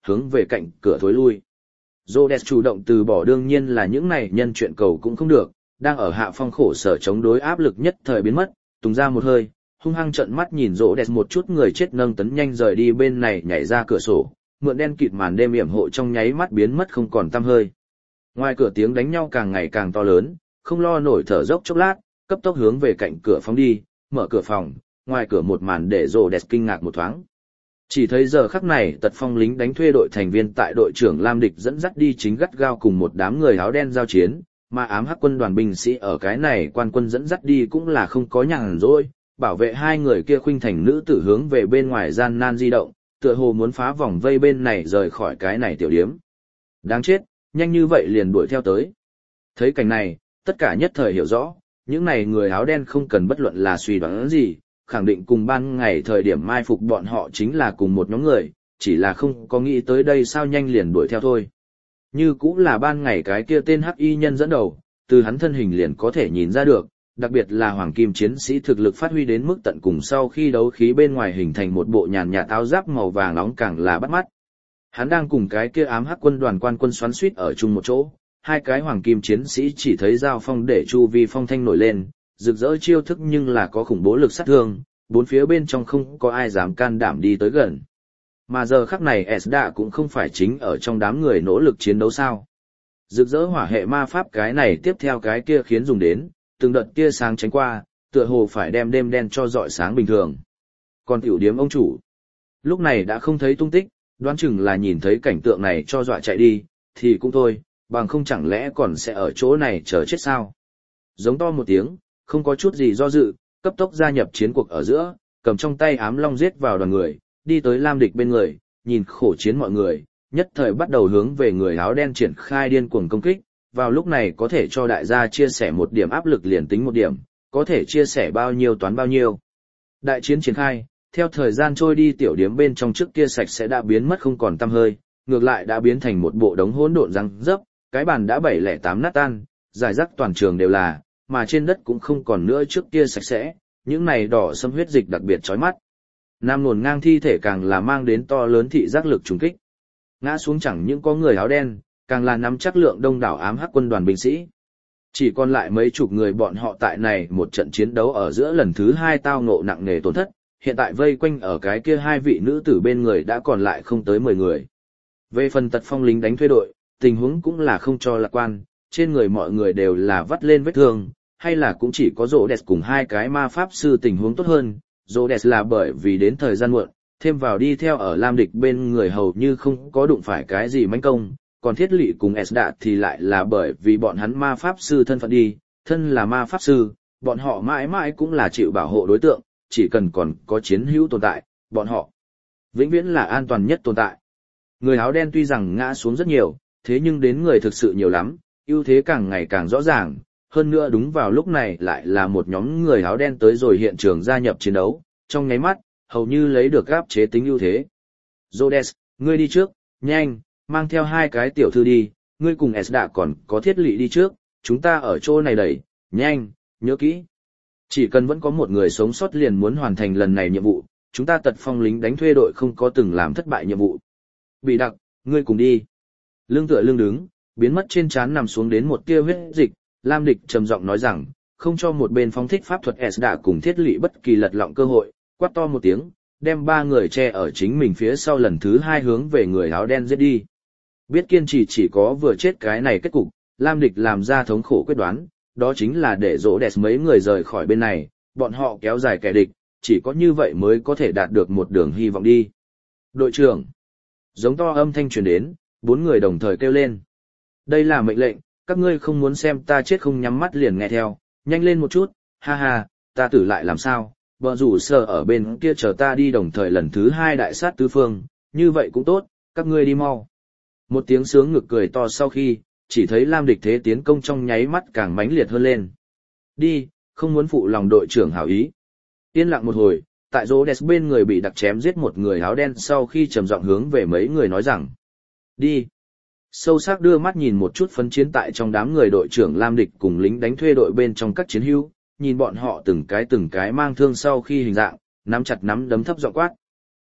hướng về cạnh cửa thối lui. Rhodes chủ động từ bỏ đương nhiên là những này nhân chuyện cầu cũng không được, đang ở hạ phong khổ sở chống đối áp lực nhất thời biến mất, tùng ra một hơi, hung hăng trợn mắt nhìn Rhodes một chút người chết nâng tấn nhanh rời đi bên này nhảy ra cửa sổ, mượn đen kịt màn đêm yểm hộ trong nháy mắt biến mất không còn tăm hơi. Ngoài cửa tiếng đánh nhau càng ngày càng to lớn, không lo nổi thở dốc chốc lát, cấp tốc hướng về cạnh cửa phóng đi, mở cửa phòng, ngoài cửa một màn để Rhodes kinh ngạc một thoáng. Chỉ thấy giờ khắc này Tật Phong lính đánh thuê đội thành viên tại đội trưởng Lam Địch dẫn dắt đi chính gắt gao cùng một đám người áo đen giao chiến, mà ám hắc quân đoàn binh sĩ ở cái này quan quân dẫn dắt đi cũng là không có nhàn rỗi, bảo vệ hai người kia khuynh thành nữ tử hướng về bên ngoài gian nan di động, tựa hồ muốn phá vòng vây bên này rời khỏi cái này tiểu điếm. Đáng chết, nhanh như vậy liền đuổi theo tới. Thấy cảnh này, tất cả nhất thời hiểu rõ, những này người áo đen không cần bất luận là suy đoán gì, khẳng định cùng ban ngày thời điểm mai phục bọn họ chính là cùng một nhóm người, chỉ là không có nghĩ tới đây sao nhanh liền đuổi theo thôi. Như cũng là ban ngày cái kia tên hắc y nhân dẫn đầu, từ hắn thân hình liền có thể nhìn ra được, đặc biệt là hoàng kim chiến sĩ thực lực phát huy đến mức tận cùng sau khi đấu khí bên ngoài hình thành một bộ nhàn nhạt áo giáp màu vàng nóng càng là bắt mắt. Hắn đang cùng cái kia ám hắc quân đoàn quan quân xoắn suýt ở chung một chỗ, hai cái hoàng kim chiến sĩ chỉ thấy giao phong để chu vi phong thanh nổi lên, rực rỡ chiêu thức nhưng là có khủng bố lực sát thương, bốn phía bên trong không có ai dám can đảm đi tới gần. Mà giờ khắc này Esda cũng không phải chính ở trong đám người nỗ lực chiến đấu sao. Rực rỡ hỏa hệ ma pháp cái này tiếp theo cái kia khiến dùng đến, từng đợt tia sáng tránh qua, tựa hồ phải đem đêm đen cho rọi sáng bình thường. Còn tiểu điếm ông chủ, lúc này đã không thấy tung tích, đoán chừng là nhìn thấy cảnh tượng này cho dọa chạy đi, thì cũng thôi, bằng không chẳng lẽ còn sẽ ở chỗ này chờ chết sao. Giống to một tiếng, không có chút gì do dự, cấp tốc gia nhập chiến cuộc ở giữa, cầm trong tay ám long giết vào đoàn người, đi tới Lam Địch bên người, nhìn khổ chiến mọi người, nhất thời bắt đầu hướng về người áo đen triển khai điên cuồng công kích, vào lúc này có thể cho đại gia chia sẻ một điểm áp lực liền tính một điểm, có thể chia sẻ bao nhiêu toán bao nhiêu. Đại chiến triển khai, theo thời gian trôi đi tiểu điếm bên trong trước kia sạch sẽ đã biến mất không còn tăm hơi, ngược lại đã biến thành một bộ đống hỗn độn răng rớp, cái bàn đã 708 nát tan, giải rác toàn trường đều là, mà trên đất cũng không còn nữa trước kia sạch sẽ, những này đỏ sẫm huyết dịch đặc biệt chói mắt. Nam luồn ngang thi thể càng là mang đến to lớn thị giác lực trùng kích. Ngã xuống chẳng những có người áo đen, càng là nắm chắc lượng đông đảo ám hắc quân đoàn binh sĩ. Chỉ còn lại mấy chục người bọn họ tại này một trận chiến đấu ở giữa lần thứ hai tao ngộ nặng nề tổn thất, hiện tại vây quanh ở cái kia hai vị nữ tử bên người đã còn lại không tới 10 người. Về phần Tật Phong lính đánh thuê đội, tình huống cũng là không cho lạc quan, trên người mọi người đều là vắt lên vết thương, hay là cũng chỉ có Rhodes cùng hai cái ma pháp sư tình huống tốt hơn. Rhodes là bởi vì đến thời gian muộn, thêm vào đi theo ở Lam Địch bên người hầu như không có đụng phải cái gì manh công, còn Thiết Lỵ cùng Esda thì lại là bởi vì bọn hắn ma pháp sư thân phận đi, thân là ma pháp sư, bọn họ mãi mãi cũng là chịu bảo hộ đối tượng, chỉ cần còn có chiến hữu tồn tại, bọn họ vĩnh viễn là an toàn nhất tồn tại. Người áo đen tuy rằng ngã xuống rất nhiều, thế nhưng đến người thực sự nhiều lắm, ưu thế càng ngày càng rõ ràng, hơn nữa đúng vào lúc này lại là một nhóm người áo đen tới rồi hiện trường gia nhập chiến đấu, trong nháy mắt, hầu như lấy được áp chế tính ưu thế. Rhodes, ngươi đi trước, nhanh, mang theo hai cái tiểu thư đi, ngươi cùng Esda còn có Thiết Lỵ đi trước, chúng ta ở chỗ này đẩy, nhanh, nhớ kỹ. Chỉ cần vẫn có một người sống sót liền muốn hoàn thành lần này nhiệm vụ, chúng ta Tật Phong lính đánh thuê đội không có từng làm thất bại nhiệm vụ. Bị đặc, ngươi cùng đi. Lưng tựa lưng đứng, biến mất trên trán nằm xuống đến một tia huyết dịch, Lam Địch trầm giọng nói rằng, không cho một bên phóng thích pháp thuật Esda cùng Thiết Lỵ bất kỳ lật lọng cơ hội, quát to một tiếng, đem ba người che ở chính mình phía sau lần thứ hai hướng về người áo đen giết đi. Biết kiên trì chỉ có vừa chết cái này kết cục, Lam Địch làm ra thống khổ quyết đoán, đó chính là để Rhodes mấy người rời khỏi bên này, bọn họ kéo dài kẻ địch, chỉ có như vậy mới có thể đạt được một đường hy vọng đi. Đội trưởng, giống to âm thanh truyền đến, 4 người đồng thời kêu lên. Đây là mệnh lệnh, các ngươi không muốn xem ta chết không nhắm mắt liền nghe theo, nhanh lên một chút, ha ha, ta tử lại làm sao, bờ rủ sở ở bên kia chờ ta đi đồng thời lần thứ 2 đại sát tứ phương, như vậy cũng tốt, các ngươi đi mau. Một tiếng sướng ngực cười to sau khi, chỉ thấy Lam Địch thế tiến công trong nháy mắt càng mãnh liệt hơn lên. Đi, không muốn phụ lòng đội trưởng hảo ý. Yên lặng một hồi, tại Rhodes bên người bị đặc chém giết một người áo đen sau khi trầm giọng hướng về mấy người nói rằng. Đi. Sâu sắc đưa mắt nhìn một chút phấn chiến tại trong đám người đội trưởng Lam Địch cùng lính đánh thuê đội bên trong các chiến hữu, nhìn bọn họ từng cái mang thương sau khi hình dạng, nắm chặt nắm đấm thấp giọng quát.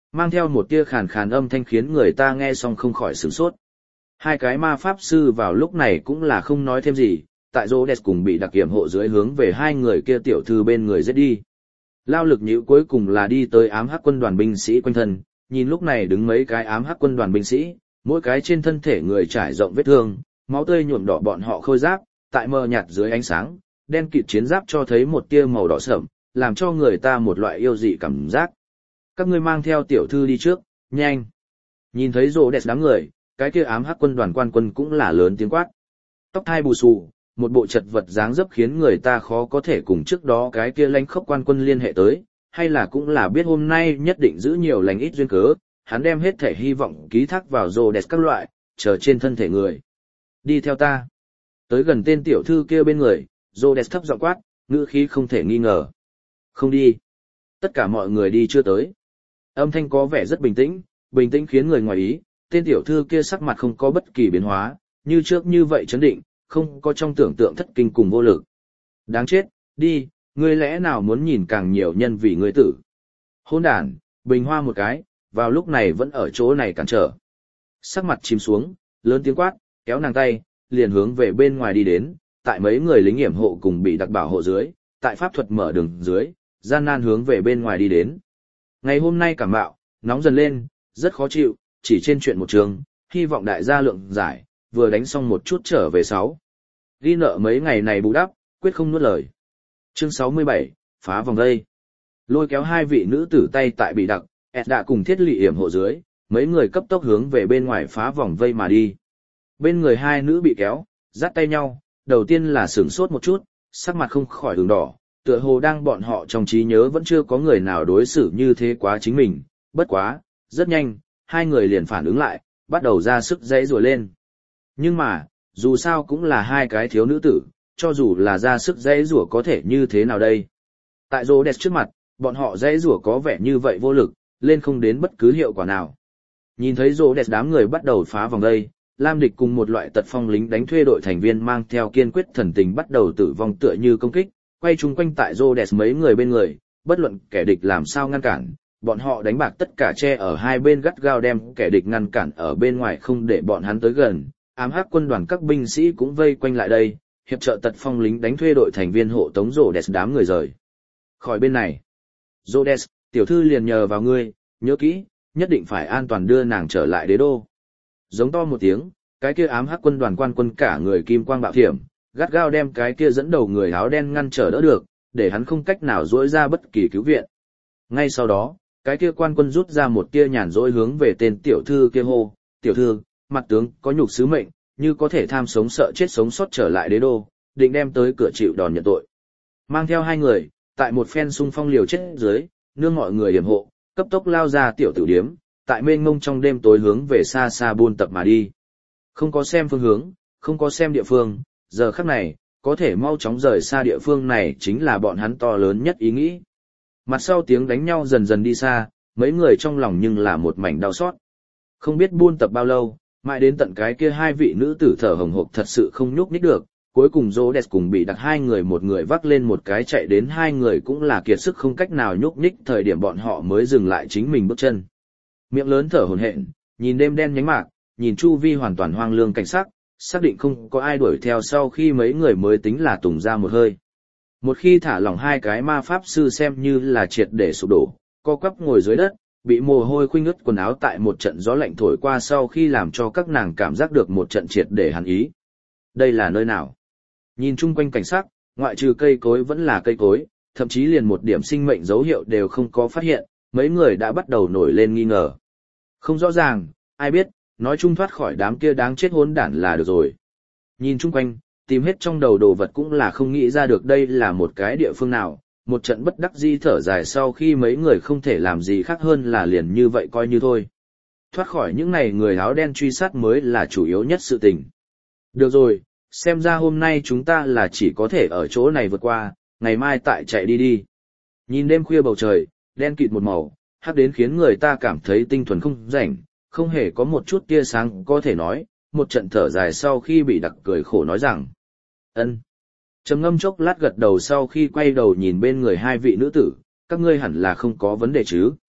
Mang theo một tia khàn khàn âm thanh khiến người ta nghe xong không khỏi sửng sốt. Hai cái ma pháp sư vào lúc này cũng là không nói thêm gì, tại Rhodes cùng bị đặc kiểm hộ dưới hướng về hai người kia tiểu thư bên người giết đi. Lao lực nhữ cuối cùng là đi tới ám hắc quân đoàn binh sĩ quanh thân, nhìn lúc này đứng mấy cái ám hắc quân đoàn binh sĩ, mỗi cái trên thân thể người trải rộng vết thương, máu tươi nhuộm đỏ bọn họ khôi giáp, tại mờ nhạt dưới ánh sáng, đen kịt chiến giáp cho thấy một tia màu đỏ sẫm, làm cho người ta một loại yêu dị cảm giác. Các ngươi mang theo tiểu thư đi trước, nhanh. Nhìn thấy rồ đẹp đám người, cái kia ám hắc quân đoàn quan quân cũng là lớn tiếng quát. Tóc thai bù xù, một bộ chật vật dáng dấp khiến người ta khó có thể cùng trước đó cái kia lãnh khốc quan quân liên hệ tới, hay là cũng là biết hôm nay nhất định giữ nhiều lành ít duyên cớ, hắn đem hết thể hy vọng ký thác vào rồ đẹp các loại, chờ trên thân thể người. Đi theo ta. Tới gần tên tiểu thư kia bên người, rồ đẹp thấp giọng quát, ngữ khí không thể nghi ngờ. Không đi. Tất cả mọi người đi chưa tới. Âm thanh có vẻ rất bình tĩnh khiến người ngoài ý, tên tiểu thư kia sắc mặt không có bất kỳ biến hóa, như trước như vậy chấn định, không có trong tưởng tượng thất kinh cùng vô lực. Đáng chết, đi, ngươi lẽ nào muốn nhìn càng nhiều nhân vì ngươi tử. Hôn đàn, bình hoa một cái, vào lúc này vẫn ở chỗ này cản trở. Sắc mặt chìm xuống, lớn tiếng quát, kéo nàng tay, liền hướng về bên ngoài đi đến, tại mấy người lính yểm hộ cùng bị đặc bảo hộ dưới, tại pháp thuật mở đường dưới, gian nan hướng về bên ngoài đi đến. Ngày hôm nay cảm mạo, nóng dần lên, rất khó chịu, chỉ trên chuyện một trường, hy vọng đại gia lượng giải, vừa đánh xong một chút trở về 6. Ghi nợ mấy ngày này bù đắp, quyết không nuốt lời. Chương 67, phá vòng vây. Lôi kéo hai vị nữ tử tay tại bị đặc, đã cùng thiết lị yểm hộ dưới, mấy người cấp tốc hướng về bên ngoài phá vòng vây mà đi. Bên người hai nữ bị kéo, dắt tay nhau, đầu tiên là sửng sốt một chút, sắc mặt không khỏi ửng đỏ, tựa hồ đang bọn họ trong trí nhớ vẫn chưa có người nào đối xử như thế quá chính mình, bất quá, rất nhanh, hai người liền phản ứng lại, bắt đầu ra sức dãy rùa lên. Nhưng mà, dù sao cũng là hai cái thiếu nữ tử, cho dù là ra sức dãy rùa có thể như thế nào đây. Tại Rhodes trước mặt, bọn họ dãy rùa có vẻ như vậy vô lực, lên không đến bất cứ hiệu quả nào. Nhìn thấy Rhodes đám người bắt đầu phá vòng đây, Lam Địch cùng một loại tật phong lính đánh thuê đội thành viên mang theo kiên quyết thần tình bắt đầu tử vong tựa như công kích, quay chung quanh tại Rhodes mấy người bên người, bất luận kẻ địch làm sao ngăn cản, bọn họ đánh bạc tất cả che ở hai bên gắt gao đem kẻ địch ngăn cản ở bên ngoài không để bọn hắn tới gần. Ám hắc quân đoàn các binh sĩ cũng vây quanh lại đây, hiệp trợ tật phong lính đánh thuê đội thành viên hộ tống Rhodes đám người rời khỏi bên này. Rhodes, tiểu thư liền nhờ vào ngươi, nhớ kỹ, nhất định phải an toàn đưa nàng trở lại đế đô. Giống to một tiếng, cái kia ám hắc quân đoàn quan quân cả người kim quang bạo thiểm, gắt gao đem cái kia dẫn đầu người áo đen ngăn trở đỡ được, để hắn không cách nào dỗi ra bất kỳ cứu viện. Ngay sau đó, cái kia quan quân rút ra một tia nhàn rỗi hướng về tên tiểu thư kia hô, tiểu thư, mặt tướng có nhục sứ mệnh, như có thể tham sống sợ chết sống sót trở lại đế đô, định đem tới cửa chịu đòn nhận tội. Mang theo hai người, tại một phen xung phong liều chết dưới, nương mọi người yểm hộ, cấp tốc lao ra tiểu tử điếm, tại mênh mông trong đêm tối hướng về xa xa buôn tập mà đi. Không có xem phương hướng, không có xem địa phương, giờ khắc này, có thể mau chóng rời xa địa phương này chính là bọn hắn to lớn nhất ý nghĩ. Mặt sau tiếng đánh nhau dần dần đi xa, mấy người trong lòng nhưng là một mảnh đau xót. Không biết buôn tập bao lâu, mãi đến tận cái kia hai vị nữ tử thở hồng hộc thật sự không nhúc nhích được, cuối cùng Rhodes cùng bị đặc hai người một người vác lên một cái chạy đến hai người cũng là kiệt sức không cách nào nhúc nhích thời điểm bọn họ mới dừng lại chính mình bước chân. Miệng lớn thở hổn hển, nhìn đêm đen nhánh mạc, nhìn chu vi hoàn toàn hoang lương cảnh sắc, xác định không có ai đuổi theo sau khi mấy người mới tính là tùng ra một hơi. Một khi thả lỏng hai cái ma pháp sư xem như là triệt để sụp đổ, co quắp ngồi dưới đất, bị mồ hôi khuynh ướt quần áo tại một trận gió lạnh thổi qua sau khi làm cho các nàng cảm giác được một trận triệt để hàn ý. Đây là nơi nào? Nhìn chung quanh cảnh sắc, ngoại trừ cây cối vẫn là cây cối, thậm chí liền một điểm sinh mệnh dấu hiệu đều không có phát hiện, mấy người đã bắt đầu nổi lên nghi ngờ. Không rõ ràng, ai biết, nói chung thoát khỏi đám kia đáng chết hỗn đản là được rồi. Nhìn chung quanh, tìm hết trong đầu đồ vật cũng là không nghĩ ra được đây là một cái địa phương nào, một trận bất đắc dĩ thở dài sau khi mấy người không thể làm gì khác hơn là liền như vậy coi như thôi. Thoát khỏi những này người áo đen truy sát mới là chủ yếu nhất sự tình. Được rồi, xem ra hôm nay chúng ta là chỉ có thể ở chỗ này vượt qua, ngày mai tại chạy đi đi. Nhìn đêm khuya bầu trời, đen kịt một màu, hắc đến khiến người ta cảm thấy tinh thuần không rảnh, không hề có một chút tia sáng có thể nói, một trận thở dài sau khi bị đặc cười khổ nói rằng. Ân. Trầm ngâm chốc lát gật đầu sau khi quay đầu nhìn bên người hai vị nữ tử, các ngươi hẳn là không có vấn đề chứ.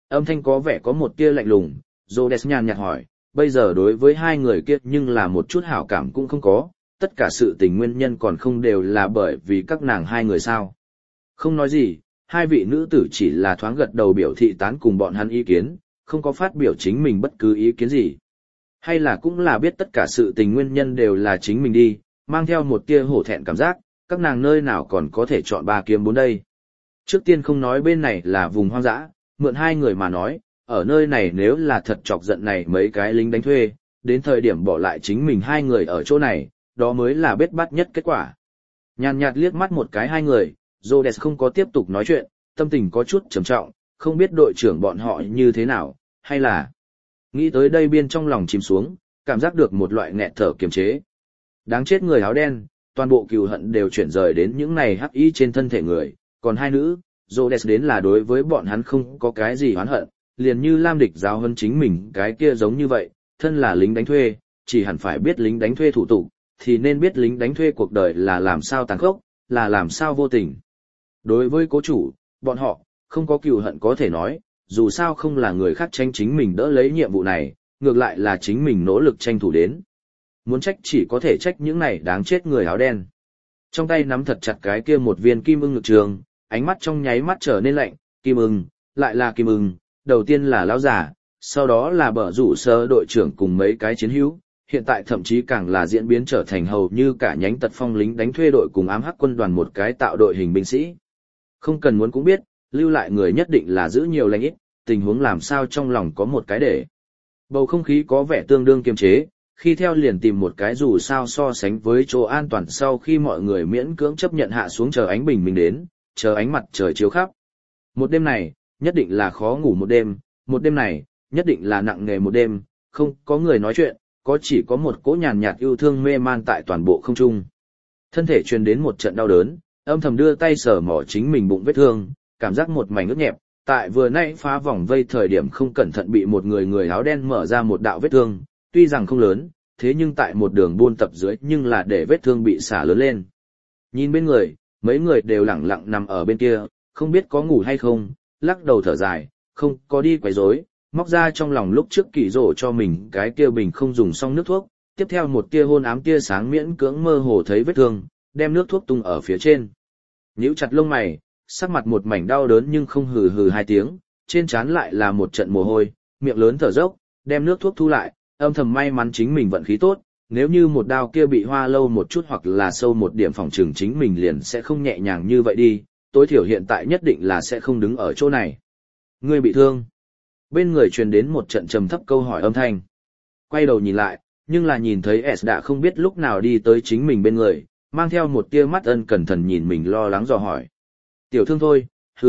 Âm thanh có vẻ có một tia lạnh lùng, Rhodes nhàn nhạt hỏi, bây giờ đối với hai người kia nhưng là một chút hảo cảm cũng không có, tất cả sự tình nguyên nhân còn không đều là bởi vì các nàng hai người sao. Không nói gì, hai vị nữ tử chỉ là thoáng gật đầu biểu thị tán cùng bọn hắn ý kiến, không có phát biểu chính mình bất cứ ý kiến gì. Hay là cũng là biết tất cả sự tình nguyên nhân đều là chính mình đi, mang theo một tia hổ thẹn cảm giác, các nàng nơi nào còn có thể chọn ba kiếm bốn đây. Trước tiên không nói bên này là vùng hoang dã, mượn hai người mà nói, ở nơi này nếu là thật chọc giận này mấy cái lính đánh thuê, đến thời điểm bỏ lại chính mình hai người ở chỗ này, đó mới là bết bát nhất kết quả. Nhàn nhạt liếc mắt một cái hai người, Rhodes không có tiếp tục nói chuyện, tâm tình có chút trầm trọng, không biết đội trưởng bọn họ như thế nào, hay là... Nghĩ tới đây biên trong lòng chìm xuống, cảm giác được một loại nghẹt thở kiềm chế. Đáng chết người áo đen, toàn bộ cừu hận đều chuyển rời đến những này hắc y trên thân thể người, còn hai nữ, Rhodes đến là đối với bọn hắn không có cái gì oán hận, liền như Lam Địch giáo hơn chính mình cái kia giống như vậy, thân là lính đánh thuê, chỉ hẳn phải biết lính đánh thuê thủ tục, thì nên biết lính đánh thuê cuộc đời là làm sao tàn khốc, là làm sao vô tình. Đối với cố chủ, bọn họ, không có cừu hận có thể nói, dù sao không là người khác tranh chính mình đỡ lấy nhiệm vụ này, ngược lại là chính mình nỗ lực tranh thủ đến. Muốn trách chỉ có thể trách những này đáng chết người áo đen. Trong tay nắm thật chặt cái kia một viên kim ưng ngực trường, ánh mắt trong nháy mắt trở nên lạnh, kim ưng, lại là kim ưng, đầu tiên là lão giả, sau đó là bờ rủ sơ đội trưởng cùng mấy cái chiến hữu, hiện tại thậm chí càng là diễn biến trở thành hầu như cả nhánh tật phong lính đánh thuê đội cùng ám hắc quân đoàn một cái tạo đội hình binh sĩ. Không cần muốn cũng biết, lưu lại người nhất định là giữ nhiều lành ít, tình huống làm sao trong lòng có một cái để. Bầu không khí có vẻ tương đương kiềm chế, khi theo liền tìm một cái dù sao so sánh với chỗ an toàn sau khi mọi người miễn cưỡng chấp nhận hạ xuống chờ ánh bình minh đến, chờ ánh mặt trời chiếu khắp. Một đêm này, nhất định là khó ngủ một đêm này, nhất định là nặng nề một đêm, không có người nói chuyện, có chỉ có một cỗ nhàn nhạt yêu thương mê man tại toàn bộ không trung. Thân thể truyền đến một trận đau đớn, âm thầm đưa tay sờ mỏ chính mình bụng vết thương, cảm giác một mảnh ướt nhẹp, tại vừa nãy phá vòng vây thời điểm không cẩn thận bị một người áo đen mở ra một đạo vết thương, tuy rằng không lớn, thế nhưng tại một đường buôn tập dưới nhưng là để vết thương bị xả lớn lên. Nhìn bên người, mấy người đều lẳng lặng nằm ở bên kia, không biết có ngủ hay không, lắc đầu thở dài, không có đi quấy rối, móc ra trong lòng lúc trước kỳ rổ cho mình cái kia bình không dùng xong nước thuốc, tiếp theo một tia hôn ám tia sáng miễn cưỡng mơ hồ thấy vết thương, đem nước thuốc tung ở phía trên. Nhíu chặt lông mày, sắc mặt một mảnh đau đớn nhưng không hừ hừ hai tiếng, trên trán lại là một trận mồ hôi, miệng lớn thở dốc, đem nước thuốc thu lại, âm thầm may mắn chính mình vận khí tốt, nếu như một đao kia bị hoa lâu một chút hoặc là sâu một điểm phòng trường chính mình liền sẽ không nhẹ nhàng như vậy đi, tối thiểu hiện tại nhất định là sẽ không đứng ở chỗ này. Ngươi bị thương. Bên người truyền đến một trận trầm thấp câu hỏi âm thanh. Quay đầu nhìn lại, nhưng là nhìn thấy S đã không biết lúc nào đi tới chính mình bên người, mang theo một tia mắt ân cẩn thận nhìn mình lo lắng dò hỏi. Tiểu thương thôi,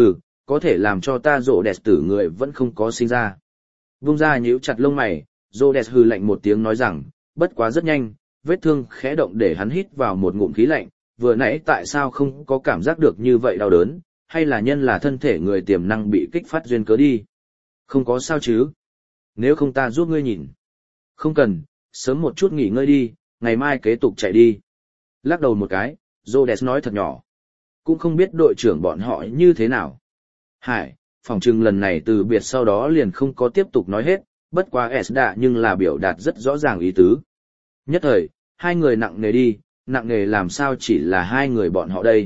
có thể làm cho ta rộ đẹp tử người vẫn không có sinh ra. Vung ra nhíu chặt lông mày, rộ đẹp hừ lạnh một tiếng nói rằng, bất quá rất nhanh, vết thương khẽ động để hắn hít vào một ngụm khí lạnh, vừa nãy tại sao không có cảm giác được như vậy đau đớn, hay là nhân là thân thể người tiềm năng bị kích phát duyên cớ đi. Không có sao chứ. Nếu không ta giúp ngươi nhìn. Không cần, sớm một chút nghỉ ngơi đi, ngày mai kế tục chạy đi. Lắc đầu một cái, Rhodes nói thật nhỏ. Cũng không biết đội trưởng bọn họ như thế nào. Hải, phòng trừng lần này từ biệt sau đó liền không có tiếp tục nói hết, bất quá S đã nhưng là biểu đạt rất rõ ràng ý tứ. Nhất thời, hai người nặng nề đi, nặng nề làm sao chỉ là hai người bọn họ đây.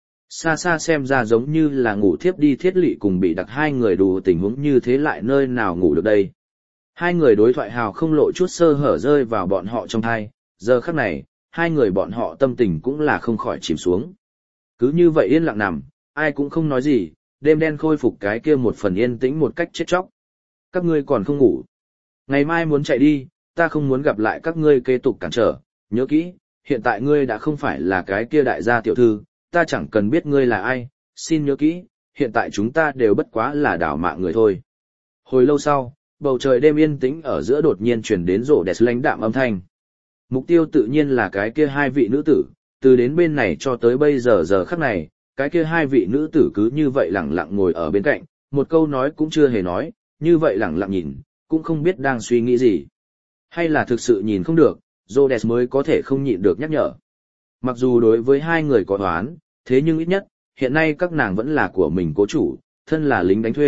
Xa xa xem ra giống như là ngủ thiếp đi thiết lị cùng bị đặc hai người đủ tình huống như thế lại nơi nào ngủ được đây. Hai người đối thoại hào không lộ chút sơ hở rơi vào bọn họ trong thai, giờ khắc này, hai người bọn họ tâm tình cũng là không khỏi chìm xuống. Cứ như vậy yên lặng nằm, ai cũng không nói gì, đêm đen khôi phục cái kia một phần yên tĩnh một cách chết chóc. Các ngươi còn không ngủ. Ngày mai muốn chạy đi, ta không muốn gặp lại các ngươi kế tục cản trở, nhớ kỹ, hiện tại ngươi đã không phải là cái kia đại gia tiểu thư, ta chẳng cần biết ngươi là ai, xin nhớ kỹ, hiện tại chúng ta đều bất quá là đảo mạng người thôi. Hồi lâu sau, bầu trời đêm yên tĩnh ở giữa đột nhiên truyền đến rộ đẹp lãnh đạm âm thanh. Mục tiêu tự nhiên là cái kia hai vị nữ tử, từ đến bên này cho tới bây giờ khắc này, cái kia hai vị nữ tử cứ như vậy lẳng lặng ngồi ở bên cạnh, một câu nói cũng chưa hề nói, như vậy lẳng lặng nhìn, cũng không biết đang suy nghĩ gì. Hay là thực sự nhìn không được, Rhodes mới có thể không nhịn được nhắc nhở. Mặc dù đối với hai người có oán, thế nhưng ít nhất, hiện nay các nàng vẫn là của mình cố chủ, thân là lính đánh thuê,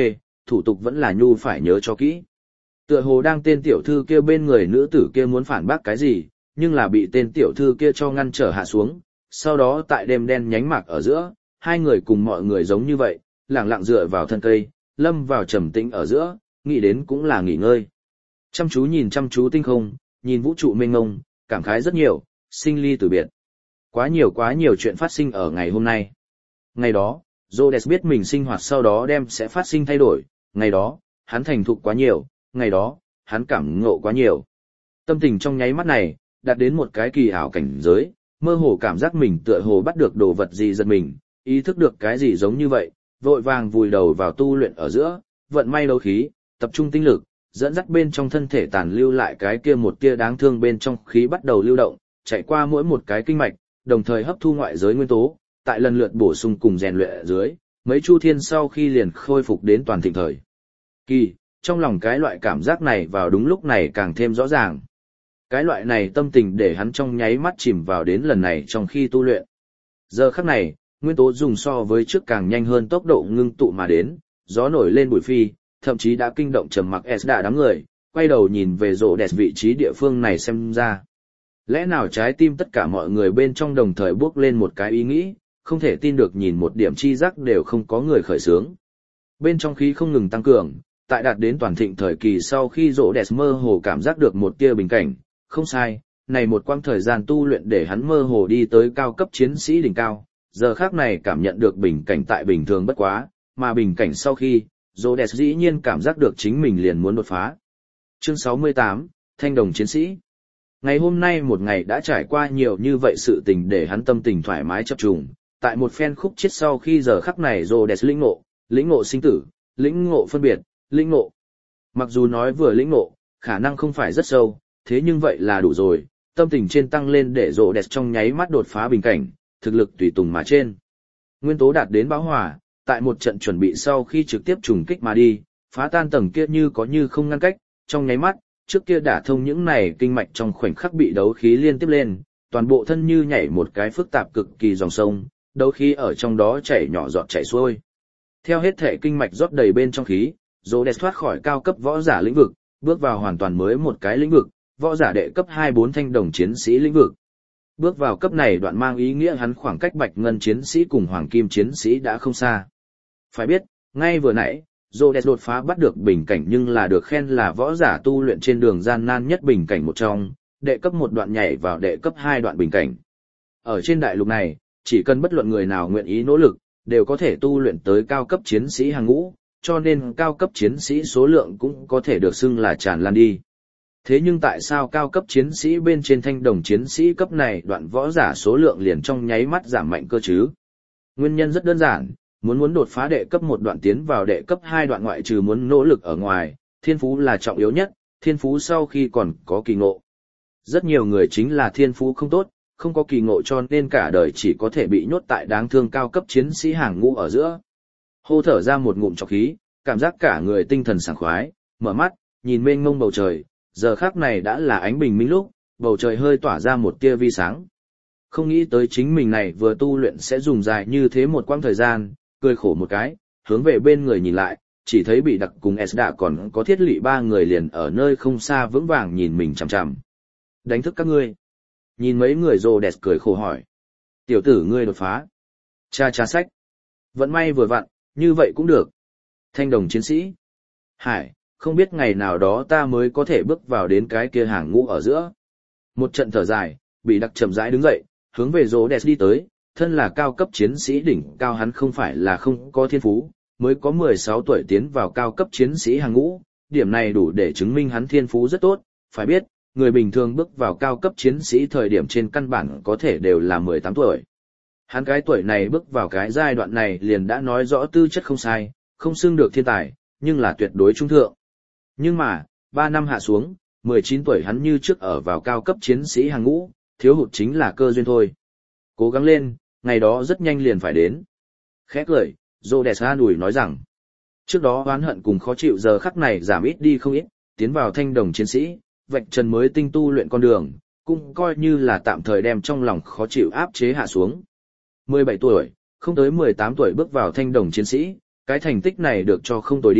thủ tục vẫn là nhu phải nhớ cho kỹ. Tựa hồ đang tên tiểu thư kia bên người nữ tử kia muốn phản bác cái gì, nhưng là bị tên tiểu thư kia cho ngăn trở hạ xuống, sau đó tại đêm đen nhánh mạc ở giữa, hai người cùng mọi người giống như vậy, lẳng lặng dựa vào thân cây, lâm vào trầm tĩnh ở giữa, nghĩ đến cũng là nghỉ ngơi. Chăm chú tinh không, nhìn vũ trụ mênh mông, cảm khái rất nhiều, sinh ly tử biệt. Quá nhiều chuyện phát sinh ở ngày hôm nay. Ngày đó, Rhodes biết mình sinh hoạt sau đó sẽ phát sinh thay đổi, ngày đó, hắn thành thục quá nhiều, ngày đó, hắn cảm ngộ quá nhiều. Tâm tình trong nháy mắt này, đạt đến một cái kỳ ảo cảnh giới, mơ hồ cảm giác mình tựa hồ bắt được đồ vật gì giật mình, ý thức được cái gì giống như vậy, vội vàng vùi đầu vào tu luyện ở giữa, vận may đấu khí, tập trung tinh lực, dẫn dắt bên trong thân thể tàn lưu lại cái kia một tia đáng thương bên trong khí bắt đầu lưu động, chạy qua mỗi một cái kinh mạch, đồng thời hấp thu ngoại giới nguyên tố, tại lần lượt bổ sung cùng rèn luyện ở dưới, mấy chu thiên sau khi liền khôi phục đến toàn thịnh thời. Kỳ, trong lòng cái loại cảm giác này vào đúng lúc này càng thêm rõ ràng. Cái loại này tâm tình để hắn trong nháy mắt chìm vào đến lần này trong khi tu luyện. Giờ khắc này, nguyên tố dùng so với trước càng nhanh hơn tốc độ ngưng tụ mà đến, gió nổi lên bụi phi, thậm chí đã kinh động trầm mặc Esda đám người, quay đầu nhìn về rộ đẹp vị trí địa phương này xem ra. Lẽ nào trái tim tất cả mọi người bên trong đồng thời bước lên một cái ý nghĩ, không thể tin được nhìn một điểm chi giác đều không có người khởi sướng. Bên trong khí không ngừng tăng cường, tại đạt đến toàn thịnh thời kỳ sau khi rộ đẹp mơ hồ cảm giác được một tia bình cảnh, không sai, này một quãng thời gian tu luyện để hắn mơ hồ đi tới cao cấp chiến sĩ đỉnh cao, giờ khác này cảm nhận được bình cảnh tại bình thường bất quá, mà bình cảnh sau khi, Rhodes dĩ nhiên cảm giác được chính mình liền muốn đột phá. Chương 68, Thanh đồng chiến sĩ. Ngày hôm nay một ngày đã trải qua nhiều như vậy sự tình để hắn tâm tình thoải mái chập trùng, tại một phen khúc chết sau khi giờ khắc này Rhodes lĩnh ngộ sinh tử, lĩnh ngộ phân biệt, lĩnh ngộ. Mặc dù nói vừa lĩnh ngộ, khả năng không phải rất sâu, thế nhưng vậy là đủ rồi, tâm tình trên tăng lên để Rhodes trong nháy mắt đột phá bình cảnh, thực lực tùy tùng mà trên. Nguyên tố đạt đến bão hòa, tại một trận chuẩn bị sau khi trực tiếp trùng kích mà đi, phá tan tầng kia như có như không ngăn cách, trong nháy mắt, trước kia đả thông những này kinh mạch trong khoảnh khắc bị đấu khí liên tiếp lên, toàn bộ thân như nhảy một cái phức tạp cực kỳ dòng sông, đấu khí ở trong đó chảy nhỏ giọt chảy xuôi. Theo hết thể kinh mạch rót đầy bên trong khí, Rhodes thoát khỏi cao cấp võ giả lĩnh vực, bước vào hoàn toàn mới một cái lĩnh vực, võ giả đệ cấp 24 thanh đồng chiến sĩ lĩnh vực. Bước vào cấp này đoạn mang ý nghĩa hắn khoảng cách bạch ngân chiến sĩ cùng hoàng kim chiến sĩ đã không xa. Phải biết, ngay vừa nãy, Rhodes đột phá bắt được bình cảnh nhưng là được khen là võ giả tu luyện trên đường gian nan nhất bình cảnh một trong, đệ cấp 1 đoạn nhảy vào đệ cấp 2 đoạn bình cảnh. Ở trên đại lục này, chỉ cần bất luận người nào nguyện ý nỗ lực, đều có thể tu luyện tới cao cấp chiến sĩ hàng ngũ, cho nên cao cấp chiến sĩ số lượng cũng có thể được xưng là tràn lan đi. Thế nhưng tại sao cao cấp chiến sĩ bên trên thanh đồng chiến sĩ cấp này đoạn võ giả số lượng liền trong nháy mắt giảm mạnh cơ chứ? Nguyên nhân rất đơn giản, muốn đột phá đệ cấp 1 đoạn tiến vào đệ cấp 2 đoạn ngoại trừ muốn nỗ lực ở ngoài, thiên phú là trọng yếu nhất, thiên phú sau khi còn có kỳ ngộ. Rất nhiều người chính là thiên phú không tốt, không có kỳ ngộ cho nên cả đời chỉ có thể bị nhốt tại đáng thương cao cấp chiến sĩ hàng ngũ ở giữa. Hô thở ra một ngụm trọc khí, cảm giác cả người tinh thần sảng khoái, mở mắt, nhìn mênh mông bầu trời, giờ khắc này đã là ánh bình minh lúc, bầu trời hơi tỏa ra một tia vi sáng. Không nghĩ tới chính mình này vừa tu luyện sẽ dùng dài như thế một quãng thời gian, cười khổ một cái, hướng về bên người nhìn lại, chỉ thấy bị đặc cùng Esda còn có thiết lị ba người liền ở nơi không xa vững vàng nhìn mình chằm chằm. Đánh thức các ngươi. Nhìn mấy người Rhodes cười khổ hỏi. Tiểu tử ngươi đột phá. Cha sách. Vẫn may vừa vặn, như vậy cũng được. Thanh đồng chiến sĩ. Hải, không biết ngày nào đó ta mới có thể bước vào đến cái kia hàng ngũ ở giữa. Một trận thở dài, bị đặc chậm rãi đứng dậy, hướng về Rhodes đi tới, thân là cao cấp chiến sĩ đỉnh cao hắn không phải là không có thiên phú, mới có 16 tuổi tiến vào cao cấp chiến sĩ hàng ngũ, điểm này đủ để chứng minh hắn thiên phú rất tốt, phải biết, người bình thường bước vào cao cấp chiến sĩ thời điểm trên căn bản có thể đều là 18 tuổi. Hắn cái tuổi này bước vào cái giai đoạn này liền đã nói rõ tư chất không sai, không xưng được thiên tài, nhưng là tuyệt đối trung thượng. Nhưng mà, 3 năm hạ xuống, 19 tuổi hắn như trước ở vào cao cấp chiến sĩ hàng ngũ, thiếu hụt chính là cơ duyên thôi. Cố gắng lên, ngày đó rất nhanh liền phải đến. Khẽ cười, Rhodes an ủi nói rằng, trước đó oán hận cùng khó chịu giờ khắc này giảm ít đi không ít, tiến vào thanh đồng chiến sĩ, vạch trần mới tinh tu luyện con đường, cũng coi như là tạm thời đem trong lòng khó chịu áp chế hạ xuống. 17 tuổi, không tới 18 tuổi bước vào thanh đồng chiến sĩ, cái thành tích này được cho không tồi đi,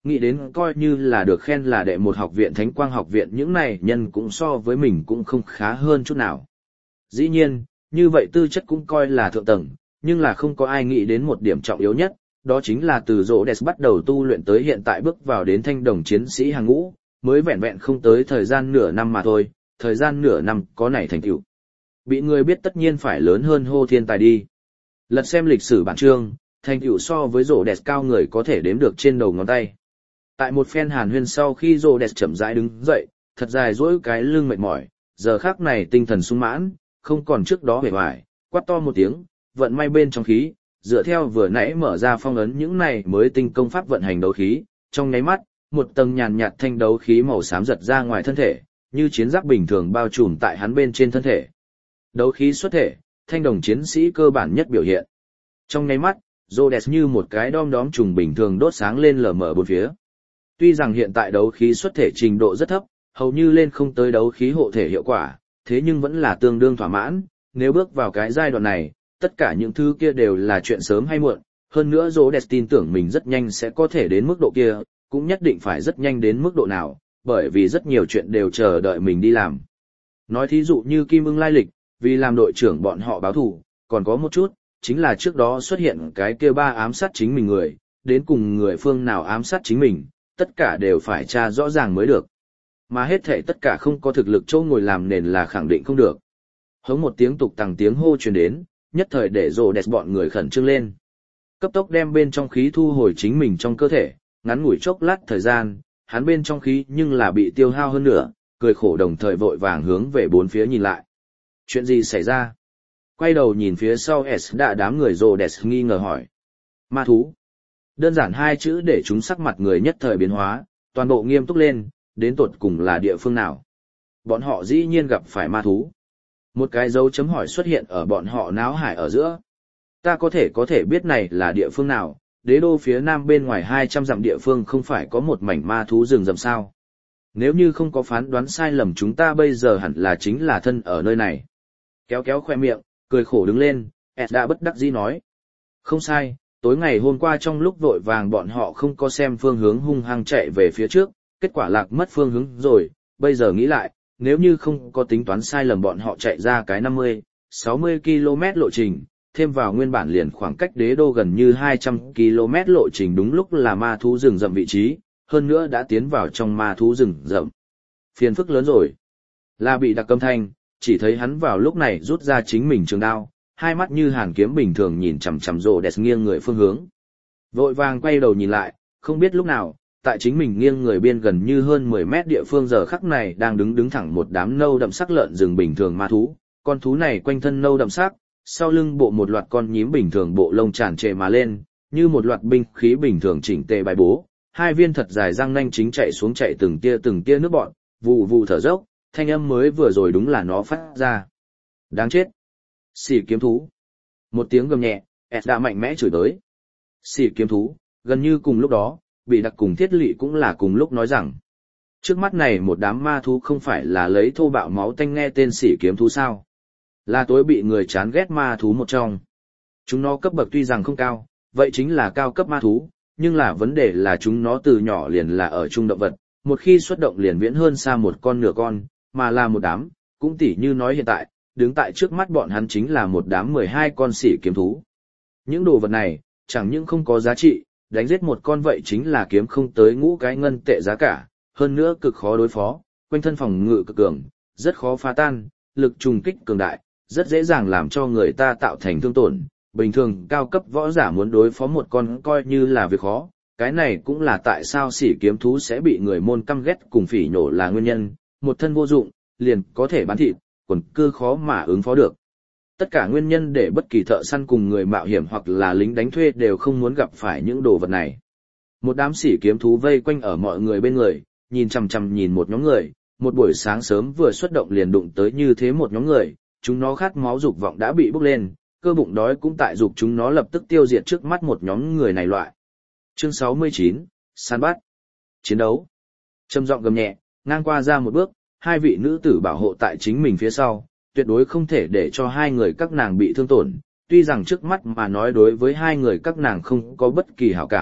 nghĩ đến coi như là được khen là đệ một học viện Thánh Quang học viện, những này nhân cũng so với mình cũng không khá hơn chút nào. Dĩ nhiên, như vậy tư chất cũng coi là thượng tầng, nhưng là không có ai nghĩ đến một điểm trọng yếu nhất, đó chính là từ Rhodes bắt đầu tu luyện tới hiện tại bước vào đến thanh đồng chiến sĩ hàng ngũ, mới vẹn vẹn không tới thời gian nửa năm mà thôi, thời gian nửa năm có này thành tựu. Bị người biết tất nhiên phải lớn hơn hô thiên tài đi. Lật xem lịch sử bản chương, thành tựu so với Rhodes cao người có thể đếm được trên đầu ngón tay. Tại một phen hàn huyên sau khi Rhodes chậm rãi đứng dậy, thật dài duỗi cái lưng mệt mỏi, giờ khắc này tinh thần sung mãn, không còn trước đó vẻ vải, quát to một tiếng, vận may bên trong khí, dựa theo vừa nãy mở ra phong ấn những này mới tinh công pháp vận hành đấu khí, trong nháy mắt, một tầng nhàn nhạt thanh đấu khí màu xám giật ra ngoài thân thể, như chiến giáp bình thường bao trùm tại hắn bên trên thân thể. Đấu khí xuất thể, thanh đồng chiến sĩ cơ bản nhất biểu hiện. Trong nháy mắt, Rhodes như một cái đom đóm trùng bình thường đốt sáng lên lờ mờ bốn phía. Tuy rằng hiện tại đấu khí xuất thể trình độ rất thấp, hầu như lên không tới đấu khí hộ thể hiệu quả, thế nhưng vẫn là tương đương thỏa mãn, nếu bước vào cái giai đoạn này, tất cả những thứ kia đều là chuyện sớm hay muộn, hơn nữa Rhodes tin tưởng mình rất nhanh sẽ có thể đến mức độ kia, cũng nhất định phải rất nhanh đến mức độ nào, bởi vì rất nhiều chuyện đều chờ đợi mình đi làm. Nói thí dụ như Kim Ưng lai lịch, vì làm đội trưởng bọn họ báo thù, còn có một chút, chính là trước đó xuất hiện cái kia ba ám sát chính mình người, đến cùng người phương nào ám sát chính mình, tất cả đều phải tra rõ ràng mới được. Mà hết thảy tất cả không có thực lực châu ngồi làm nền là khẳng định không được. Hống một tiếng tục tằng tiếng hô truyền đến, nhất thời để Rhodes bọn người khẩn trương lên. Cấp tốc đem bên trong khí thu hồi chính mình trong cơ thể, ngắn ngủi chốc lát thời gian, hắn bên trong khí nhưng là bị tiêu hao hơn nữa, cười khổ đồng thời vội vàng hướng về bốn phía nhìn lại. Chuyện gì xảy ra? Quay đầu nhìn phía sau đã đám người Rhodes nghi ngờ hỏi. Ma thú. Đơn giản hai chữ để chúng sắc mặt người nhất thời biến hóa, toàn bộ nghiêm túc lên, đến tột cùng là địa phương nào. Bọn họ dĩ nhiên gặp phải ma thú. Một cái dấu chấm hỏi xuất hiện ở bọn họ náo hải ở giữa. Ta có thể biết này là địa phương nào, đế đô phía nam bên ngoài 200 dặm địa phương không phải có một mảnh ma thú rừng rậm sao. Nếu như không có phán đoán sai lầm chúng ta bây giờ hẳn là chính là thân ở nơi này. Kéo kéo khoe miệng, cười khổ đứng lên, đã bất đắc dĩ nói. Không sai, tối ngày hôm qua trong lúc vội vàng bọn họ không có xem phương hướng hung hăng chạy về phía trước, kết quả lạc mất phương hướng rồi, bây giờ nghĩ lại, nếu như không có tính toán sai lầm bọn họ chạy ra cái 50, 60 km lộ trình, thêm vào nguyên bản liền khoảng cách đế đô gần như 200 km lộ trình đúng lúc là ma thú rừng rậm vị trí, hơn nữa đã tiến vào trong ma thú rừng rậm. Phiền phức lớn rồi. Là bị đặc âm thanh, chỉ thấy hắn vào lúc này rút ra chính mình trường đao, hai mắt như hàn kiếm bình thường nhìn chằm chằm Rhodes nghiêng người phương hướng. Vội vàng quay đầu nhìn lại, không biết lúc nào, tại chính mình nghiêng người biên gần như hơn 10 mét địa phương giờ khắc này đang đứng thẳng một đám nâu đậm sắc lợn rừng bình thường ma thú, con thú này quanh thân nâu đậm sắc, sau lưng bộ một loạt con nhím bình thường bộ lông tràn trề mà lên, như một loạt binh khí bình thường chỉnh tề bài bố, hai viên thật dài răng nanh chính chạy xuống chạy từng tia nước bọt, vù vù thở dốc, thanh âm mới vừa rồi đúng là nó phát ra. Đáng chết. Xỉ kiếm thú. Một tiếng gầm nhẹ, đã mạnh mẽ chửi tới. Xỉ kiếm thú, gần như cùng lúc đó, bị đặc cùng thiết lỵ cũng là cùng lúc nói rằng. Trước mắt này một đám ma thú không phải là lấy thô bạo máu tanh nghe tên xỉ kiếm thú sao. Là tối bị người chán ghét ma thú một trong. Chúng nó cấp bậc tuy rằng không cao, vậy chính là cao cấp ma thú, nhưng là vấn đề là chúng nó từ nhỏ liền là ở trung động vật, một khi xuất động liền viễn hơn xa một con nửa con, mà là một đám, cũng tỉ như nói hiện tại, đứng tại trước mắt bọn hắn chính là một đám 12 con xỉ kiếm thú. Những đồ vật này, chẳng những không có giá trị, đánh giết một con vậy chính là kiếm không tới ngũ cái ngân tệ giá cả, hơn nữa cực khó đối phó, quanh thân phòng ngự cực cường, rất khó phá tan, lực trùng kích cường đại, rất dễ dàng làm cho người ta tạo thành thương tổn. Bình thường cao cấp võ giả muốn đối phó một con coi như là việc khó, cái này cũng là tại sao xỉ kiếm thú sẽ bị người môn căm ghét cùng phỉ nhổ là nguyên nhân, một thân vô dụng, liền có thể bán thịt, quần cư khó mà ứng phó được. Tất cả nguyên nhân để bất kỳ thợ săn cùng người mạo hiểm hoặc là lính đánh thuê đều không muốn gặp phải những đồ vật này. Một đám xỉ kiếm thú vây quanh ở mọi người bên người, nhìn chằm chằm nhìn một nhóm người, một buổi sáng sớm vừa xuất động liền đụng tới như thế một nhóm người, chúng nó khát máu dục vọng đã bị bốc lên, cơ bụng đói cũng tại dục chúng nó lập tức tiêu diệt trước mắt một nhóm người này loại. Chương 69, săn bắt. Chiến đấu. Trầm giọng gầm nhẹ, ngang qua ra một bước, hai vị nữ tử bảo hộ tại chính mình phía sau, tuyệt đối không thể để cho hai người các nàng bị thương tổn. Tuy rằng trước mắt mà nói đối với hai người các nàng không có bất kỳ hảo cảm,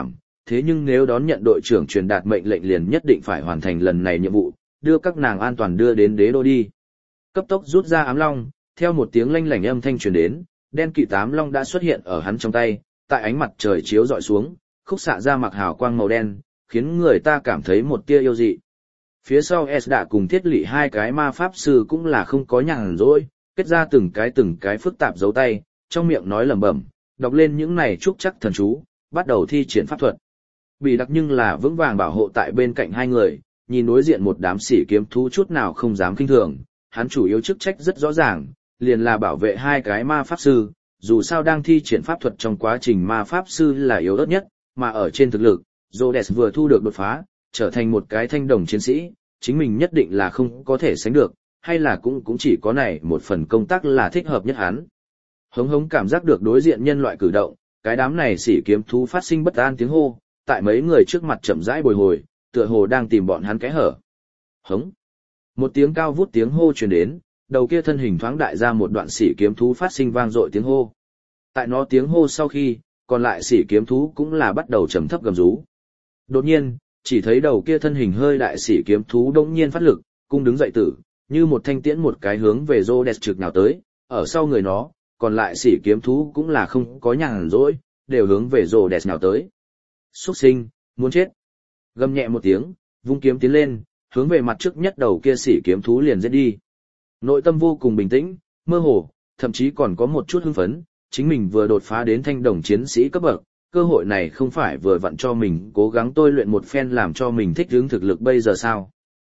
thế nhưng nếu đón nhận đội trưởng truyền đạt mệnh lệnh liền nhất định phải hoàn thành lần này nhiệm vụ, đưa các nàng an toàn đưa đến đế đô đi. Cấp tốc rút ra ám long, theo một tiếng lanh lảnh âm thanh truyền đến, đen kỵ ám long đã xuất hiện ở hắn trong tay, tại ánh mặt trời chiếu rọi xuống, khúc xạ ra mặc hào quang màu đen, khiến người ta cảm thấy một tia yêu dị. Phía sau Esda cùng Thiết Lị hai cái ma pháp sư cũng là không có nhàn rỗi, kết ra từng cái phức tạp dấu tay, trong miệng nói lẩm bẩm, đọc lên những này trúc chắc thần chú, bắt đầu thi triển pháp thuật. Bị đặc nhưng là vững vàng bảo hộ tại bên cạnh hai người, nhìn đối diện một đám sĩ kiếm thú chút nào không dám kinh thường, hắn chủ yếu chức trách rất rõ ràng, liền là bảo vệ hai cái ma pháp sư, dù sao đang thi triển pháp thuật trong quá trình ma pháp sư là yếu ớt nhất, mà ở trên thực lực, Rhodes vừa thu được đột phá, trở thành một cái thanh đồng chiến sĩ, chính mình nhất định là không có thể sánh được, hay là cũng chỉ có này một phần công tác là thích hợp nhất hắn. Hống hống cảm giác được đối diện nhân loại cử động, cái đám này sĩ kiếm thú phát sinh bất an tiếng hô, tại mấy người trước mặt chậm rãi bồi hồi, tựa hồ đang tìm bọn hắn cái hở. Hống. Một tiếng cao vút tiếng hô truyền đến, đầu kia thân hình thoáng đại ra một đoạn sĩ kiếm thú phát sinh vang dội tiếng hô. Tại nó tiếng hô sau khi, còn lại sĩ kiếm thú cũng là bắt đầu trầm thấp gầm rú. Đột nhiên, chỉ thấy đầu kia thân hình hơi đại sĩ kiếm thú đột nhiên phát lực, cung đứng dậy tử, như một thanh tiễn một cái hướng về Rhodes trực nào tới, ở sau người nó, còn lại sĩ kiếm thú cũng là không có nhàn rỗi, đều hướng về Rhodes nào tới. Xuất sinh, muốn chết. Gầm nhẹ một tiếng, vung kiếm tiến lên, hướng về mặt trước nhất đầu kia sĩ kiếm thú liền giết đi. Nội tâm vô cùng bình tĩnh, mơ hồ, thậm chí còn có một chút hưng phấn, chính mình vừa đột phá đến thanh đồng chiến sĩ cấp bậc, cơ hội này không phải vừa vặn cho mình cố gắng tôi luyện một phen làm cho mình thích ứng thực lực bây giờ sao.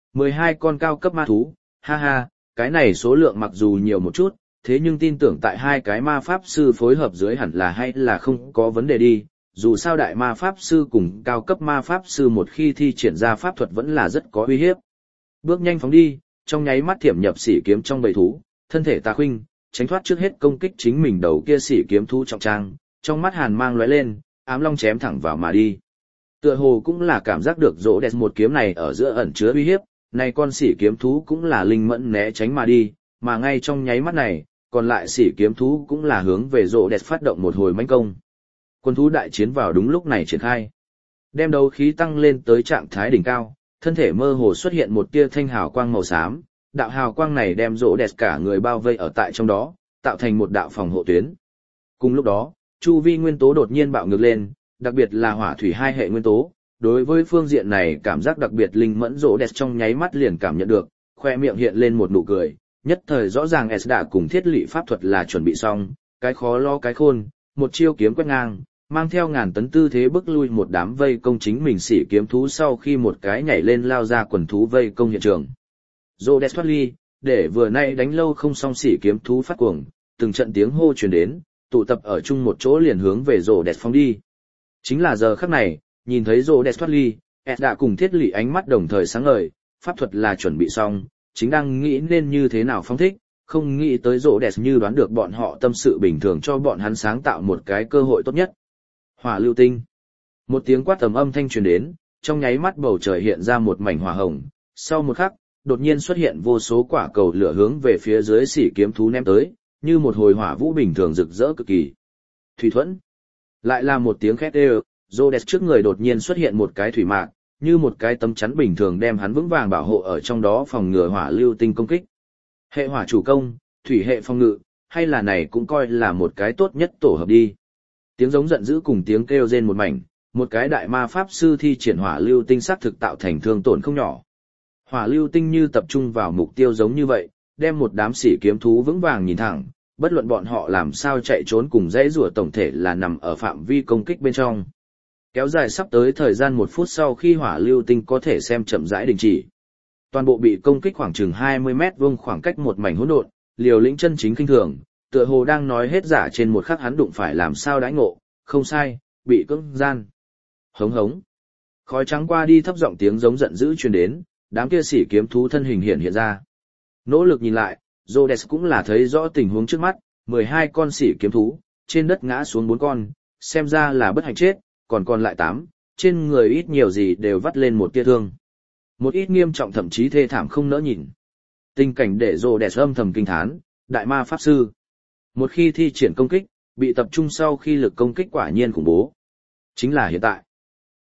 12 con cao cấp ma thú, ha ha, cái này số lượng mặc dù nhiều một chút, thế nhưng tin tưởng tại hai cái ma pháp sư phối hợp dưới hẳn là hay là không có vấn đề đi, dù sao đại ma pháp sư cùng cao cấp ma pháp sư một khi thi triển ra pháp thuật vẫn là rất có uy hiếp. Bước nhanh phóng đi, trong nháy mắt thiểm nhập sĩ kiếm trong bầy thú, thân thể tà khuynh, tránh thoát trước hết công kích chính mình đầu kia sĩ kiếm thú trọng trang, trong mắt hàn mang lóe lên, ám long chém thẳng vào mà đi. Tựa hồ cũng là cảm giác được rỗ đẹp một kiếm này ở giữa ẩn chứa uy hiếp, này con sĩ kiếm thú cũng là linh mẫn né tránh mà đi, mà ngay trong nháy mắt này, còn lại sĩ kiếm thú cũng là hướng về rỗ đẹp phát động một hồi mãnh công. Quân thú đại chiến vào đúng lúc này triển khai. Đem đấu khí tăng lên tới trạng thái đỉnh cao, thân thể mơ hồ xuất hiện một tia thanh hào quang màu xám, đạo hào quang này đem rỗ đẹp cả người bao vây ở tại trong đó, tạo thành một đạo phòng hộ tuyến. Cùng lúc đó, chu vi nguyên tố đột nhiên bạo ngược lên, đặc biệt là hỏa thủy hai hệ nguyên tố. Đối với phương diện này cảm giác đặc biệt linh mẫn rỗ đẹp trong nháy mắt liền cảm nhận được, khoe miệng hiện lên một nụ cười, nhất thời rõ ràng Esda cùng thiết lị pháp thuật là chuẩn bị xong, cái khó lo cái khôn, một chiêu kiếm quét ngang, mang theo ngàn tấn tư thế bức lui một đám vây công chính mình sĩ kiếm thú sau khi một cái nhảy lên lao ra quần thú vây công hiện trường. Rhodes thoát ly, để vừa nay đánh lâu không xong sĩ kiếm thú phát cuồng, từng trận tiếng hô truyền đến, tụ tập ở chung một chỗ liền hướng về Rhodes phóng đi. Chính là giờ khắc này, nhìn thấy Rhodes thoát ly, Esda cùng thiết lị ánh mắt đồng thời sáng ngời, pháp thuật là chuẩn bị xong, chính đang nghĩ nên như thế nào phóng thích, không nghĩ tới Rhodes như đoán được bọn họ tâm sự bình thường cho bọn hắn sáng tạo một cái cơ hội tốt nhất. Hỏa lưu tinh. Một tiếng quát tầm âm thanh truyền đến, trong nháy mắt bầu trời hiện ra một mảnh hỏa hồng, sau một khắc, đột nhiên xuất hiện vô số quả cầu lửa hướng về phía dưới sĩ kiếm thú ném tới, như một hồi hỏa vũ bình thường rực rỡ cực kỳ. Thủy thuẫn. Lại là một tiếng khét ê, Rhodes trước người đột nhiên xuất hiện một cái thủy mạc, như một cái tấm chắn bình thường đem hắn vững vàng bảo hộ ở trong đó phòng ngừa hỏa lưu tinh công kích. Hệ hỏa chủ công, thủy hệ phòng ngự, hay là này cũng coi là một cái tốt nhất tổ hợp đi. Tiếng giống giận dữ cùng tiếng kêu rên một mảnh, một cái đại ma pháp sư thi triển hỏa lưu tinh sắc thực tạo thành thương tổn không nhỏ. Hỏa lưu tinh như tập trung vào mục tiêu giống như vậy, đem một đám sĩ kiếm thú vững vàng nhìn thẳng, bất luận bọn họ làm sao chạy trốn cùng dãy rủa tổng thể là nằm ở phạm vi công kích bên trong. Kéo dài sắp tới thời gian 1 phút sau khi hỏa lưu tinh có thể xem chậm rãi đình chỉ. Toàn bộ bị công kích khoảng chừng 20 mét vuông khoảng cách một mảnh hỗn độn, Liều Lĩnh chân chính kinh thường, tựa hồ đang nói hết giả trên một khắc hắn đụng phải làm sao đãi ngộ, không sai, bị cưỡng gian. Hống hống. Khói trắng qua đi thấp giọng tiếng giống giận dữ truyền đến, đám kia sĩ kiếm thú thân hình hiện ra. Nỗ lực nhìn lại, Rhodes cũng là thấy rõ tình huống trước mắt, 12 con sĩ kiếm thú, trên đất ngã xuống 4 con, xem ra là bất hạnh chết, còn lại 8, trên người ít nhiều gì đều vắt lên một tia thương. Một ít nghiêm trọng thậm chí thê thảm không nỡ nhìn. Tình cảnh để Rhodes âm thầm kinh thán, đại ma pháp sư. Một khi thi triển công kích, bị tập trung sau khi lực công kích quả nhiên khủng bố. Chính là hiện tại.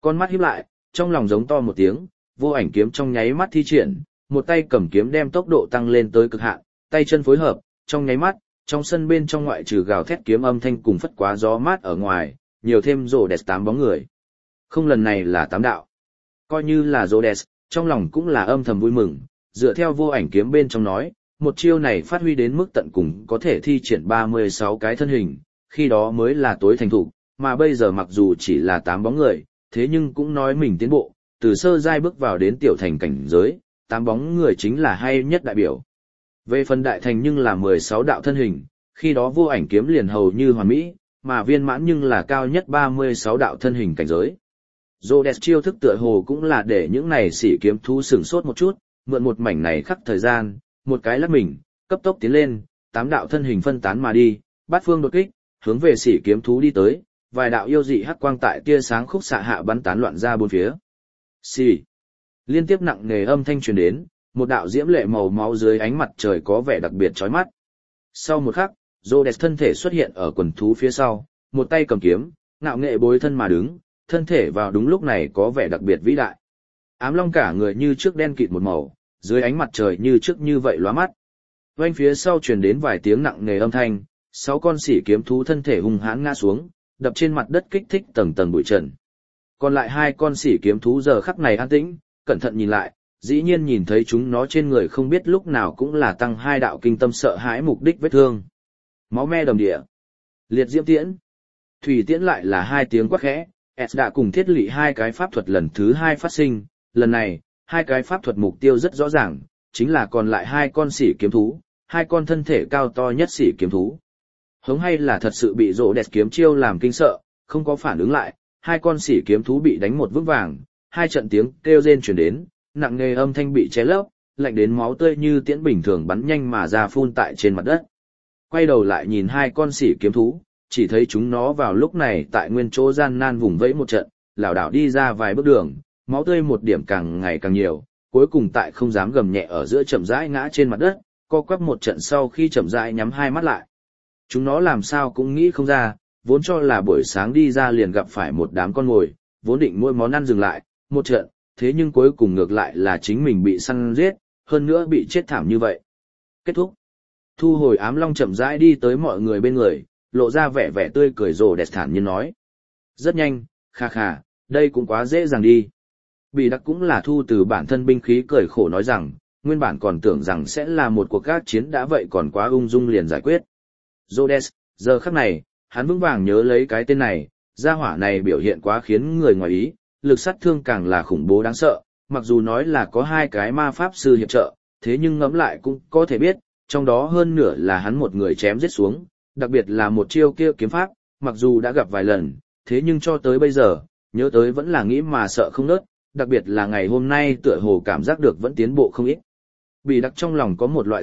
Con mắt híp lại, trong lòng giống to một tiếng, vô ảnh kiếm trong nháy mắt thi triển, một tay cầm kiếm đem tốc độ tăng lên tới cực hạn, tay chân phối hợp, trong nháy mắt, trong sân bên trong ngoại trừ gào thét kiếm âm thanh cùng phất quá gió mát ở ngoài, nhiều thêm Rhodes 8 bóng người. Không, lần này là 8 đạo. Coi như là Rhodes, trong lòng cũng là âm thầm vui mừng, dựa theo vô ảnh kiếm bên trong nói, một chiêu này phát huy đến mức tận cùng có thể thi triển 36 cái thân hình, khi đó mới là tối thành thủ, mà bây giờ mặc dù chỉ là 8 bóng người, thế nhưng cũng nói mình tiến bộ, từ sơ giai bước vào đến tiểu thành cảnh giới, 8 bóng người chính là hay nhất đại biểu. Về phần đại thành nhưng là 16 đạo thân hình, khi đó vô ảnh kiếm liền hầu như hoàn mỹ, mà viên mãn nhưng là cao nhất 36 đạo thân hình cảnh giới. Rhodes chiêu thức tựa hồ cũng là để những này sĩ kiếm thú sửng sốt một chút, mượn một mảnh này khắc thời gian, một cái lắc mình, cấp tốc tiến lên, 8 đạo thân hình phân tán mà đi, bát phương đột kích, hướng về sĩ kiếm thú đi tới, vài đạo yêu dị hắc quang tại tia sáng khúc xạ hạ bắn tán loạn ra bốn phía. Xì. Liên tiếp nặng nề âm thanh truyền đến, một đạo diễm lệ màu máu dưới ánh mặt trời có vẻ đặc biệt chói mắt. Sau một khắc, Rhodes thân thể xuất hiện ở quần thú phía sau, một tay cầm kiếm, ngạo nghệ bối thân mà đứng, thân thể vào đúng lúc này có vẻ đặc biệt vĩ đại. Ám long cả người như trước đen kịt một màu, dưới ánh mặt trời như trước như vậy lóa mắt. Vành phía sau truyền đến vài tiếng nặng nề âm thanh, 6 con sỉ kiếm thú thân thể hung hãn ngã xuống, đập trên mặt đất kích thích tầng tầng bụi trần. Còn lại 2 con sỉ kiếm thú giờ khắc này an tĩnh, cẩn thận nhìn lại, dĩ nhiên nhìn thấy chúng nó trên người không biết lúc nào cũng là tăng 2 đạo kinh tâm sợ hãi mục đích vết thương. Máu me đầm địa. Liệt diễm tiễn. Thủy tiễn lại là 2 tiếng quát khẽ, S đã cùng thiết lị 2 cái pháp thuật lần thứ 2 phát sinh, lần này, 2 cái pháp thuật mục tiêu rất rõ ràng, chính là còn lại 2 con sỉ kiếm thú, 2 con thân thể cao to nhất sỉ kiếm thú. Hống hay là thật sự bị rỗ đẹp kiếm chiêu làm kinh sợ, không có phản ứng lại, 2 con sỉ kiếm thú bị đánh một vững vàng, 2 trận tiếng kêu rên truyền đến, nặng nề âm thanh bị che lấp, lạnh đến máu tươi như tiễn bình thường bắn nhanh mà ra phun tại trên mặt đất. Quay đầu lại nhìn 2 con sỉ kiếm thú, chỉ thấy chúng nó vào lúc này tại nguyên chỗ gian nan vùng vẫy một trận, lảo đảo đi ra vài bước đường, máu tươi một điểm càng ngày càng nhiều, cuối cùng tại không dám gầm nhẹ ở giữa chậm rãi ngã trên mặt đất, co quắp một trận sau khi chậm rãi nhắm 2 mắt lại. Chúng nó làm sao cũng nghĩ không ra, vốn cho là buổi sáng đi ra liền gặp phải một đám con mồi, vốn định mỗi món ăn dừng lại, một trận, thế nhưng cuối cùng ngược lại là chính mình bị săn giết, hơn nữa bị chết thảm như vậy. Kết thúc. Thu hồi ám long chậm rãi đi tới mọi người bên người, lộ ra vẻ vẻ tươi cười rồ đẹp thản nhiên nói. Rất nhanh, kha kha, đây cũng quá dễ dàng đi. Bị đặc cũng là thu từ bản thân binh khí cười khổ nói rằng, nguyên bản còn tưởng rằng sẽ là một cuộc các chiến đã vậy còn quá ung dung liền giải quyết. Rhodes, giờ khắc này, hắn vững vàng nhớ lấy cái tên này, gia hỏa này biểu hiện quá khiến người ngoài ý, lực sát thương càng là khủng bố đáng sợ, mặc dù nói là có 2 cái ma pháp sư hiệp trợ, thế nhưng ngẫm lại cũng có thể biết, trong đó hơn nửa là hắn một người chém giết xuống, đặc biệt là một chiêu kia kiếm pháp, mặc dù đã gặp vài lần, thế nhưng cho tới bây giờ, nhớ tới vẫn là nghĩ mà sợ không nớt, đặc biệt là ngày hôm nay tựa hồ cảm giác được vẫn tiến bộ không ít. Bị đặc trong lòng có một loại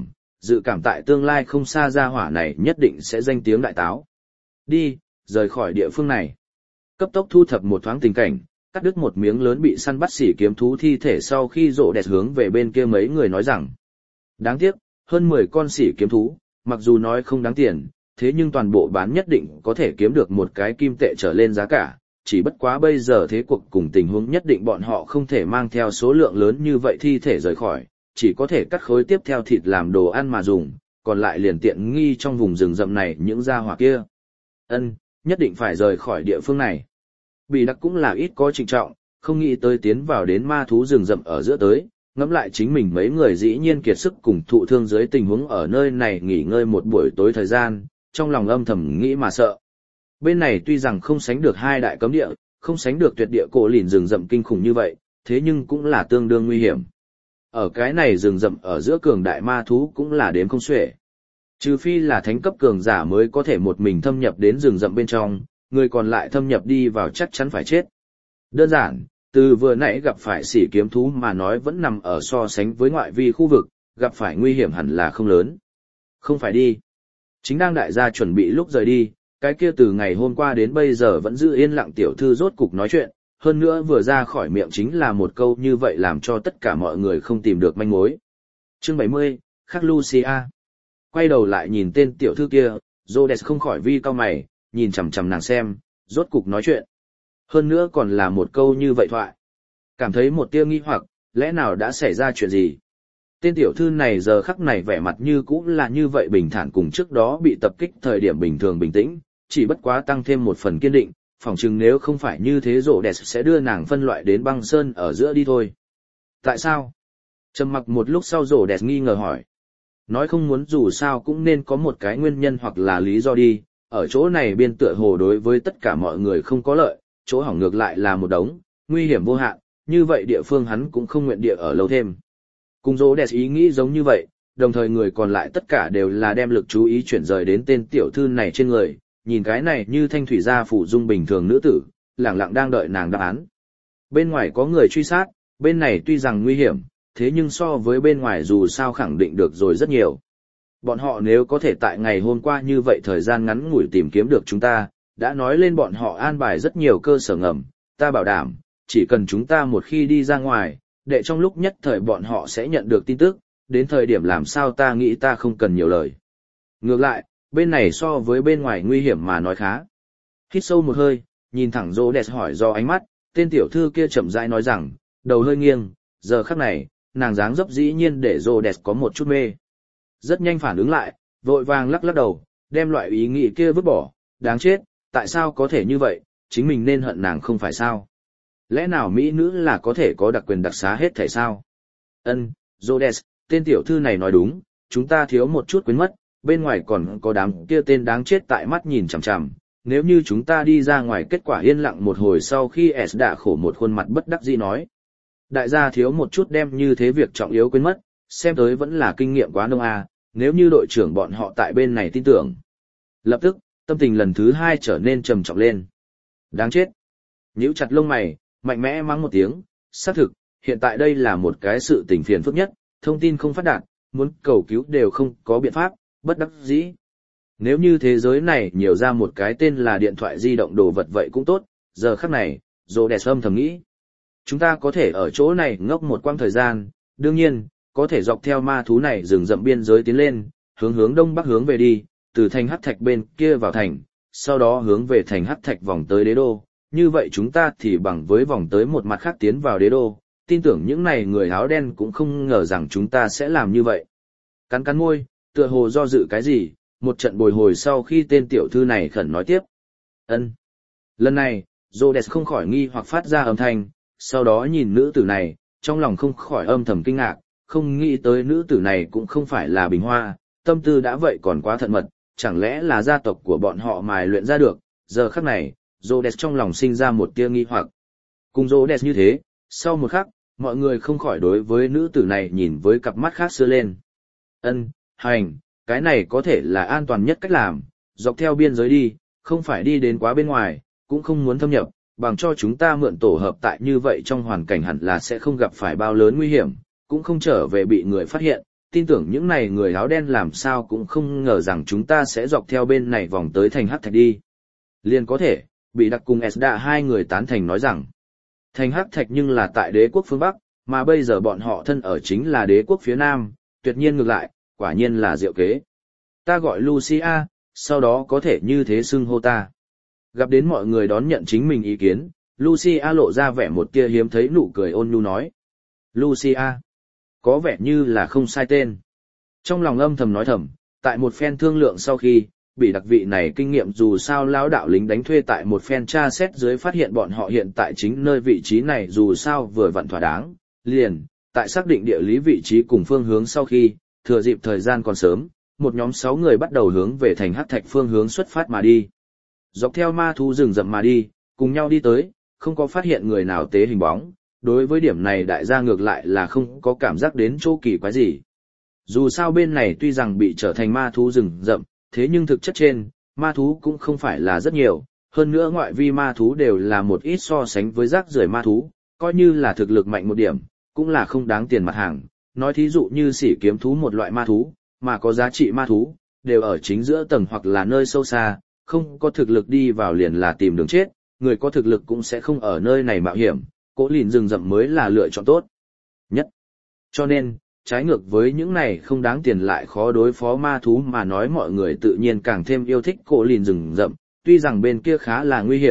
dự cảm tại tương lai không xa gia hỏa này nhất định sẽ danh tiếng đại táo. Đi, rời khỏi địa phương này. Cấp tốc thu thập một thoáng tình cảnh, cắt đứt một miếng lớn bị săn bắt sỉ kiếm thú thi thể sau khi rộ đẹp hướng về bên kia mấy người nói rằng. Đáng tiếc, hơn 10 con sỉ kiếm thú, mặc dù nói không đáng tiền, thế nhưng toàn bộ bán nhất định có thể kiếm được một cái kim tệ trở lên giá cả, chỉ bất quá bây giờ thế cuộc cùng tình huống nhất định bọn họ không thể mang theo số lượng lớn như vậy thi thể rời khỏi, chỉ có thể cắt khối tiếp theo thịt làm đồ ăn mà dùng, còn lại liền tiện nghi trong vùng rừng rậm này những gia hỏa kia. Nhất định phải rời khỏi địa phương này. Bị đặc cũng là ít có trịnh trọng, không nghĩ tới tiến vào đến ma thú rừng rậm ở giữa tới, ngẫm lại chính mình mấy người dĩ nhiên kiệt sức cùng thụ thương dưới tình huống ở nơi này nghỉ ngơi một buổi tối thời gian, trong lòng âm thầm nghĩ mà sợ. Bên này tuy rằng không sánh được 2 đại cấm địa, không sánh được tuyệt địa cổ lìn rừng rậm kinh khủng như vậy, thế nhưng cũng là tương đương nguy hiểm. Ở cái này rừng rậm ở giữa cường đại ma thú cũng là đếm không xuể. Trừ phi là thánh cấp cường giả mới có thể một mình thâm nhập đến rừng rậm bên trong, người còn lại thâm nhập đi vào chắc chắn phải chết. Đơn giản, từ vừa nãy gặp phải sỉ kiếm thú mà nói vẫn nằm ở so sánh với ngoại vi khu vực, gặp phải nguy hiểm hẳn là không lớn. Không phải đi. Chính đang đại gia chuẩn bị lúc rời đi, cái kia từ ngày hôm qua đến bây giờ vẫn giữ yên lặng tiểu thư rốt cục nói chuyện, hơn nữa vừa ra khỏi miệng chính là một câu như vậy làm cho tất cả mọi người không tìm được manh mối. Chương 70, Khắc Lucia. Quay đầu lại nhìn tên tiểu thư kia, Rhodes không khỏi vi cau mày, nhìn chằm chằm nàng xem, rốt cục nói chuyện. Hơn nữa còn là một câu như vậy thoại. Cảm thấy một tia nghi hoặc, lẽ nào đã xảy ra chuyện gì? Tên tiểu thư này giờ khắc này vẻ mặt như cũ là như vậy bình thản cùng trước đó bị tập kích thời điểm bình thường bình tĩnh, chỉ bất quá tăng thêm một phần kiên định, phỏng chừng nếu không phải như thế rộ đẹp sẽ đưa nàng phân loại đến băng sơn ở giữa đi thôi. Tại sao? Trầm mặc một lúc sau rộ đẹp nghi ngờ hỏi. Nói không muốn dù sao cũng nên có một cái nguyên nhân hoặc là lý do đi, ở chỗ này biên tựa hồ đối với tất cả mọi người không có lợi, chỗ hỏng ngược lại là một đống, nguy hiểm vô hạn, như vậy địa phương hắn cũng không nguyện địa ở lâu thêm. Cùng rộ đẹp ý nghĩ giống như vậy, đồng thời người còn lại tất cả đều là đem lực chú ý chuyển rời đến tên tiểu thư này trên người, nhìn cái này như thanh thủy gia phủ dung bình thường nữ tử, lẳng lặng đang đợi nàng đáp án. Bên ngoài có người truy sát, bên này tuy rằng nguy hiểm, thế nhưng so với bên ngoài dù sao khẳng định được rồi rất nhiều. Bọn họ nếu có thể tại ngày hôm qua như vậy thời gian ngắn ngủi tìm kiếm được chúng ta, đã nói lên bọn họ an bài rất nhiều cơ sở ngầm, ta bảo đảm, chỉ cần chúng ta một khi đi ra ngoài, để trong lúc nhất thời bọn họ sẽ nhận được tin tức, đến thời điểm làm sao ta nghĩ ta không cần nhiều lời. Ngược lại, bên này so với bên ngoài nguy hiểm mà nói khá. Hít sâu một hơi, nhìn thẳng Rô Đẹp hỏi do ánh mắt, tên tiểu thư kia chậm rãi nói rằng, đầu hơi nghiêng, giờ khắc này, nàng dáng dấp dĩ nhiên để Rô Đẹp có một chút mê. Rất nhanh phản ứng lại, vội vàng lắc lắc đầu, đem loại ý nghĩ kia vứt bỏ, đáng chết, tại sao có thể như vậy, chính mình nên hận nàng không phải sao? Lẽ nào mỹ nữ là có thể có đặc quyền đặc xá hết thể sao? Rhodes, tên tiểu thư này nói đúng, chúng ta thiếu một chút quên mất, bên ngoài còn có đám kia tên đáng chết tại mắt nhìn chằm chằm. Nếu như chúng ta đi ra ngoài kết quả yên lặng một hồi sau khi S đã khổ một khuôn mặt bất đắc dĩ nói. Đại gia thiếu một chút đem như thế việc trọng yếu quên mất, xem tới vẫn là kinh nghiệm quá nông à, nếu như đội trưởng bọn họ tại bên này tin tưởng. Lập tức, tâm tình lần thứ hai trở nên trầm trọng lên. Đáng chết. Nhíu chặt lông mày, mạnh mẽ mắng một tiếng, xác thực, hiện tại đây là một cái sự tình phiền phức nhất, thông tin không phát đạt, muốn cầu cứu đều không có biện pháp, bất đắc dĩ. Nếu như thế giới này nhiều ra một cái tên là điện thoại di động đồ vật vậy cũng tốt, giờ khắc này, Rô Đẹp âm thầm nghĩ. Chúng ta có thể ở chỗ này ngốc một quãng thời gian, đương nhiên, có thể dọc theo ma thú này rừng rậm biên giới tiến lên, hướng đông bắc hướng về đi, từ thành hắc thạch bên kia vào thành, sau đó hướng về thành hắc thạch vòng tới đế đô. Như vậy chúng ta thì bằng với vòng tới một mặt khác tiến vào đế đô, tin tưởng những này người áo đen cũng không ngờ rằng chúng ta sẽ làm như vậy. Cắn cắn môi, tựa hồ do dự cái gì, một trận bồi hồi sau khi tên tiểu thư này khẩn nói tiếp. Lần này, Rhodes không khỏi nghi hoặc phát ra âm thanh, sau đó nhìn nữ tử này, trong lòng không khỏi âm thầm kinh ngạc, không nghĩ tới nữ tử này cũng không phải là bình hoa, tâm tư đã vậy còn quá thận mật, chẳng lẽ là gia tộc của bọn họ mài luyện ra được, giờ khắc này, Rhodes trong lòng sinh ra một tia nghi hoặc. Cùng Rhodes như thế, sau một khắc, mọi người không khỏi đối với nữ tử này nhìn với cặp mắt khác xưa lên. Hành, cái này có thể là an toàn nhất cách làm, dọc theo biên giới đi, không phải đi đến quá bên ngoài, cũng không muốn thâm nhập, bằng cho chúng ta mượn tổ hợp tại như vậy trong hoàn cảnh hẳn là sẽ không gặp phải bao lớn nguy hiểm, cũng không trở về bị người phát hiện, tin tưởng những này người áo đen làm sao cũng không ngờ rằng chúng ta sẽ dọc theo bên này vòng tới thành hắc thạch đi. Liền có thể, bị đặc cùng Esda hai người tán thành nói rằng, thành hắc thạch nhưng là tại đế quốc phương Bắc, mà bây giờ bọn họ thân ở chính là đế quốc phía Nam, tuyệt nhiên ngược lại, quả nhiên là diệu kế. Ta gọi Lucia, sau đó có thể như thế xưng hô ta. Gặp đến mọi người đón nhận chính mình ý kiến, Lucia lộ ra vẻ một tia hiếm thấy nụ cười ôn nhu nói. Lucia, có vẻ như là không sai tên. Trong lòng âm thầm nói thầm, tại một phen thương lượng sau khi, bị đặc vị này kinh nghiệm dù sao lão đạo lính đánh thuê tại một phen tra xét dưới phát hiện bọn họ hiện tại chính nơi vị trí này dù sao vừa vặn thỏa đáng, liền, tại xác định địa lý vị trí cùng phương hướng sau khi, thừa dịp thời gian còn sớm, một nhóm 6 người bắt đầu hướng về thành hắc thạch phương hướng xuất phát mà đi. Dọc theo ma thú rừng rậm mà đi, cùng nhau đi tới, không có phát hiện người nào tế hình bóng, đối với điểm này đại gia ngược lại là không có cảm giác đến chỗ kỳ quái gì. Dù sao bên này tuy rằng bị trở thành ma thú rừng rậm, thế nhưng thực chất trên, ma thú cũng không phải là rất nhiều, hơn nữa ngoại vi ma thú đều là một ít so sánh với rác rưởi ma thú, coi như là thực lực mạnh một điểm, cũng là không đáng tiền mặt hàng. Nói thí dụ như sỉ kiếm thú một loại ma thú, mà có giá trị ma thú, đều ở chính giữa tầng hoặc là nơi sâu xa, không có thực lực đi vào liền là tìm đường chết, người có thực lực cũng sẽ không ở nơi này mạo hiểm, Cố Lìn rừng rậm mới là lựa chọn tốt nhất. Cho nên, trái ngược với những này không đáng tiền lại khó đối phó ma thú mà nói mọi người tự nhiên càng thêm yêu thích Cố Lìn rừng rậm, tuy rằng bên kia khá là nguy hiểm,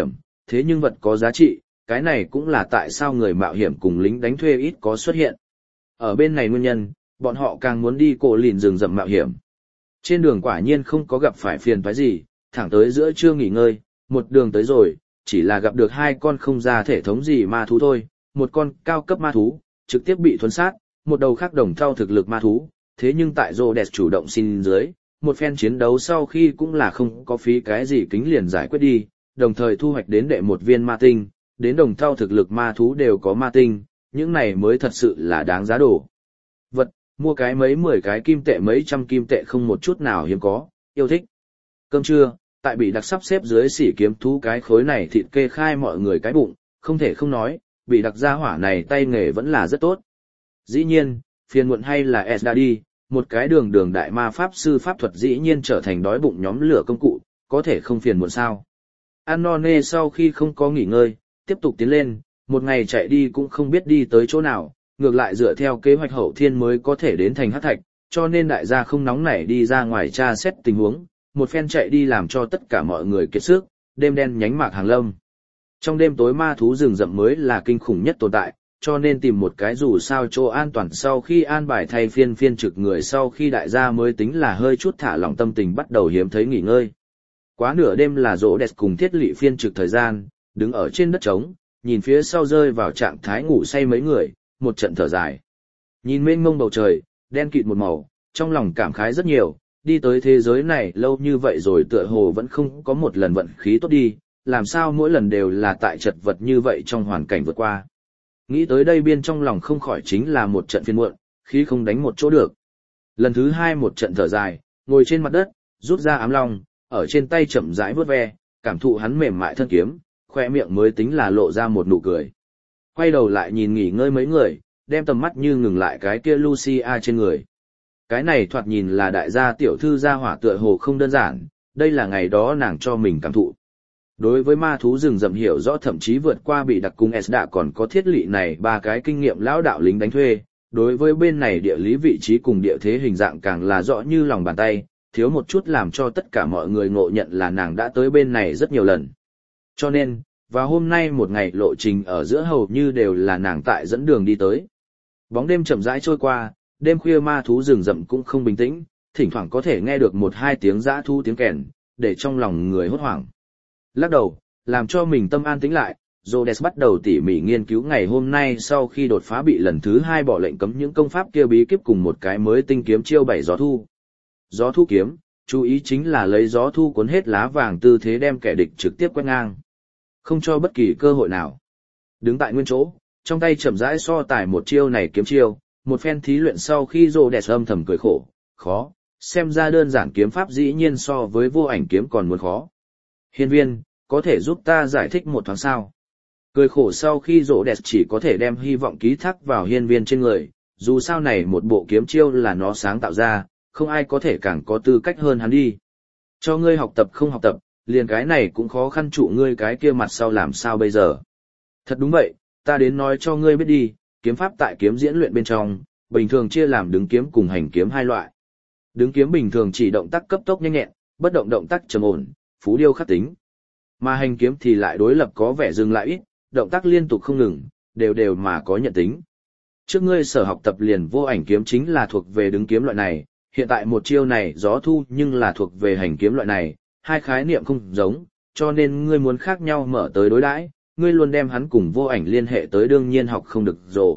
thế nhưng vật có giá trị, cái này cũng là tại sao người mạo hiểm cùng lính đánh thuê ít có xuất hiện. Ở bên này nguyên nhân, bọn họ càng muốn đi cổ lìn rừng rậm mạo hiểm. Trên đường quả nhiên không có gặp phải phiền toái gì, thẳng tới giữa trưa nghỉ ngơi, một đường tới rồi, chỉ là gặp được 2 con không ra thể thống gì ma thú thôi, một con cao cấp ma thú, trực tiếp bị thuấn sát, một đầu khác đồng thau thực lực ma thú, thế nhưng tại Rhodes chủ động xin dưới, một phen chiến đấu sau khi cũng là không có phí cái gì kính liền giải quyết đi, đồng thời thu hoạch đến đệ một viên ma tinh, đến đồng thau thực lực ma thú đều có ma tinh, những này mới thật sự là đáng giá đổ. Vật, mua cái mấy 10 cái kim tệ mấy trăm kim tệ không một chút nào hiếm có, yêu thích. Cơm trưa, tại bị đặc sắp xếp dưới sỉ kiếm thú cái khối này thịt kê khai mọi người cái bụng, không thể không nói, bị đặc gia hỏa này tay nghề vẫn là rất tốt. Dĩ nhiên, phiền muộn hay là Esda đi, một cái đường đại ma pháp sư pháp thuật dĩ nhiên trở thành đói bụng nhóm lửa công cụ, có thể không phiền muộn sao. Ăn no nê sau khi không có nghỉ ngơi, tiếp tục tiến lên, một ngày chạy đi cũng không biết đi tới chỗ nào, ngược lại dựa theo kế hoạch hậu thiên mới có thể đến thành hắc thạch, cho nên đại gia không nóng nảy đi ra ngoài tra xét tình huống, một phen chạy đi làm cho tất cả mọi người kiệt sức, đêm đen nhánh mạc hàng lâm. Trong đêm tối ma thú rừng rậm mới là kinh khủng nhất tồn tại, cho nên tìm một cái dù sao chỗ an toàn sau khi an bài thay phiên trực người sau khi đại gia mới tính là hơi chút thả lỏng tâm tình bắt đầu hiếm thấy nghỉ ngơi. Quá nửa đêm là Rhodes cùng thiết lỵ phiên trực thời gian, đứng ở trên đất trống, nhìn phía sau rơi vào trạng thái ngủ say mấy người, một trận thở dài. Nhìn mênh mông bầu trời, đen kịt một màu, trong lòng cảm khái rất nhiều, đi tới thế giới này lâu như vậy rồi tựa hồ vẫn không có một lần vận khí tốt đi, làm sao mỗi lần đều là tại chật vật như vậy trong hoàn cảnh vượt qua. Nghĩ tới đây biên trong lòng không khỏi chính là một trận phiền muộn, khí không đánh một chỗ được. Lần thứ 2 một trận thở dài, ngồi trên mặt đất, rút ra ám long, ở trên tay chậm rãi vuốt ve, cảm thụ hắn mềm mại thân kiếm, khoe miệng mới tính là lộ ra một nụ cười. Quay đầu lại nhìn nghỉ ngơi mấy người, đem tầm mắt như ngừng lại cái kia Lucia trên người. Cái này thoạt nhìn là đại gia tiểu thư gia hỏa tựa hồ không đơn giản, đây là ngày đó nàng cho mình cảm thụ. Đối với ma thú rừng rậm hiểu rõ thậm chí vượt qua bị đặc cung Esda còn có thiết lỵ này 3 cái kinh nghiệm lão đạo lính đánh thuê, đối với bên này địa lý vị trí cùng địa thế hình dạng càng là rõ như lòng bàn tay, thiếu một chút làm cho tất cả mọi người ngộ nhận là nàng đã tới bên này rất nhiều lần. Cho nên, và hôm nay một ngày lộ trình ở giữa hầu như đều là nàng tại dẫn đường đi tới. Bóng đêm chậm rãi trôi qua, đêm khuya ma thú rừng rậm cũng không bình tĩnh, thỉnh thoảng có thể nghe được 1-2 tiếng dã thú tiếng kèn, để trong lòng người hốt hoảng. Lắc đầu, làm cho mình tâm an tĩnh lại, Rhodes bắt đầu tỉ mỉ nghiên cứu ngày hôm nay sau khi đột phá bị lần thứ 2 bỏ lệnh cấm những công pháp kia bí kíp cùng một cái mới tinh kiếm chiêu 7 gió thu. Gió thu kiếm, chú ý chính là lấy gió thu cuốn hết lá vàng tư thế đem kẻ địch trực tiếp quét ngang. Không cho bất kỳ cơ hội nào. Đứng tại nguyên chỗ, trong tay chậm rãi so tải một chiêu này kiếm chiêu, một phen thí luyện sau khi Rhodes âm thầm cười khổ, khó, xem ra đơn giản kiếm pháp dĩ nhiên so với vô ảnh kiếm còn muốn khó. Hiên viên, có thể giúp ta giải thích một thoáng sao? Cười khổ sau khi Rhodes chỉ có thể đem hy vọng ký thác vào hiên viên trên người, dù sao này một bộ kiếm chiêu là nó sáng tạo ra, không ai có thể càng có tư cách hơn hắn đi. Cho ngươi học tập không học tập, liền cái này cũng khó khăn trụ ngươi cái kia mặt sau làm sao bây giờ. Thật đúng vậy, ta đến nói cho ngươi biết đi, kiếm pháp tại kiếm diễn luyện bên trong, bình thường chia làm đứng kiếm cùng hành kiếm 2 loại. Đứng kiếm bình thường chỉ động tác cấp tốc nhanh nhẹn, bất động động tác trầm ổn, phú điêu khắc tính. Mà hành kiếm thì lại đối lập có vẻ dừng lại ít, động tác liên tục không ngừng, đều mà có nhận tính. Trước ngươi sở học tập liền vô ảnh kiếm chính là thuộc về đứng kiếm loại này, hiện tại một chiêu này gió thu nhưng là thuộc về hành kiếm loại này, hai khái niệm không giống, cho nên ngươi muốn khác nhau mở tới đối đãi, ngươi luôn đem hắn cùng vô ảnh liên hệ tới đương nhiên học không được rồi.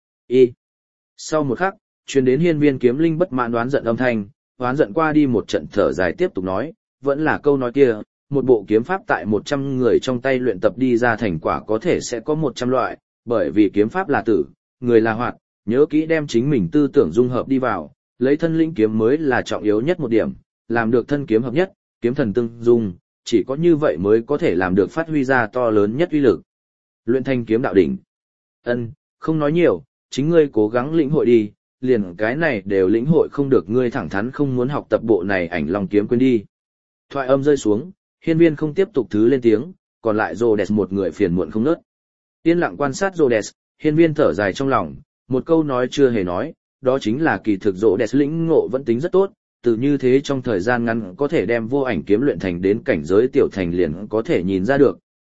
Sau một khắc, truyền đến hiên viên kiếm linh bất mãn đoán giận âm thanh, đoán giận qua đi một trận thở dài tiếp tục nói, vẫn là câu nói kia, một bộ kiếm pháp tại 100 người trong tay luyện tập đi ra thành quả có thể sẽ có 100 loại, bởi vì kiếm pháp là tử, người là hoạt, nhớ kỹ đem chính mình tư tưởng dung hợp đi vào, lấy thân linh kiếm mới là trọng yếu nhất một điểm, làm được thân kiếm hợp nhất, kiếm thần tương dung, chỉ có như vậy mới có thể làm được phát huy ra to lớn nhất uy lực. Luyện thành kiếm đạo đỉnh. Không nói nhiều, chính ngươi cố gắng lĩnh hội đi, liền cái này đều lĩnh hội không được ngươi thẳng thắn không muốn học tập bộ này ảnh long kiếm quên đi. Thoại âm rơi xuống, hiên viên không tiếp tục thứ lên tiếng, còn lại Rhodes một người phiền muộn không nớt. Yên lặng quan sát Rhodes, hiên viên thở dài trong lòng, một câu nói chưa hề nói, đó chính là kỳ thực Rhodes lĩnh ngộ vẫn tính rất tốt, từ như thế trong thời gian ngắn có thể đem vô ảnh kiếm luyện thành đến cảnh giới tiểu thành liền có thể nhìn ra được,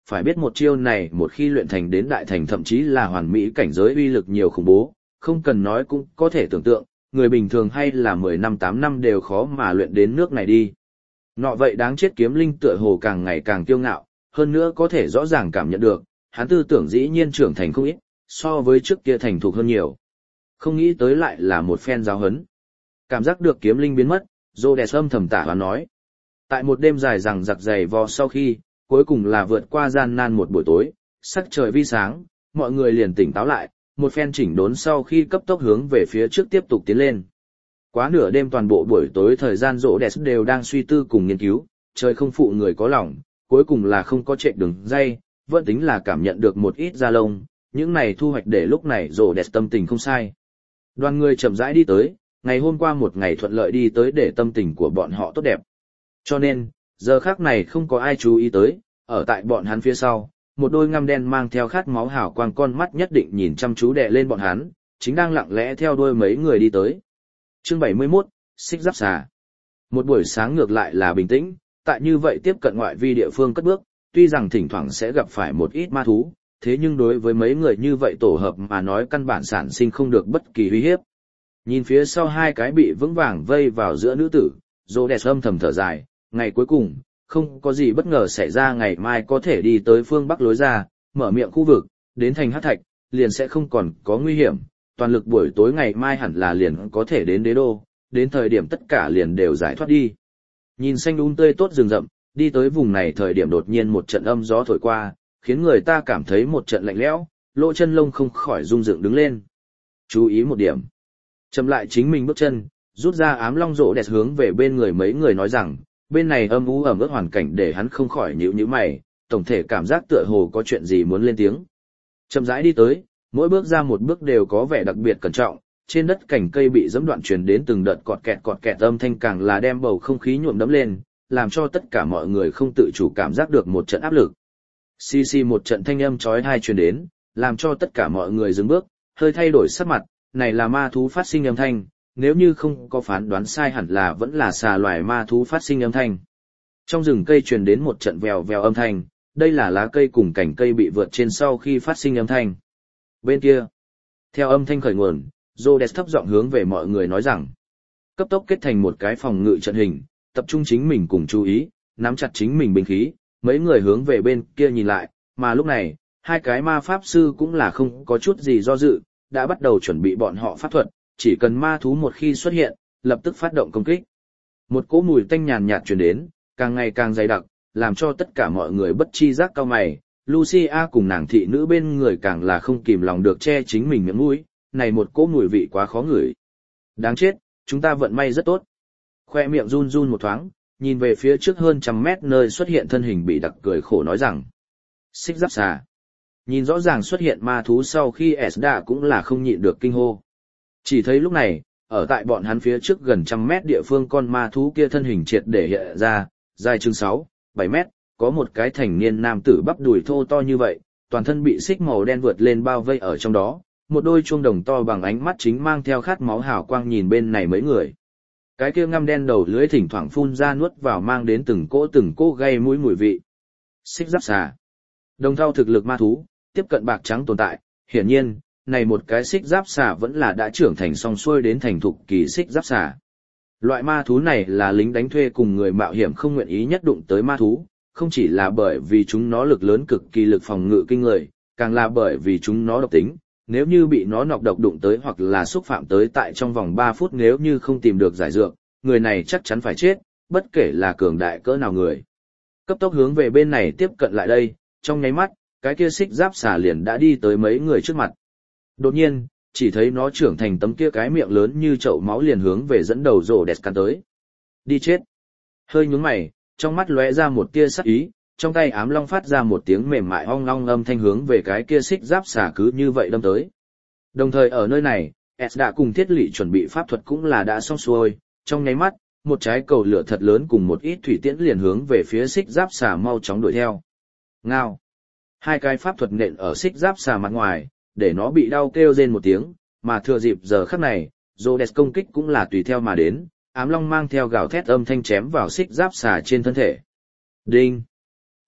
phải biết một chiêu này một khi luyện thành đến đại thành thậm chí là hoàn mỹ cảnh giới uy lực nhiều khủng bố, không cần nói cũng có thể tưởng tượng, người bình thường hay là 10 năm 8 năm đều khó mà luyện đến nước này đi. Nọ vậy đáng chết kiếm linh tựa hồ càng ngày càng kiêu ngạo, hơn nữa có thể rõ ràng cảm nhận được, hắn tư tưởng dĩ nhiên trưởng thành không ít, so với trước kia thành thục hơn nhiều. Không nghĩ tới lại là một phen giáo huấn. Cảm giác được kiếm linh biến mất, Rhodes âm thầm tả và nói. Tại một đêm dài rằng giặc dày vò sau khi, cuối cùng là vượt qua gian nan một buổi tối, sắc trời vi sáng, mọi người liền tỉnh táo lại, một phen chỉnh đốn sau khi cấp tốc hướng về phía trước tiếp tục tiến lên. Quá nửa đêm toàn bộ buổi tối thời gian Rhodes đều đang suy tư cùng nghiên cứu, trời không phụ người có lòng, cuối cùng là không có chạy đường dây, vẫn tính là cảm nhận được một ít da lông, những này thu hoạch để lúc này Rhodes tâm tình không sai. Đoàn người chậm rãi đi tới, ngày hôm qua một ngày thuận lợi đi tới để tâm tình của bọn họ tốt đẹp. Cho nên, giờ khắc này không có ai chú ý tới, ở tại bọn hắn phía sau, một đôi ngăm đen mang theo khát máu hào quang con mắt nhất định nhìn chăm chú đè lên bọn hắn, chính đang lặng lẽ theo đuôi mấy người đi tới. Chương 71, Xích Giáp Xà. Một buổi sáng ngược lại là bình tĩnh, tại như vậy tiếp cận ngoại vi địa phương cất bước, tuy rằng thỉnh thoảng sẽ gặp phải một ít ma thú, thế nhưng đối với mấy người như vậy tổ hợp mà nói căn bản sản sinh không được bất kỳ uy hiếp. Nhìn phía sau hai cái bị vững vàng vây vào giữa nữ tử, Rhodes âm thầm thở dài, ngày cuối cùng, không có gì bất ngờ xảy ra ngày mai có thể đi tới phương Bắc lối ra, mở miệng khu vực, đến thành Hắc Thạch, liền sẽ không còn có nguy hiểm, toàn lực buổi tối ngày mai hẳn là liền có thể đến đế đô, đến thời điểm tất cả liền đều giải thoát đi. Nhìn xanh tươi tốt rừng rậm, đi tới vùng này thời điểm đột nhiên một trận âm gió thổi qua, khiến người ta cảm thấy một trận lạnh lẽo, lỗ chân lông không khỏi rung dựng đứng lên. Chú ý một điểm. Chậm lại chính mình bước chân, rút ra ám long rộ đẹp hướng về bên người mấy người nói rằng, bên này âm u ẩm ướt hoàn cảnh để hắn không khỏi nhíu mày, tổng thể cảm giác tựa hồ có chuyện gì muốn lên tiếng. Chậm rãi đi tới, mỗi bước ra một bước đều có vẻ đặc biệt cẩn trọng, trên đất cành cây bị giẫm đoạn truyền đến từng đợt cọt kẹt âm thanh càng là đem bầu không khí nhuộm đẫm lên, làm cho tất cả mọi người không tự chủ cảm giác được một trận áp lực. Xì xì một trận thanh âm chói tai truyền đến, làm cho tất cả mọi người dừng bước, hơi thay đổi sắc mặt, này là ma thú phát sinh âm thanh, nếu như không có phán đoán sai hẳn là vẫn là xà loài ma thú phát sinh âm thanh. Trong rừng cây truyền đến một trận vèo vèo âm thanh, đây là lá cây cùng cành cây bị vượt trên sau khi phát sinh âm thanh. Bên kia, theo âm thanh khởi nguồn, Rhodes thấp giọng hướng về mọi người nói rằng, cấp tốc kết thành một cái phòng ngự trận hình, tập trung chính mình cùng chú ý, nắm chặt chính mình binh khí, mấy người hướng về bên kia nhìn lại, mà lúc này, hai cái ma pháp sư cũng là không có chút gì do dự, đã bắt đầu chuẩn bị bọn họ pháp thuật, chỉ cần ma thú một khi xuất hiện, lập tức phát động công kích. Một cỗ mùi tanh nhàn nhạt truyền đến, càng ngày càng dày đặc, làm cho tất cả mọi người bất chi giác cau mày, Lucia cùng nàng thị nữ bên người càng là không kìm lòng được che chính mình miệng mũi, này một cỗ mùi vị quá khó ngửi. Đáng chết, chúng ta vận may rất tốt. Khoe miệng run run một thoáng, nhìn về phía trước hơn 100 mét nơi xuất hiện thân hình bị đặc cười khổ nói rằng. Xích giáp xà. Nhìn rõ ràng xuất hiện ma thú sau khi Esda cũng là không nhịn được kinh hô. Chỉ thấy lúc này, ở tại bọn hắn phía trước gần 100 mét địa phương con ma thú kia thân hình triệt để hiện ra, dài chừng 6, 7 mét, có một cái thành niên nam tử bắp đùi thô to như vậy, toàn thân bị xích màu đen vượt lên bao vây ở trong đó, một đôi chuông đồng to bằng ánh mắt chính mang theo khát máu hào quang nhìn bên này mấy người. Cái kia ngăm đen đầu lưỡi thỉnh thoảng phun ra nuốt vào mang đến từng cỗ gây mũi mùi vị. Xích giáp xà. Đồng thau thực lực ma thú, tiếp cận bạc trắng tồn tại, hiển nhiên, này một cái xích giáp xà vẫn là đã trưởng thành song xuôi đến thành thục kỳ xích giáp xà. Loại ma thú này là lính đánh thuê cùng người mạo hiểm không nguyện ý nhất đụng tới ma thú, không chỉ là bởi vì chúng nó lực lớn cực kỳ lực phòng ngự kinh người, càng là bởi vì chúng nó độc tính, nếu như bị nó nọc độc đụng tới hoặc là xúc phạm tới tại trong vòng 3 phút nếu như không tìm được giải dược, người này chắc chắn phải chết, bất kể là cường đại cỡ nào người. Cấp tốc hướng về bên này tiếp cận lại đây, trong nháy mắt, cái kia xích giáp xà liền đã đi tới mấy người trước mặt. Đột nhiên, chỉ thấy nó trưởng thành tấm kia cái miệng lớn như chậu máu liền hướng về dẫn đầu rổ đẹp cắn tới. Đi chết. Hơi nhướng mày, trong mắt lóe ra một tia sắc ý, trong tay ám long phát ra một tiếng mềm mại ong long âm thanh hướng về cái kia xích giáp xà cứ như vậy đâm tới. Đồng thời ở nơi này, S đã cùng thiết lỵ chuẩn bị pháp thuật cũng là đã xong xuôi, trong nháy mắt, một trái cầu lửa thật lớn cùng một ít thủy tiễn liền hướng về phía xích giáp xà mau chóng đuổi theo. Ngao. Hai cái pháp thuật nện ở xích giáp xà mặt ngoài, để nó bị đau kêu rên một tiếng, mà thừa dịp giờ khắc này, Rhodes công kích cũng là tùy theo mà đến, ám long mang theo gào thét âm thanh chém vào xích giáp xà trên thân thể. Đinh.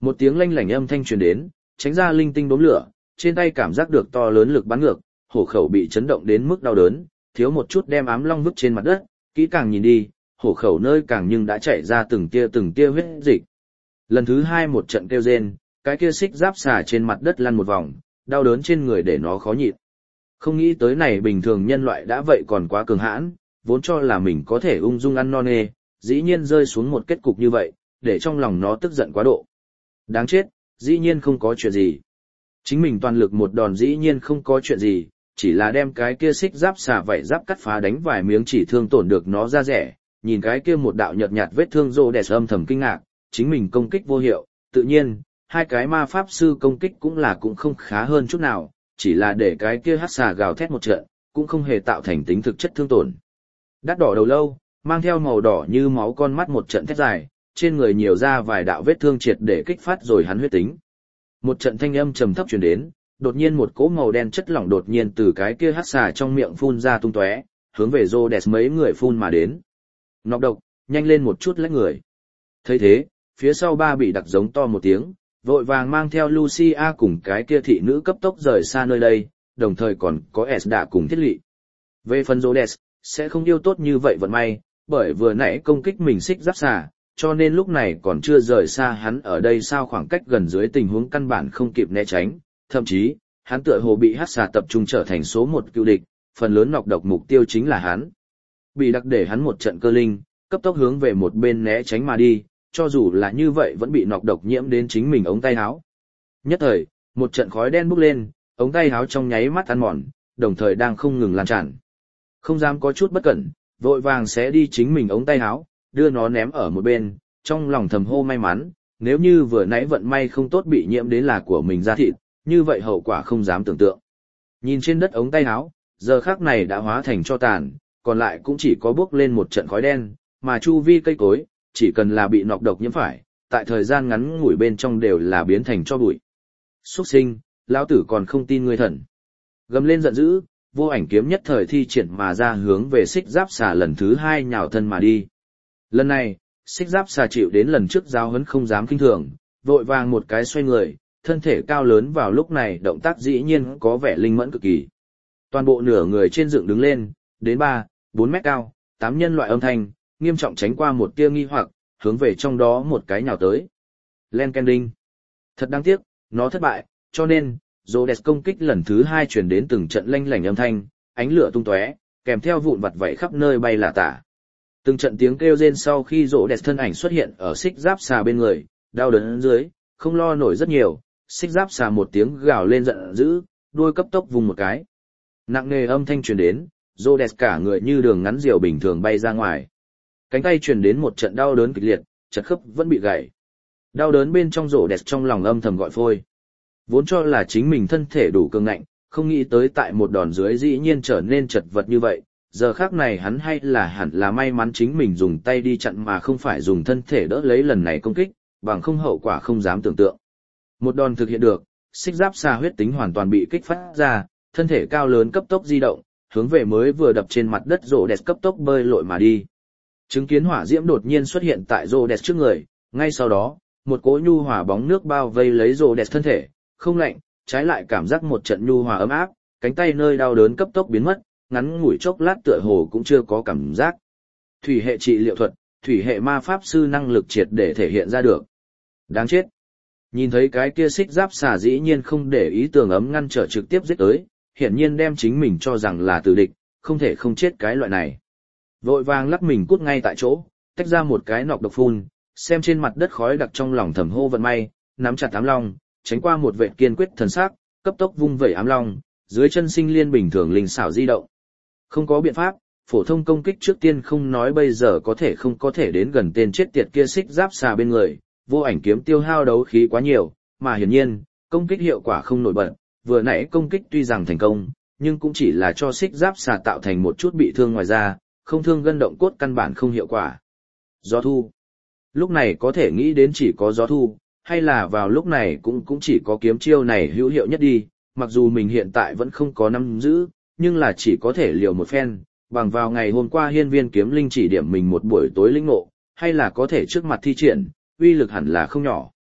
Một tiếng lanh lảnh âm thanh truyền đến, tránh ra linh tinh đốm lửa, trên tay cảm giác được to lớn lực bắn ngược, hổ khẩu bị chấn động đến mức đau đớn, thiếu một chút đem ám long vứt trên mặt đất, kỹ càng nhìn đi, hổ khẩu nơi càng nhưng đã chảy ra từng tia huyết dịch. Lần thứ hai một trận kêu rên, cái kia xích giáp xà trên mặt đất lăn một vòng, đau đớn trên người để nó khó nhịn. Không nghĩ tới này bình thường nhân loại đã vậy còn quá cường hãn, vốn cho là mình có thể ung dung ăn no nê, dĩ nhiên rơi xuống một kết cục như vậy, để trong lòng nó tức giận quá độ. Đáng chết, dĩ nhiên không có chuyện gì. Chính mình toàn lực một đòn dĩ nhiên không có chuyện gì, chỉ là đem cái kia xích giáp xà vảy giáp cắt phá đánh vài miếng chỉ thương tổn được nó ra rẻ, nhìn cái kia một đạo nhợt nhạt vết thương rô đẹp âm thầm kinh ngạc, chính mình công kích vô hiệu, tự nhiên, hai cái ma pháp sư công kích cũng không khá hơn chút nào, chỉ là để cái kia hắc xà gào thét một trận, cũng không hề tạo thành tính thực chất thương tổn. Đắt đỏ đầu lâu, mang theo màu đỏ như máu con mắt một trận thét dài, trên người nhiều ra vài đạo vết thương triệt để kích phát rồi hắn huyết tính. Một trận thanh âm trầm thấp truyền đến, đột nhiên một cỗ màu đen chất lỏng đột nhiên từ cái kia hắc xà trong miệng phun ra tung tóe, hướng về Rhodes mấy người phun mà đến. Nọc độc, nhanh lên một chút lách người. Thấy thế, phía sau ba bị đặc giống to một tiếng, vội vàng mang theo Lucia cùng cái kia thị nữ cấp tốc rời xa nơi đây, đồng thời còn có Esda cùng thiết lỵ. Về phần Rhodes, sẽ không yêu tốt như vậy vận may, bởi vừa nãy công kích mình xích giáp xà, cho nên lúc này còn chưa rời xa hắn ở đây sao khoảng cách gần dưới tình huống căn bản không kịp né tránh, thậm chí, hắn tựa hồ bị hắc xà tập trung trở thành số một cựu địch, phần lớn nọc độc mục tiêu chính là hắn. Bị đặc để hắn một trận cơ linh, cấp tốc hướng về một bên né tránh mà đi, cho dù là như vậy vẫn bị nọc độc nhiễm đến chính mình ống tay áo. Nhất thời, một trận khói đen bốc lên, ống tay áo trong nháy mắt ăn mòn, đồng thời đang không ngừng lan tràn. Không dám có chút bất cẩn, vội vàng sẽ đi chính mình ống tay áo, đưa nó ném ở một bên, trong lòng thầm hô may mắn, nếu như vừa nãy vận may không tốt bị nhiễm đến là của mình da thịt, như vậy hậu quả không dám tưởng tượng. Nhìn trên đất ống tay áo, giờ khắc này đã hóa thành tro tàn, còn lại cũng chỉ có bốc lên một trận khói đen, mà chu vi cây cối, chỉ cần là bị nọc độc nhiễm phải, tại thời gian ngắn ngủi bên trong đều là biến thành tro bụi. Xuất sinh, lão tử còn không tin ngươi thần. Gầm lên giận dữ, vô ảnh kiếm nhất thời thi triển mà ra hướng về xích giáp xà lần thứ hai nhào thân mà đi. Lần này, xích giáp xà chịu đến lần trước giáo huấn không dám kinh thường, vội vàng một cái xoay người, thân thể cao lớn vào lúc này động tác dĩ nhiên có vẻ linh mẫn cực kỳ. Toàn bộ nửa người trên dựng đứng lên, đến 3-4 mét cao, 8 nhân loại âm thanh, nghiêm trọng tránh qua một tia nghi hoặc, hướng về trong đó một cái nhào tới. Len Kending. Thật đáng tiếc, nó thất bại, cho nên, Rhodes công kích lần thứ 2 truyền đến từng trận lanh lảnh âm thanh, ánh lửa tung tóe, kèm theo vụn vặt vảy khắp nơi bay là tả. Từng trận tiếng kêu rên sau khi Rhodes thân ảnh xuất hiện ở xích giáp xà bên người, đau đớn dưới, không lo nổi rất nhiều, xích giáp xà một tiếng gào lên giận dữ, đuôi cấp tốc vùng một cái. Nặng nề âm thanh truyền đến, Rhodes cả người như đường ngắn diều bình thường bay ra ngoài. Cánh tay truyền đến một trận đau đớn kịch liệt, chật khớp vẫn bị gãy. Đau đớn bên trong Rhodes trong lòng âm thầm gọi phôi. Vốn cho là chính mình thân thể đủ cường ngạnh, không nghĩ tới tại một đòn dưới dĩ nhiên trở nên chật vật như vậy. Giờ khác này hắn hay là hẳn là may mắn chính mình dùng tay đi chặn mà không phải dùng thân thể đỡ lấy lần này công kích, bằng không hậu quả không dám tưởng tượng. Một đòn thực hiện được, xích giáp xà huyết tính hoàn toàn bị kích phát ra, thân thể cao lớn cấp tốc di động, hướng về mới vừa đập trên mặt đất Rhodes cấp tốc bơi lội mà đi. Chứng kiến hỏa diễm đột nhiên xuất hiện tại Rhodes trước người, ngay sau đó, một cỗ nhu hòa bóng nước bao vây lấy Rhodes thân thể, không lạnh, trái lại cảm giác một trận nhu hòa ấm áp, cánh tay nơi đau đớn cấp tốc biến mất, ngắn ngủi chốc lát tựa hồ cũng chưa có cảm giác. Thủy hệ trị liệu thuật, thủy hệ ma pháp sư năng lực triệt để thể hiện ra được. Đáng chết. Nhìn thấy cái kia xích giáp xà dĩ nhiên không để ý tường ấm ngăn trở trực tiếp giết tới, hiển nhiên đem chính mình cho rằng là tử địch, không thể không chết cái loại này. Vội vàng lắc mình cút ngay tại chỗ, tách ra một cái nọc độc phun, xem trên mặt đất khói đặc trong lòng thầm hô vận may, nắm chặt ám long, tránh qua một vệ kiên quyết thần sắc, cấp tốc vung vẩy ám long, dưới chân sinh liên bình thường linh xảo di động. Không có biện pháp, phổ thông công kích trước tiên không nói bây giờ không có thể đến gần tên chết tiệt kia xích giáp xà bên người, vô ảnh kiếm tiêu hao đấu khí quá nhiều, mà hiển nhiên, công kích hiệu quả không nổi bật, vừa nãy công kích tuy rằng thành công, nhưng cũng chỉ là cho xích giáp xà tạo thành một chút bị thương ngoài ra, không thương gân động cốt căn bản không hiệu quả. Gió thu. Lúc này có thể nghĩ đến chỉ có gió thu, hay là vào lúc này cũng chỉ có kiếm chiêu này hữu hiệu nhất đi, mặc dù mình hiện tại vẫn không có nắm giữ, nhưng là chỉ có thể liều một phen, bằng vào ngày hôm qua hiên viên kiếm linh chỉ điểm mình một buổi tối linh ngộ, hay là có thể trước mặt thi triển, uy lực hẳn là không nhỏ.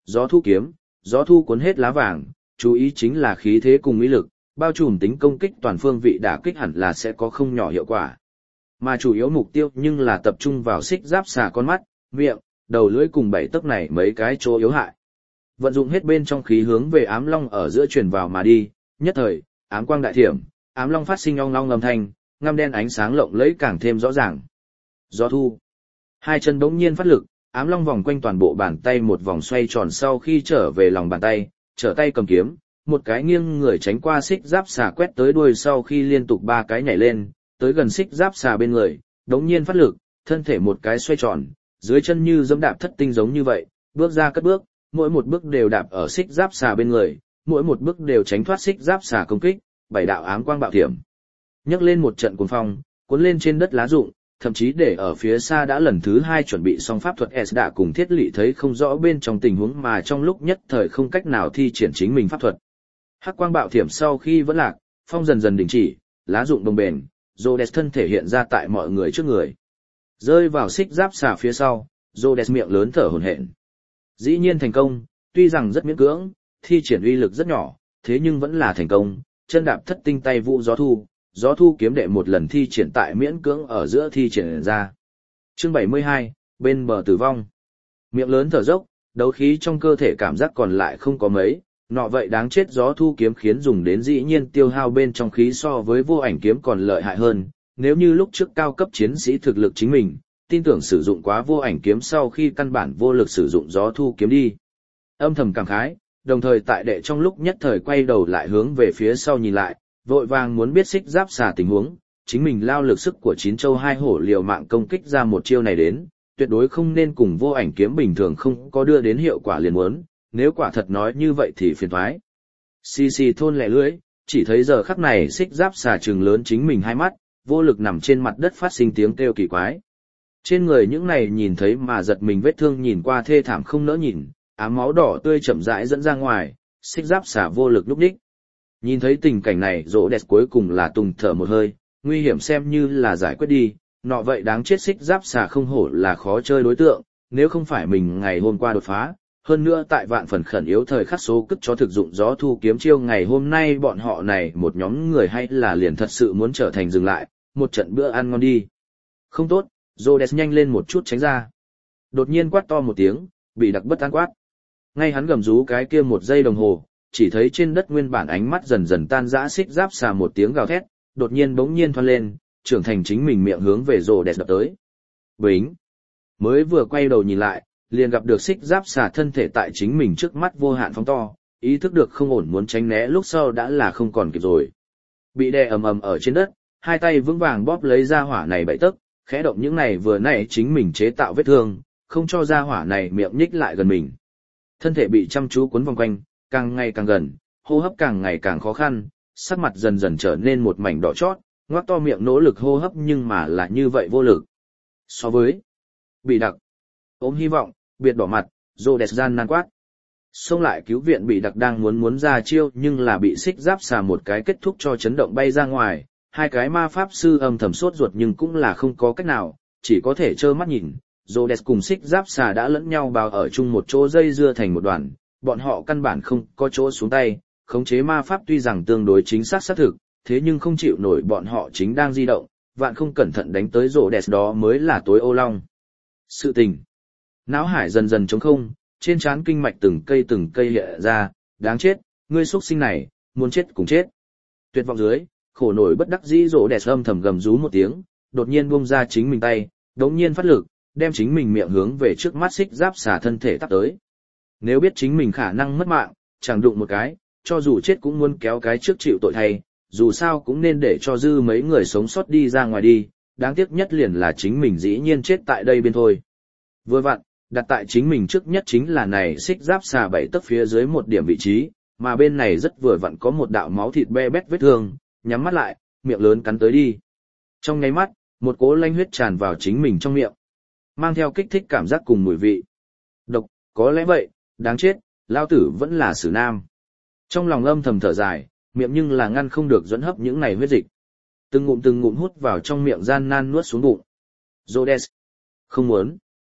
Gió thu cuốn hết lá vàng, chú ý chính là khí thế cùng uy lực, bao trùm tính công kích toàn phương vị đả kích hẳn là sẽ có không nhỏ hiệu quả. Mà chủ yếu mục tiêu nhưng là tập trung vào xích giáp xà con mắt, miệng, đầu lưỡi cùng 7 tấc này mấy cái chỗ yếu hại. Vận dụng hết bên trong khí hướng về ám long ở giữa truyền vào mà đi, nhất thời, ám quang đại thiểm, ám long phát sinh ong long âm thanh, ngăm đen ánh sáng lộng lẫy càng thêm rõ ràng. Gió thu. Hai chân bỗng nhiên phát lực, ám long vòng quanh toàn bộ bàn tay một vòng xoay tròn sau khi trở về lòng bàn tay, trở tay cầm kiếm, một cái nghiêng người tránh qua xích giáp xà quét tới đuôi sau khi liên tục 3 cái nhảy lên, tới gần xích giáp xà bên người, đống nhiên phát lực, thân thể một cái xoay tròn, dưới chân như giẫm đạp thất tinh giống như vậy, bước ra cất bước, mỗi một bước đều đạp ở xích giáp xà bên người, mỗi một bước đều tránh thoát xích giáp xà công kích, 7 đạo ám quang bạo thiểm. Nhấc lên một trận cuồng phong, cuốn lên trên đất lá rụng, thậm chí để ở phía xa đã lần thứ 2 chuẩn bị xong pháp thuật S đã cùng thiết lị thấy không rõ bên trong tình huống mà trong lúc nhất thời không cách nào thi triển chính mình pháp thuật. Hắc quang bạo thiểm sau khi vẫn lạc, phong dần dần đình chỉ, lá rụng đồng bền, Rhodes thân thể hiện ra tại mọi người trước người. Rơi vào xích giáp xà phía sau, Rhodes miệng lớn thở hổn hển. Dĩ nhiên thành công, tuy rằng rất miễn cưỡng, thi triển uy lực rất nhỏ, thế nhưng vẫn là thành công, chân đạp thất tinh tay vũ gió thu kiếm đệ một lần thi triển tại miễn cưỡng ở giữa thi triển ra. Chương 72, bên bờ tử vong. Miệng lớn thở dốc, đấu khí trong cơ thể cảm giác còn lại không có mấy, nọ vậy đáng chết gió thu kiếm khiến dùng đến dĩ nhiên tiêu hao bên trong khí so với vô ảnh kiếm còn lợi hại hơn, nếu như lúc trước cao cấp chiến sĩ thực lực chính mình, tin tưởng sử dụng quá vô ảnh kiếm sau khi căn bản vô lực sử dụng gió thu kiếm đi. Âm thầm cảm khái, đồng thời tại đệ trong lúc nhất thời quay đầu lại hướng về phía sau nhìn lại, vội vàng muốn biết xích giáp xà tình huống, chính mình lao lực sức của 9 châu 2 hổ liều mạng công kích ra một chiêu này đến, tuyệt đối không nên cùng vô ảnh kiếm bình thường không có đưa đến hiệu quả liền muốn, nếu quả thật nói như vậy thì phiền toái. Xì xì thôn lẻ lưỡi, chỉ thấy giờ khắc này xích giáp xà trừng lớn chính mình hai mắt, vô lực nằm trên mặt đất phát sinh tiếng kêu kỳ quái. Trên người những này nhìn thấy mà giật mình vết thương nhìn qua thê thảm không nỡ nhìn, ám máu đỏ tươi chậm rãi dẫn ra ngoài, xích giáp xà vô lực lúc đích. Nhìn thấy tình cảnh này rỗ đẹp cuối cùng là tùng thở một hơi, nguy hiểm xem như là giải quyết đi, nọ vậy đáng chết xích giáp xà không hổ là khó chơi đối tượng, nếu không phải mình ngày hôm qua đột phá, hơn nữa tại vạn phần khẩn yếu thời khắc số cất cho thực dụng gió thu kiếm chiêu ngày hôm nay bọn họ này một nhóm người hay là liền thật sự muốn trở thành dừng lại, một trận bữa ăn ngon đi. Không tốt, Rhodes nhanh lên một chút tránh ra. Đột nhiên quát to một tiếng, bị đặc bất an quát. Ngay hắn gầm rú cái kia một giây đồng hồ, chỉ thấy trên đất nguyên bản ánh mắt dần dần tan rã xích giáp xà một tiếng gào thét, đột nhiên bỗng nhiên thoăn lên, trưởng thành chính mình miệng hướng về Rhodes đập tới. Bính! Mới vừa quay đầu nhìn lại, liền gặp được xích giáp xà thân thể tại chính mình trước mắt vô hạn phóng to, ý thức được không ổn muốn tránh né lúc sau đã là không còn kịp rồi. Bị đè ầm ầm ở trên đất, hai tay vững vàng bóp lấy ra hỏa này 7 tấc, khẽ động những này vừa nãy chính mình chế tạo vết thương, không cho ra hỏa này miệng nhích lại gần mình. Thân thể bị chăm chú cuốn vòng quanh, càng ngày càng gần, hô hấp càng ngày càng khó khăn, sắc mặt dần dần trở nên một mảnh đỏ chót, ngoác to miệng nỗ lực hô hấp nhưng mà là như vậy vô lực. So với bị đặc, ôm hy vọng, biệt đỏ mặt, Rhodes gian nan quát. Xông lại cứu viện bị đặc đang muốn ra chiêu nhưng là bị xích giáp xà một cái kết thúc cho chấn động bay ra ngoài, hai cái ma pháp sư âm thầm sốt ruột nhưng cũng là không có cách nào, chỉ có thể trơ mắt nhìn. Rhodes cùng xích giáp xà đã lẫn nhau bào ở chung một chỗ dây dưa thành một đoàn, bọn họ căn bản không có chỗ xuống tay, khống chế ma pháp tuy rằng tương đối chính xác xác thực, thế nhưng không chịu nổi bọn họ chính đang di động, vạn không cẩn thận đánh tới Rhodes đó mới là tối ô long. Sự tình. Não hải dần dần trống không, trên trán kinh mạch từng cây hiện ra, đáng chết, ngươi xuất sinh này, muốn chết cùng chết. Tuyệt vọng dưới, khổ nổi bất đắc dĩ Rhodes âm thầm gầm rú một tiếng, đột nhiên buông ra chính mình tay, đống nhiên phát lực, đem chính mình miệng hướng về trước mắt xích giáp xà thân thể tắp tới. Nếu biết chính mình khả năng mất mạng, chẳng đụng một cái, cho dù chết cũng muốn kéo cái trước chịu tội thay, dù sao cũng nên để cho dư mấy người sống sót đi ra ngoài đi, đáng tiếc nhất liền là chính mình dĩ nhiên chết tại đây bên thôi. Vừa vặn, đặt tại chính mình trước nhất chính là này xích giáp xà 7 tấc phía dưới một điểm vị trí, mà bên này rất vừa vặn có một đạo máu thịt be bét vết thương, nhắm mắt lại, miệng lớn cắn tới đi. Trong nháy mắt, một cỗ lanh huyết tràn vào chính mình trong miệng, mang theo kích thích cảm giác cùng mùi vị. Độc, có lẽ vậy, đáng chết, lao tử vẫn là sử nam. Trong lòng âm thầm thở dài, miệng nhưng là ngăn không được dẫn hấp những này huyết dịch. Từng ngụm hút vào trong miệng gian nan nuốt xuống bụng. Rhodes, không muốn.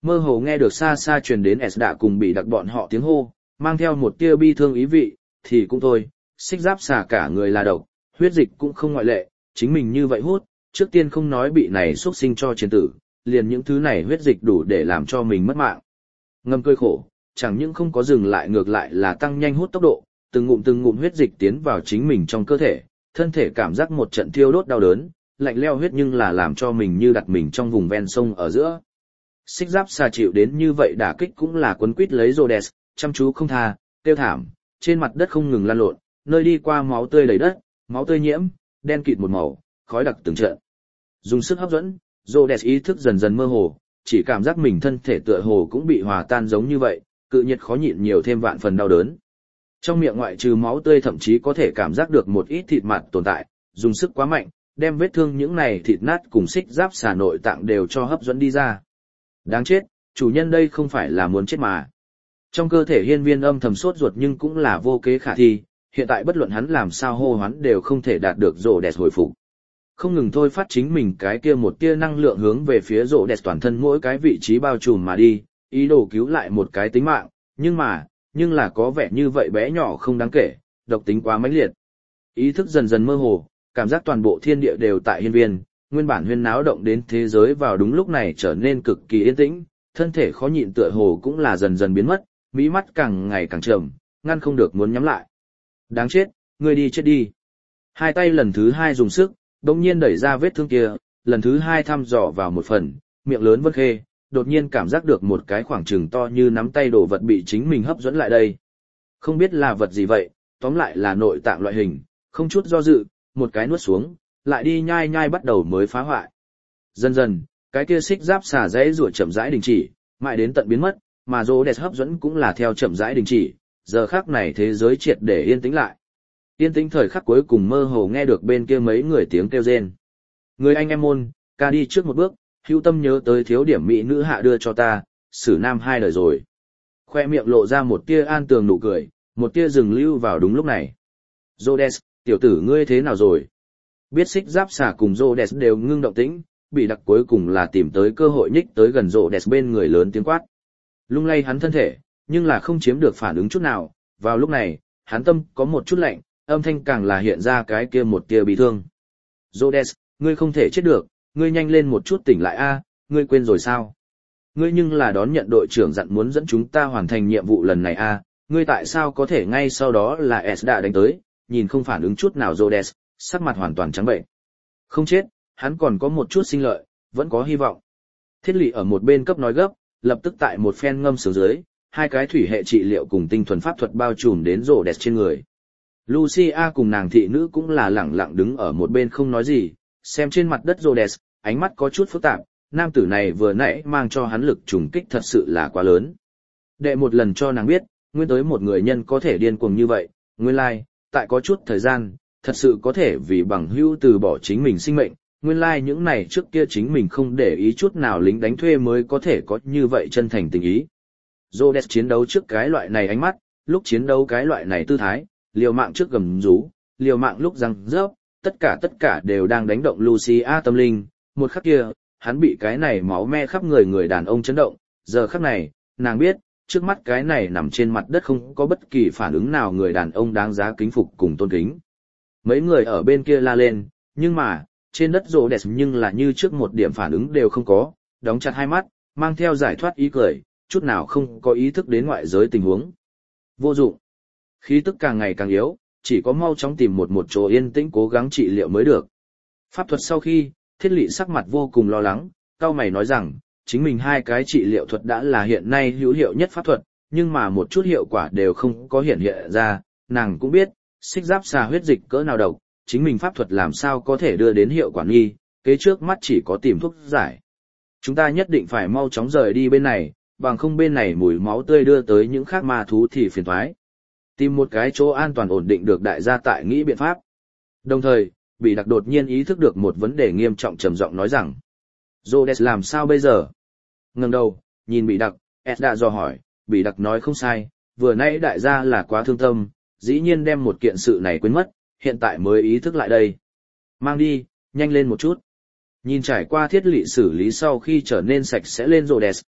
Mơ hồ nghe được xa xa truyền đến Esda cùng bị đặc bọn họ tiếng hô, mang theo một tia bi thương ý vị, thì cũng thôi, xích giáp xà cả người là độc, huyết dịch cũng không ngoại lệ, chính mình như vậy hút, trước tiên không nói bị này xuất sinh cho chiến tử, liền những thứ này huyết dịch đủ để làm cho mình mất mạng. Ngâm cười khổ, chẳng những không có dừng lại ngược lại là tăng nhanh hút tốc độ, từng ngụm huyết dịch tiến vào chính mình trong cơ thể, thân thể cảm giác một trận thiêu đốt đau đớn, lạnh leo huyết nhưng là làm cho mình như đặt mình trong vùng ven sông ở giữa. Xích giáp xà chịu đến như vậy đả kích cũng là quấn quýt lấy Rhodes, chăm chú không tha, tiêu thảm, trên mặt đất không ngừng lăn lộn, nơi đi qua máu tươi đầy đất, máu tươi nhiễm, đen kịt một màu, khói đặc từng trận. Dùng sức hấp dẫn, Rhodes ý thức dần dần mơ hồ, chỉ cảm giác mình thân thể tựa hồ cũng bị hòa tan giống như vậy, cự nhiệt khó nhịn nhiều thêm vạn phần đau đớn. Trong miệng ngoại trừ máu tươi thậm chí có thể cảm giác được một ít thịt mặt tồn tại, dùng sức quá mạnh, đem vết thương những này thịt nát cùng xích giáp xà nội tạng đều cho hấp dẫn đi ra. Đáng chết, chủ nhân đây không phải là muốn chết mà. Trong cơ thể hiên viên âm thầm sốt ruột nhưng cũng là vô kế khả thi, hiện tại bất luận hắn làm sao hô hoán đều không thể đạt được rổ đẹp hồi phục. Không ngừng thôi phát chính mình cái kia một tia năng lượng hướng về phía rổ đẹp toàn thân mỗi cái vị trí bao trùm mà đi, ý đồ cứu lại một cái tính mạng, nhưng là có vẻ như vậy bé nhỏ không đáng kể, độc tính quá mãnh liệt. Ý thức dần dần mơ hồ, cảm giác toàn bộ thiên địa đều tại hiên viên, nguyên bản huyên náo động đến thế giới vào đúng lúc này trở nên cực kỳ yên tĩnh, thân thể khó nhịn tựa hồ cũng là dần dần biến mất, mí mắt càng ngày càng trầm, ngăn không được muốn nhắm lại. Đáng chết, ngươi đi chết đi. Hai tay lần thứ hai dùng sức, đột nhiên đẩy ra vết thương kia, lần thứ hai thăm dò vào một phần, miệng lớn vân khê, đột nhiên cảm giác được một cái khoảng trừng to như nắm tay đồ vật bị chính mình hấp dẫn lại đây. Không biết là vật gì vậy, tóm lại là nội tạng loại hình, không chút do dự, một cái nuốt xuống, lại đi nhai nhai bắt đầu mới phá hoại. Dần dần, cái kia xích giáp xà dãy rủa chậm rãi đình chỉ, mãi đến tận biến mất, mà Rhodes hấp dẫn cũng là theo chậm rãi đình chỉ, giờ khắc này thế giới triệt để yên tĩnh lại. Yên tĩnh thời khắc cuối cùng mơ hồ nghe được bên kia mấy người tiếng kêu rên. Người anh em môn, ca đi trước một bước, hữu tâm nhớ tới thiếu điểm mỹ nữ hạ đưa cho ta, xử nam 2 đời rồi. Khoe miệng lộ ra một tia an tường nụ cười, một tia dừng lưu vào đúng lúc này. Rhodes, tiểu tử ngươi thế nào rồi? Biết xích giáp xà cùng Rhodes đều ngưng động tĩnh, bị đặc cuối cùng là tìm tới cơ hội nhích tới gần Rhodes bên người lớn tiếng quát. Lung lay hắn thân thể, nhưng là không chiếm được phản ứng chút nào, vào lúc này, hắn tâm có một chút lạnh, âm thanh càng là hiện ra cái kia một tia bị thương. Rhodes, ngươi không thể chết được, ngươi nhanh lên một chút tỉnh lại a, ngươi quên rồi sao? Ngươi nhưng là đón nhận đội trưởng dặn muốn dẫn chúng ta hoàn thành nhiệm vụ lần này a, ngươi tại sao có thể ngay sau đó là Esda đánh tới, nhìn không phản ứng chút nào Rhodes, sắc mặt hoàn toàn trắng bệnh. Không chết, hắn còn có một chút sinh lợi, vẫn có hy vọng. Thiết Lị ở một bên cấp nói gấp, lập tức tại một phen ngâm sướng dưới, hai cái thủy hệ trị liệu cùng tinh thuần pháp thuật bao trùm đến Rhodes trên người. Lucia cùng nàng thị nữ cũng là lẳng lặng đứng ở một bên không nói gì, xem trên mặt đất Rhodes, ánh mắt có chút phức tạp, nam tử này vừa nãy mang cho hắn lực trùng kích thật sự là quá lớn. Đệ một lần cho nàng biết, nguyên tới một người nhân có thể điên cuồng như vậy, nguyên lai, tại có chút thời gian, thật sự có thể vì bằng hữu từ bỏ chính mình sinh mệnh, nguyên lai những này trước kia chính mình không để ý chút nào lính đánh thuê mới có thể có như vậy chân thành tình ý. Rhodes chiến đấu trước cái loại này ánh mắt, lúc chiến đấu cái loại này tư thái, liều mạng trước gầm rú, liều mạng lúc răng rớp, tất cả đều đang đánh động Lucia tâm linh, một khắc kia, hắn bị cái này máu me khắp người đàn ông chấn động, giờ khắc này, nàng biết, trước mắt cái này nằm trên mặt đất không có bất kỳ phản ứng nào người đàn ông đáng giá kính phục cùng tôn kính. Mấy người ở bên kia la lên, nhưng mà, trên đất Rhodes nhưng là như trước một điểm phản ứng đều không có, đóng chặt hai mắt, mang theo giải thoát ý cười, chút nào không có ý thức đến ngoại giới tình huống. Vô dụng. Khí tức càng ngày càng yếu, chỉ có mau chóng tìm một chỗ yên tĩnh cố gắng trị liệu mới được. Pháp thuật sau khi, Thiết Lị sắc mặt vô cùng lo lắng, cau mày nói rằng, chính mình hai cái trị liệu thuật đã là hiện nay hữu hiệu nhất pháp thuật, nhưng mà một chút hiệu quả đều không có hiện ra, nàng cũng biết, xích giáp xà huyết dịch cỡ nào độc, chính mình pháp thuật làm sao có thể đưa đến hiệu quả nghi, kế trước mắt chỉ có tìm thuốc giải. Chúng ta nhất định phải mau chóng rời đi bên này, bằng không bên này mùi máu tươi đưa tới những khác ma thú thì phiền toái. Tìm một cái chỗ an toàn ổn định được đại gia tại nghĩ biện pháp. Đồng thời, Bị Đặc đột nhiên ý thức được một vấn đề nghiêm trọng trầm giọng nói rằng, Rhodes làm sao bây giờ? Ngẩng đầu, nhìn Bị Đặc, Esda dò hỏi, Bị Đặc nói không sai, vừa nãy đại gia là quá thương tâm, dĩ nhiên đem một kiện sự này quên mất, hiện tại mới ý thức lại đây. Mang đi, nhanh lên một chút. Nhìn trải qua Thiết Lị xử lý sau khi trở nên sạch sẽ lên Rhodes,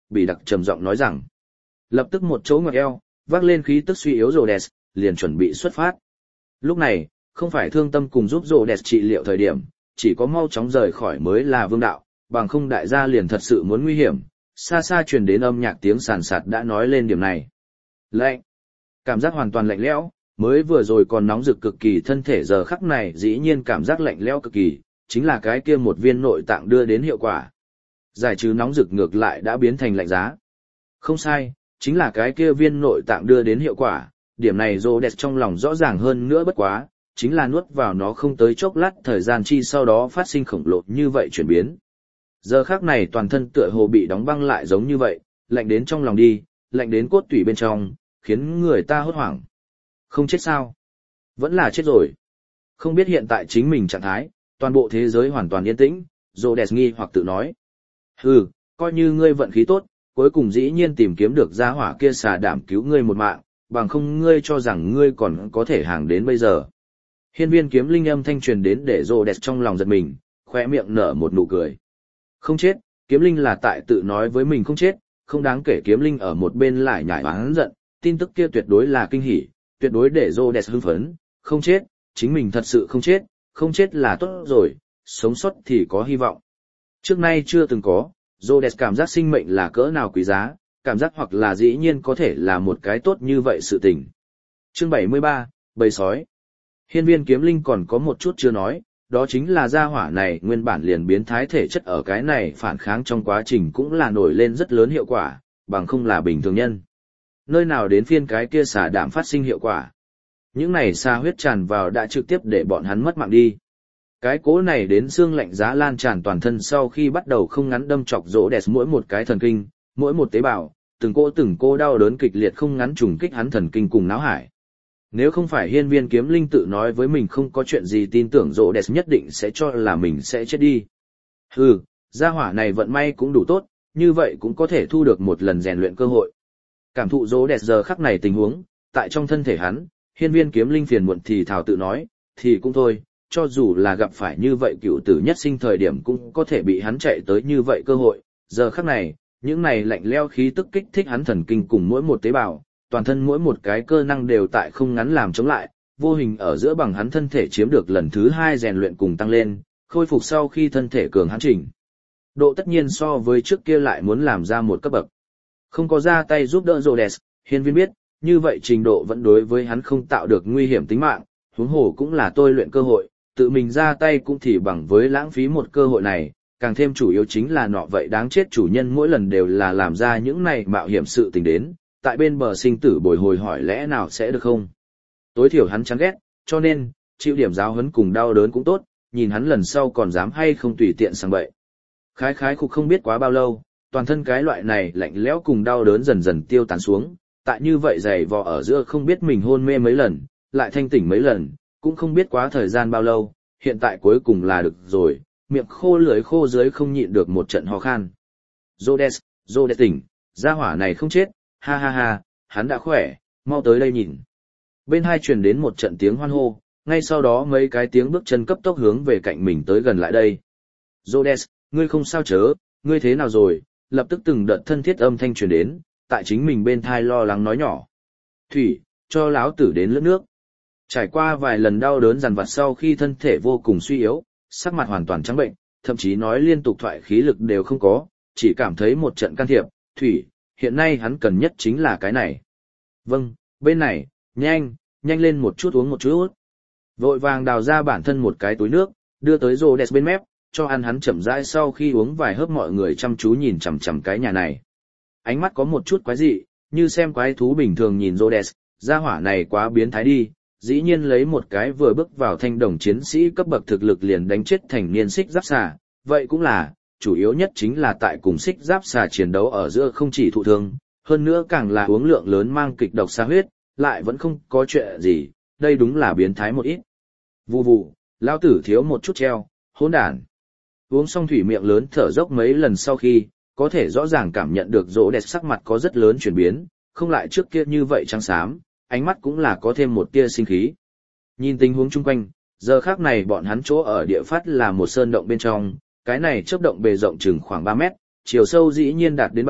bị đặc trầm giọng nói rằng. Lập tức một chỗ ngoặt eo, vác lên khí tức suy yếu Rhodes, liền chuẩn bị xuất phát. Lúc này, không phải thương tâm cùng giúp Rhodes trị liệu thời điểm, chỉ có mau chóng rời khỏi mới là vương đạo, bằng không đại gia liền thật sự muốn nguy hiểm. Xa xa truyền đến âm nhạc tiếng sàn sạt đã nói lên điểm này. Lạnh. Cảm giác hoàn toàn lạnh lẽo, mới vừa rồi còn nóng rực cực kỳ thân thể giờ khắc này dĩ nhiên cảm giác lạnh lẽo cực kỳ, chính là cái kia một viên nội tạng đưa đến hiệu quả. Giải trừ nóng rực ngược lại đã biến thành lạnh giá. Không sai, chính là cái kia viên nội tạng đưa đến hiệu quả, điểm này Rhodes trong lòng rõ ràng hơn nữa bất quá, chính là nuốt vào nó không tới chốc lát thời gian chi sau đó phát sinh khổng lồ như vậy chuyển biến. Giờ khắc này toàn thân tựa hồ bị đóng băng lại giống như vậy, lạnh đến trong lòng đi, lạnh đến cốt tủy bên trong, khiến người ta hốt hoảng. Không chết sao? Vẫn là chết rồi. Không biết hiện tại chính mình trạng thái, toàn bộ thế giới hoàn toàn yên tĩnh, Rhodes nghi hoặc tự nói. Hừ, coi như ngươi vận khí tốt, cuối cùng dĩ nhiên tìm kiếm được gia hỏa kia xà đảm cứu ngươi một mạng, bằng không ngươi cho rằng ngươi còn có thể hàng đến bây giờ. Hiên viên kiếm linh âm thanh truyền đến để Rhodes trong lòng giật mình, khóe miệng nở một nụ cười. Không chết, kiếm linh là tại tự nói với mình không chết, không đáng kể kiếm linh ở một bên lại nhảy oán giận, tin tức kia tuyệt đối là kinh hỉ, tuyệt đối để Rhodes hưng phấn, không chết, chính mình thật sự không chết, không chết là tốt rồi, sống sót thì có hy vọng. Trước nay chưa từng có, Rhodes cảm giác sinh mệnh là cỡ nào quý giá, cảm giác hoặc là dĩ nhiên có thể là một cái tốt như vậy sự tình. Chương 73, Bầy sói. Hiên viên kiếm linh còn có một chút chưa nói, đó chính là gia hỏa này nguyên bản liền biến thái thể chất ở cái này phản kháng trong quá trình cũng là nổi lên rất lớn hiệu quả, bằng không là bình thường nhân. Nơi nào đến phiên cái kia xà đảm phát sinh hiệu quả. Những này xà huyết tràn vào đã trực tiếp để bọn hắn mất mạng đi. Cái cố này đến xương lạnh giá lan tràn toàn thân sau khi bắt đầu không ngắn đâm chọc Rhodes mỗi một cái thần kinh, mỗi một tế bào, từng cô đau đớn kịch liệt không ngắn trùng kích hắn thần kinh cùng não hải. Nếu không phải hiên viên kiếm linh tự nói với mình không có chuyện gì tin tưởng Rhodes nhất định sẽ cho là mình sẽ chết đi. Hừ, gia hỏa này vận may cũng đủ tốt, như vậy cũng có thể thu được một lần rèn luyện cơ hội. Cảm thụ Rhodes giờ khắc này tình huống, tại trong thân thể hắn, hiên viên kiếm linh phiền muộn thì thào tự nói, thì cũng thôi, cho dù là gặp phải như vậy cựu tử nhất sinh thời điểm cũng có thể bị hắn chạy tới như vậy cơ hội. Giờ khắc này, những này lạnh lẽo khí tức kích thích hắn thần kinh cùng mỗi một tế bào, toàn thân mỗi một cái cơ năng đều tại không ngắn làm chống lại, vô hình ở giữa bằng hắn thân thể chiếm được lần thứ 2 rèn luyện cùng tăng lên, khôi phục sau khi thân thể cường hãn chỉnh. Độ tất nhiên so với trước kia lại muốn làm ra một cấp bậc. Không có ra tay giúp đỡ Rhodes, hiên viên biết, như vậy trình độ vẫn đối với hắn không tạo được nguy hiểm tính mạng, huống hồ cũng là tôi luyện cơ hội, tự mình ra tay cũng thì bằng với lãng phí một cơ hội này, càng thêm chủ yếu chính là nọ vậy đáng chết chủ nhân mỗi lần đều là làm ra những này mạo hiểm sự tình đến, tại bên bờ sinh tử bồi hồi hỏi lẽ nào sẽ được không? Tối thiểu hắn chán ghét, cho nên, chịu điểm giáo huấn cùng đau đớn cũng tốt, nhìn hắn lần sau còn dám hay không tùy tiện sang bậy. Khái khục không biết quá bao lâu, toàn thân cái loại này lạnh lẽo cùng đau đớn dần dần tiêu tán xuống, tại như vậy dày vò ở giữa không biết mình hôn mê mấy lần, lại thanh tỉnh mấy lần, cũng không biết quá thời gian bao lâu, hiện tại cuối cùng là được rồi, miệng khô lưỡi khô dưới không nhịn được một trận ho khan. Rhodes tỉnh, gia hỏa này không chết, ha ha ha, hắn đã khỏe, mau tới đây nhìn. Bên hai truyền đến một trận tiếng hoan hô, ngay sau đó mấy cái tiếng bước chân cấp tốc hướng về cạnh mình tới gần lại đây. Rhodes, ngươi không sao chớ, ngươi thế nào rồi? Lập tức từng đợt thân thiết âm thanh truyền đến, tại chính mình bên thai lo lắng nói nhỏ. Thủy, cho láo tử đến lướt nước. Trải qua vài lần đau đớn dằn vặt sau khi thân thể vô cùng suy yếu, sắc mặt hoàn toàn trắng bệnh, thậm chí nói liên tục thoại khí lực đều không có, chỉ cảm thấy một trận can thiệp. Thủy, hiện nay hắn cần nhất chính là cái này. Vâng, bên này, nhanh lên một chút uống một chút. Vội vàng đào ra bản thân một cái túi nước, đưa tới Rhodes bên mép, cho ăn hắn chậm rãi sau khi uống vài hớp mọi người chăm chú nhìn chằm chằm cái nhà này. Ánh mắt có một chút quái dị, như xem quái thú bình thường nhìn Rhodes, gia hỏa này quá biến thái đi, dĩ nhiên lấy một cái vừa bước vào thanh đồng chiến sĩ cấp bậc thực lực liền đánh chết thành niên xích giáp xà, vậy cũng là, chủ yếu nhất chính là tại cùng xích giáp xà chiến đấu ở giữa không chỉ thụ thương, hơn nữa càng là uống lượng lớn mang kịch độc xà huyết, lại vẫn không có chuyện gì, đây đúng là biến thái một ít. Vù vù, lao tử thiếu một chút treo, hỗn đản. Uống xong thủy miệng lớn thở dốc mấy lần sau khi, có thể rõ ràng cảm nhận được Rhodes sắc mặt có rất lớn chuyển biến, không lại trước kia như vậy trắng xám, ánh mắt cũng là có thêm một tia sinh khí. Nhìn tình huống chung quanh, giờ khác này bọn hắn chỗ ở địa phát là một sơn động bên trong, cái này chớp động bề rộng chừng khoảng 3 mét, chiều sâu dĩ nhiên đạt đến 7,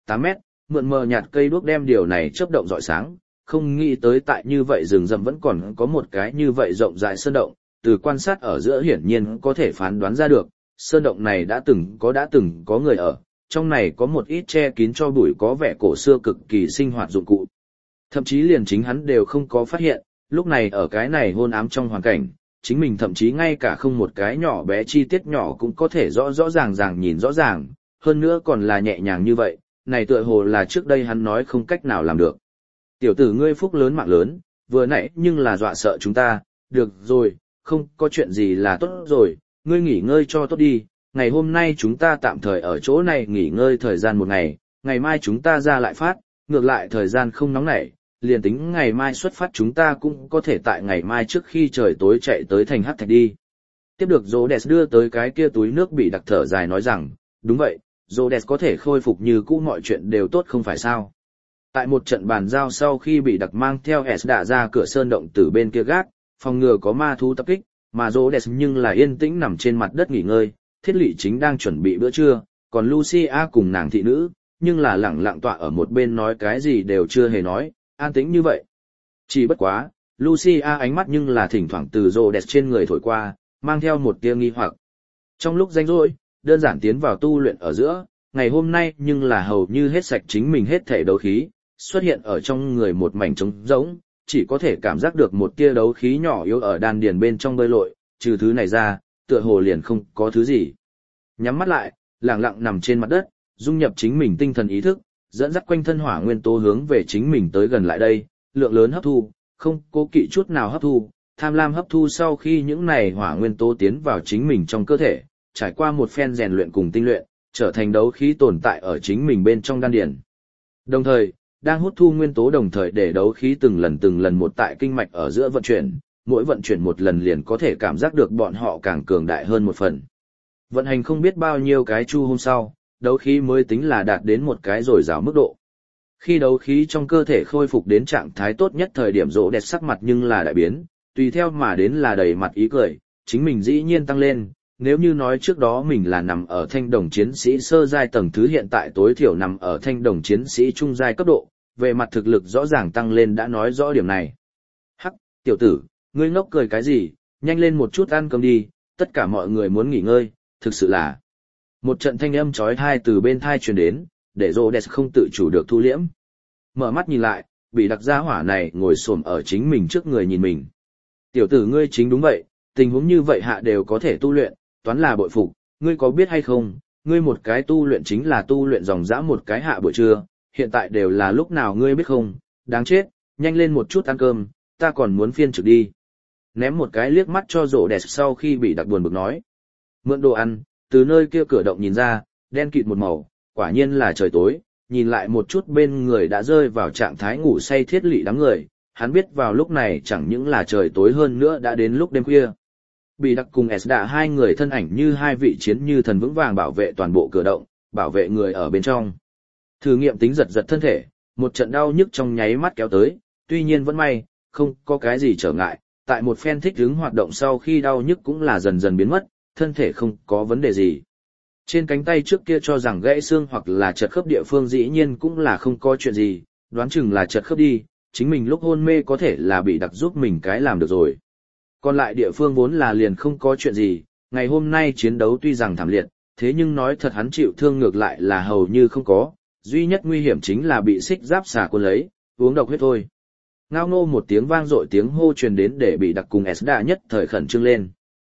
8 mét, mượn mờ nhạt cây đuốc đem điều này chớp động rọi sáng, không nghĩ tới tại như vậy rừng rậm vẫn còn có một cái như vậy rộng rãi sơn động, từ quan sát ở giữa hiển nhiên có thể phán đoán ra được, sơn động này đã từng có người ở, trong này có một ít che kín cho bụi có vẻ cổ xưa cực kỳ sinh hoạt dụng cụ. Thậm chí liền chính hắn đều không có phát hiện, lúc này ở cái này hôn ám trong hoàn cảnh, chính mình thậm chí ngay cả không một cái nhỏ bé chi tiết nhỏ cũng có thể rõ ràng nhìn rõ ràng, hơn nữa còn là nhẹ nhàng như vậy, này tựa hồ là trước đây hắn nói không cách nào làm được. Tiểu tử ngươi phúc lớn mạng lớn, vừa nãy nhưng là dọa sợ chúng ta, được rồi, không có chuyện gì là tốt rồi, ngươi nghỉ ngơi cho tốt đi, ngày hôm nay chúng ta tạm thời ở chỗ này nghỉ ngơi thời gian một ngày, ngày mai chúng ta ra lại phát, ngược lại thời gian không nóng nảy, liền tính ngày mai xuất phát chúng ta cũng có thể tại ngày mai trước khi trời tối chạy tới thành Hắc Thạch đi. Tiếp được Rhodes đưa tới cái kia túi nước bị đặc thở dài nói rằng, đúng vậy, Rhodes có thể khôi phục như cũ mọi chuyện đều tốt không phải sao. Tại một trận bàn giao sau khi bị đặc mang theo S đã ra cửa sơn động từ bên kia gác, phòng ngừa có ma thú tập kích, mà Rhodes nhưng là yên tĩnh nằm trên mặt đất nghỉ ngơi, Thiết Lỵ chính đang chuẩn bị bữa trưa, còn Lucia cùng nàng thị nữ, nhưng là lẳng lặng tọa ở một bên nói cái gì đều chưa hề nói, an tĩnh như vậy. Chỉ bất quá, Lucia ánh mắt nhưng là thỉnh thoảng từ Rhodes trên người thổi qua, mang theo một tia nghi hoặc. Trong lúc rảnh rỗi, đơn giản tiến vào tu luyện ở giữa, ngày hôm nay nhưng là hầu như hết sạch chính mình hết thể đấu khí, xuất hiện ở trong người một mảnh trống rỗng, chỉ có thể cảm giác được một tia đấu khí nhỏ yếu ở đan điền bên trong bơi lội, trừ thứ này ra, tựa hồ liền không có thứ gì. Nhắm mắt lại, lặng lặng nằm trên mặt đất, dung nhập chính mình tinh thần ý thức, dẫn dắt quanh thân hỏa nguyên tố hướng về chính mình tới gần lại đây, lượng lớn hấp thu, không cố kỵ chút nào hấp thu, tham lam hấp thu sau khi những này hỏa nguyên tố tiến vào chính mình trong cơ thể, trải qua một phen rèn luyện cùng tinh luyện, trở thành đấu khí tồn tại ở chính mình bên trong đan điền. Đồng thời, đang hút thu nguyên tố đồng thời để đấu khí từng lần một tại kinh mạch ở giữa vận chuyển, mỗi vận chuyển một lần liền có thể cảm giác được bọn họ càng cường đại hơn một phần. Vận hành không biết bao nhiêu cái chu hôm sau, đấu khí mới tính là đạt đến một cái dồi dào mức độ. Khi đấu khí trong cơ thể khôi phục đến trạng thái tốt nhất thời điểm rỗ đẹp sắc mặt nhưng là đại biến, tùy theo mà đến là đầy mặt ý cười, chính mình dĩ nhiên tăng lên, nếu như nói trước đó mình là nằm ở thanh đồng chiến sĩ sơ giai tầng thứ hiện tại tối thiểu nằm ở thanh đồng chiến sĩ trung giai cấp độ, về mặt thực lực rõ ràng tăng lên đã nói rõ điểm này. Hắc, tiểu tử, ngươi ngốc cười cái gì, nhanh lên một chút ăn cơm đi, tất cả mọi người muốn nghỉ ngơi, thực sự là. Một trận thanh âm chói tai từ bên tai truyền đến, để Rhodes không tự chủ được thu liễm. Mở mắt nhìn lại, bị đặc gia hỏa này ngồi xổm ở chính mình trước người nhìn mình. Tiểu tử ngươi chính đúng vậy, tình huống như vậy hạ đều có thể tu luyện, toán là bội phục, ngươi có biết hay không, ngươi một cái tu luyện chính là tu luyện dòng dã một cái hạ buổi trưa, hiện tại đều là lúc nào ngươi biết không, đáng chết, nhanh lên một chút ăn cơm, ta còn muốn phiên trực đi. Ném một cái liếc mắt cho rổ đẹp sau khi bị đặc buồn bực nói. Mượn đồ ăn, từ nơi kia cửa động nhìn ra, đen kịt một màu, quả nhiên là trời tối, nhìn lại một chút bên người đã rơi vào trạng thái ngủ say Thiết Lỵ đám người, hắn biết vào lúc này chẳng những là trời tối hơn nữa đã đến lúc đêm khuya. Bị đặc cùng Esda hai người thân ảnh như hai vị chiến như thần vững vàng bảo vệ toàn bộ cửa động, bảo vệ người ở bên trong. Thử nghiệm tính giật giật thân thể, một trận đau nhức trong nháy mắt kéo tới, tuy nhiên vẫn may, không có cái gì trở ngại, tại một phen thích ứng hoạt động sau khi đau nhức cũng là dần dần biến mất, thân thể không có vấn đề gì. Trên cánh tay trước kia cho rằng gãy xương hoặc là chật khớp địa phương dĩ nhiên cũng là không có chuyện gì, đoán chừng là chật khớp đi, chính mình lúc hôn mê có thể là bị đặc giúp mình cái làm được rồi. Còn lại địa phương vốn là liền không có chuyện gì, ngày hôm nay chiến đấu tuy rằng thảm liệt, thế nhưng nói thật hắn chịu thương ngược lại là hầu như không có, duy nhất nguy hiểm chính là bị xích giáp xà cuốn lấy, uống độc huyết thôi. Ngao ngô một tiếng vang dội tiếng hô truyền đến để bị đặc cùng Esda nhất thời khẩn trương lên.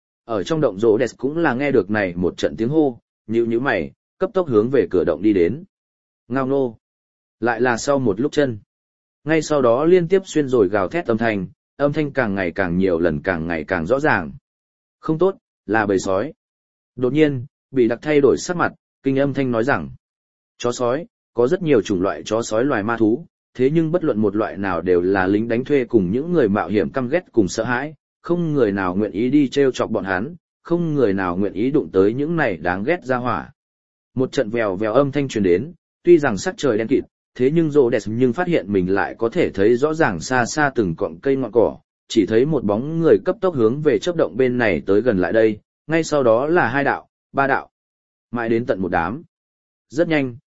Ở trong động rỗ đẹp cũng là nghe được này một trận tiếng hô, nhíu mày, cấp tốc hướng về cửa động đi đến. Ngao ngô. Lại là sau một lúc chân. Ngay sau đó liên tiếp xuyên rồi gào thét âm thanh càng ngày càng nhiều lần càng ngày càng rõ ràng. Không tốt, là bầy sói. Đột nhiên, bị đặc thay đổi sắc mặt, kinh âm thanh nói rằng, chó sói, có rất nhiều chủng loại chó sói loài ma thú, thế nhưng bất luận một loại nào đều là lính đánh thuê cùng những người mạo hiểm căm ghét cùng sợ hãi, không người nào nguyện ý đi treo chọc bọn hắn, không người nào nguyện ý đụng tới những này đáng ghét ra hỏa. Một trận vèo vèo âm thanh truyền đến, tuy rằng sắc trời đen kịt, thế nhưng rô đẹp nhưng phát hiện mình lại có thể thấy rõ ràng xa xa từng cọng cây ngọn cỏ, chỉ thấy một bóng người cấp tốc hướng về chớp động bên này tới gần lại đây, ngay sau đó là 2 đạo, 3 đạo, mãi đến tận một đám. Rất nhanh,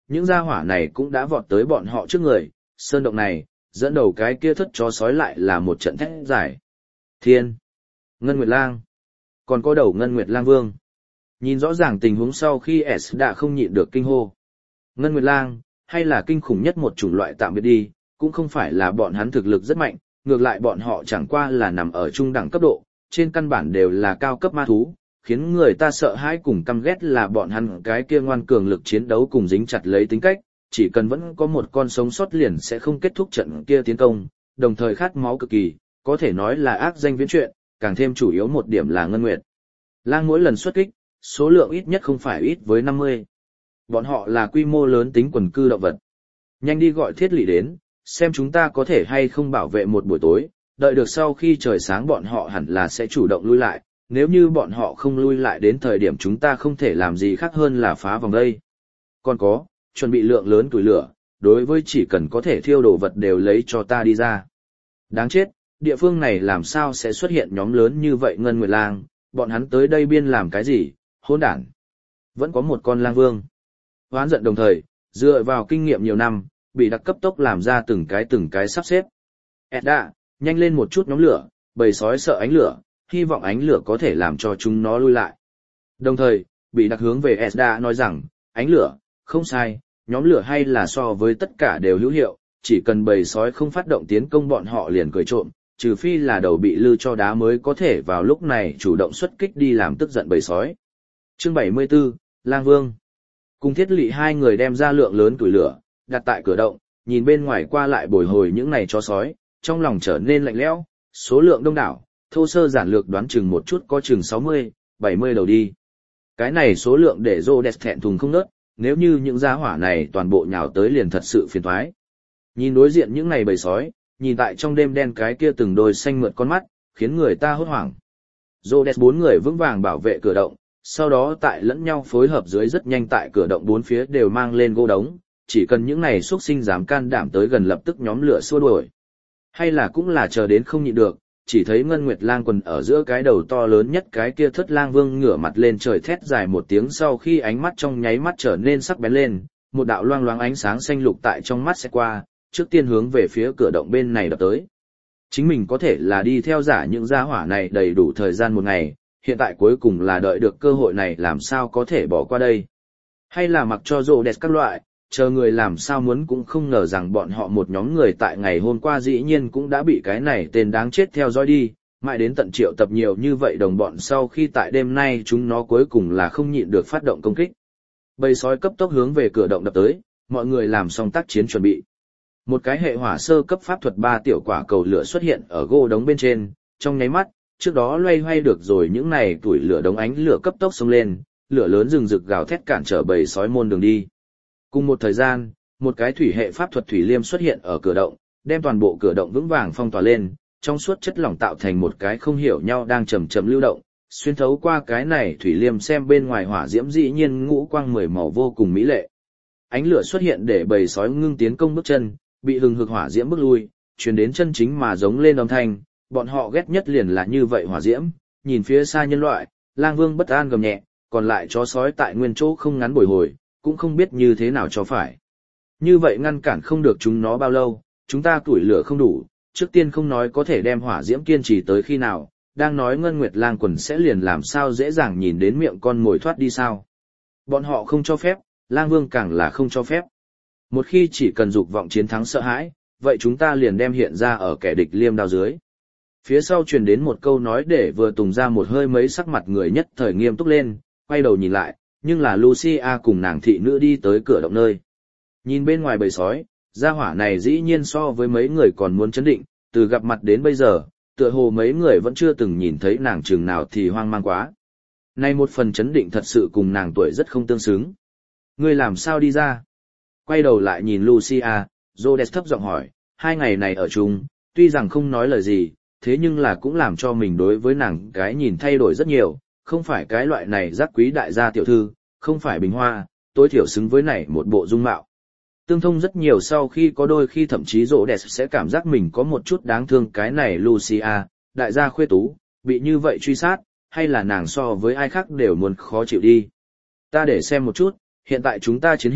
những gia hỏa này cũng đã vọt tới bọn họ trước người, sơn động này, dẫn đầu cái kia thất chó sói lại là một trận thét giải. Thiên, Ngân Nguyệt Lang, còn có đầu Ngân Nguyệt Lang Vương. Nhìn rõ ràng tình huống sau khi S đã không nhịn được kinh hô. Ngân Nguyệt Lang, hay là kinh khủng nhất một chủng loại tạm biệt đi, cũng không phải là bọn hắn thực lực rất mạnh, ngược lại bọn họ chẳng qua là nằm ở trung đẳng cấp độ, trên căn bản đều là cao cấp ma thú, khiến người ta sợ hãi cùng căm ghét là bọn hắn cái kia ngoan cường lực chiến đấu cùng dính chặt lấy tính cách, chỉ cần vẫn có một con sống sót liền sẽ không kết thúc trận kia tiến công, đồng thời khát máu cực kỳ, có thể nói là ác danh viễn truyện, càng thêm chủ yếu một điểm là Ngân Nguyệt Lang mỗi lần xuất kích, số lượng ít nhất không phải ít với 50. Bọn họ là quy mô lớn tính quần cư động vật. Nhanh đi gọi Thiết Lỵ đến, xem chúng ta có thể hay không bảo vệ một buổi tối, đợi được sau khi trời sáng bọn họ hẳn là sẽ chủ động lui lại, nếu như bọn họ không lui lại đến thời điểm chúng ta không thể làm gì khác hơn là phá vòng đây. Còn có, chuẩn bị lượng lớn củi lửa, đối với chỉ cần có thể thiêu đồ vật đều lấy cho ta đi ra. Đáng chết, địa phương này làm sao sẽ xuất hiện nhóm lớn như vậy Ngân Nguyệt Lang, bọn hắn tới đây biên làm cái gì, hỗn đản. Vẫn có một con lang vương. Hoán giận đồng thời, dựa vào kinh nghiệm nhiều năm, bị đặc cấp tốc làm ra từng cái sắp xếp. Edda, nhanh lên một chút nhóm lửa, bầy sói sợ ánh lửa, hy vọng ánh lửa có thể làm cho chúng nó lui lại. Đồng thời, bị đặc hướng về Edda nói rằng, ánh lửa, không sai, nhóm lửa hay là so với tất cả đều hữu hiệu, chỉ cần bầy sói không phát động tiến công bọn họ liền cười trộm, trừ phi là đầu bị lư cho đá mới có thể vào lúc này chủ động xuất kích đi làm tức giận bầy sói. Chương 74, Lang Vương. Cùng Thiết Lỵ hai người đem ra lượng lớn củi lửa, đặt tại cửa động, nhìn bên ngoài qua lại bồi hồi những này chó sói, trong lòng trở nên lạnh lẽo, số lượng đông đảo, thô sơ giản lược đoán chừng một chút có chừng 60, 70 đầu đi. Cái này số lượng để Rhodes thẹn thùng không nớt, nếu như những gia hỏa này toàn bộ nhào tới liền thật sự phiền toái. Nhìn đối diện những này bầy sói, nhìn tại trong đêm đen cái kia từng đôi xanh mượt con mắt, khiến người ta hốt hoảng. Rhodes bốn người vững vàng bảo vệ cửa động, sau đó tại lẫn nhau phối hợp dưới rất nhanh tại cửa động bốn phía đều mang lên gỗ đống, chỉ cần những này xuất sinh dám can đảm tới gần lập tức nhóm lửa xua đuổi. Hay là cũng là chờ đến không nhịn được, chỉ thấy Ngân Nguyệt Lang quần ở giữa cái đầu to lớn nhất cái kia thất lang vương ngửa mặt lên trời thét dài một tiếng sau khi ánh mắt trong nháy mắt trở nên sắc bén lên, một đạo loang loáng ánh sáng xanh lục tại trong mắt sẽ qua, trước tiên hướng về phía cửa động bên này đập tới. Chính mình có thể là đi theo giả những gia hỏa này đầy đủ thời gian một ngày, hiện tại cuối cùng là đợi được cơ hội này làm sao có thể bỏ qua đây. Hay là mặc cho rô đẹp các loại, chờ người làm sao muốn cũng không ngờ rằng bọn họ một nhóm người tại ngày hôm qua dĩ nhiên cũng đã bị cái này tên đáng chết theo dõi đi, mãi đến tận triệu tập nhiều như vậy đồng bọn sau khi tại đêm nay chúng nó cuối cùng là không nhịn được phát động công kích. Bầy sói cấp tốc hướng về cửa động đập tới, mọi người làm xong tác chiến chuẩn bị. Một cái hệ hỏa sơ cấp pháp thuật 3 tiểu quả cầu lửa xuất hiện ở gỗ đống bên trên, trong nháy mắt, trước đó loay hoay được rồi những này tuổi lửa đống ánh lửa cấp tốc xông lên, lửa lớn rừng rực gào thét cản trở bầy sói môn đường đi. Cùng một thời gian, một cái thủy hệ pháp thuật thủy liêm xuất hiện ở cửa động, đem toàn bộ cửa động vững vàng phong tỏa lên, trong suốt chất lỏng tạo thành một cái không hiểu nhau đang chậm chậm lưu động, xuyên thấu qua cái này thủy liêm xem bên ngoài hỏa diễm dĩ nhiên ngũ quang 10 màu vô cùng mỹ lệ. Ánh lửa xuất hiện để bầy sói ngưng tiến công bước chân, bị hừng hực hỏa diễm bước lui, truyền đến chân chính mà giống lên âm thanh, bọn họ ghét nhất liền là như vậy hỏa diễm, nhìn phía xa nhân loại, Lang Vương bất an gầm nhẹ, còn lại chó sói tại nguyên chỗ không ngắn bồi hồi, cũng không biết như thế nào cho phải. Như vậy ngăn cản không được chúng nó bao lâu, chúng ta tuổi lửa không đủ, trước tiên không nói có thể đem hỏa diễm kiên trì tới khi nào, đang nói Ngân Nguyệt Lang quần sẽ liền làm sao dễ dàng nhìn đến miệng con mồi thoát đi sao. Bọn họ không cho phép, Lang Vương càng là không cho phép. Một khi chỉ cần dục vọng chiến thắng sợ hãi, vậy chúng ta liền đem hiện ra ở kẻ địch liêm đao dưới. Phía sau truyền đến một câu nói để vừa tùng ra một hơi mấy sắc mặt người nhất thời nghiêm túc lên, quay đầu nhìn lại, nhưng là Lucia cùng nàng thị nữ đi tới cửa động nơi. Nhìn bên ngoài bầy sói, gia hỏa này dĩ nhiên so với mấy người còn muốn chấn định, từ gặp mặt đến bây giờ, tựa hồ mấy người vẫn chưa từng nhìn thấy nàng chừng nào thì hoang mang quá. Nay một phần chấn định thật sự cùng nàng tuổi rất không tương xứng. Ngươi làm sao đi ra? Quay đầu lại nhìn Lucia, Rhodes thấp giọng hỏi, 2 ngày này ở chung, tuy rằng không nói lời gì, thế nhưng là cũng làm cho mình đối với nàng cái nhìn thay đổi rất nhiều, không phải cái loại này giác quý đại gia tiểu thư, không phải bình hoa, tối thiểu xứng với này một bộ dung mạo. Tương thông rất nhiều sau khi có đôi khi thậm chí Rhodes sẽ cảm giác mình có một chút đáng thương cái này Lucia, đại gia khuê tú, bị như vậy truy sát, hay là nàng so với ai khác đều muốn khó chịu đi. Ta để xem một chút, hiện tại chúng ta chiến hữu,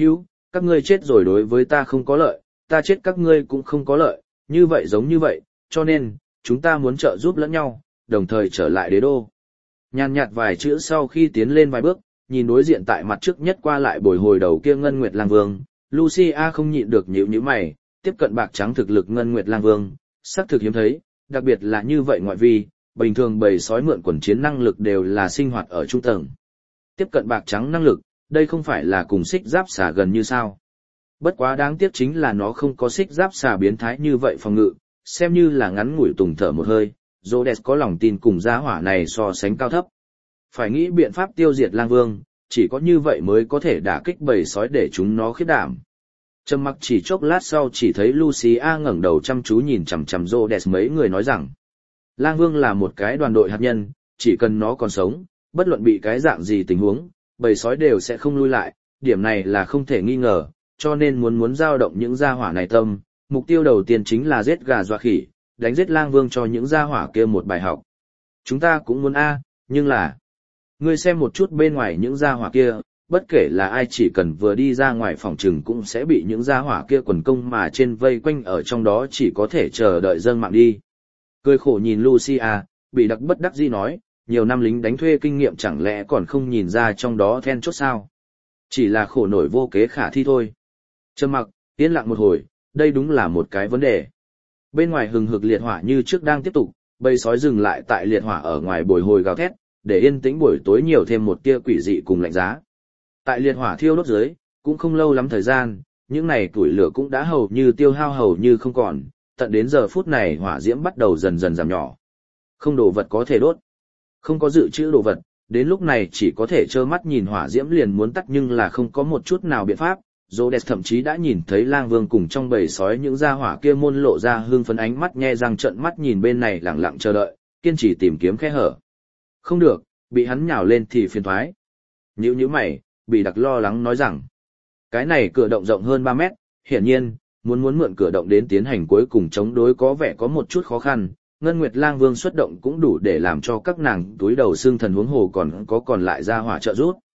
các ngươi chết rồi đối với ta không có lợi, ta chết các ngươi cũng không có lợi, như vậy giống như vậy, cho nên, chúng ta muốn trợ giúp lẫn nhau, đồng thời trở lại đế đô. Nhàn nhạt vài chữ sau khi tiến lên vài bước, nhìn đối diện tại mặt trước nhất qua lại bồi hồi đầu kia Ngân Nguyệt Lang Vương, Lucia không nhịn được nhíu mày, tiếp cận bạc trắng thực lực Ngân Nguyệt Lang Vương, sắc thực hiếm thấy, đặc biệt là như vậy ngoại vi, bình thường bầy sói mượn quần chiến năng lực đều là sinh hoạt ở trung tầng. Tiếp cận bạc trắng năng lực, đây không phải là cùng xích giáp xà gần như sao. Bất quá đáng tiếc chính là nó không có xích giáp xà biến thái như vậy phòng ngự, xem như là ngắn ngủi tùng thở một hơi, Rhodes có lòng tin cùng gia hỏa này so sánh cao thấp. Phải nghĩ biện pháp tiêu diệt lang vương, chỉ có như vậy mới có thể đả kích bầy sói để chúng nó khiếp đảm. Trầm mặc chỉ chốc lát sau chỉ thấy Lucia ngẩng đầu chăm chú nhìn chằm chằm Rhodes mấy người nói rằng, lang vương là một cái đoàn đội hạt nhân, chỉ cần nó còn sống, bất luận bị cái dạng gì tình huống, bầy sói đều sẽ không lui lại, điểm này là không thể nghi ngờ, cho nên muốn dao động những gia hỏa này tâm, mục tiêu đầu tiên chính là giết gà dọa khỉ, đánh giết lang vương cho những gia hỏa kia một bài học. Chúng ta cũng muốn nhưng là, ngươi xem một chút bên ngoài những gia hỏa kia, bất kể là ai chỉ cần vừa đi ra ngoài phòng trừng cũng sẽ bị những gia hỏa kia quần công mà trên vây quanh ở trong đó chỉ có thể chờ đợi dâng mạng đi. Cười khổ nhìn Lucia, bị đặc bất đắc dĩ nói, nhiều năm lính đánh thuê kinh nghiệm chẳng lẽ còn không nhìn ra trong đó then chốt sao. Chỉ là khổ nổi vô kế khả thi thôi. Trầm mặc, yên lặng một hồi, đây đúng là một cái vấn đề. Bên ngoài hừng hực liệt hỏa như trước đang tiếp tục, bầy sói dừng lại tại liệt hỏa ở ngoài bồi hồi gào thét, để yên tĩnh buổi tối nhiều thêm một tia quỷ dị cùng lạnh giá. Tại liệt hỏa thiêu đốt dưới, cũng không lâu lắm thời gian, những này củi lửa cũng đã hầu như tiêu hao hầu như không còn, tận đến giờ phút này hỏa diễm bắt đầu dần dần giảm nhỏ. Không đồ vật có thể đốt, không có dự trữ đồ vật, đến lúc này chỉ có thể trơ mắt nhìn hỏa diễm liền muốn tắt nhưng là không có một chút nào biện pháp. Rhodes thậm chí đã nhìn thấy lang vương cùng trong bầy sói những gia hỏa kia môn lộ ra hương phấn ánh mắt nhe răng trợn mắt nhìn bên này lặng lặng chờ đợi, kiên trì tìm kiếm khe hở. Không được, bị hắn nhào lên thì phiền toái. Nhíu mày, bị đặc lo lắng nói rằng, cái này cửa động rộng hơn 3 mét, hiển nhiên, muốn mượn cửa động đến tiến hành cuối cùng chống đối có vẻ có một chút khó khăn. Ngân Nguyệt Lang Vương xuất động cũng đủ để làm cho các nàng túi đầu xương thần huống hồ còn có còn lại gia hỏa trợ giúp.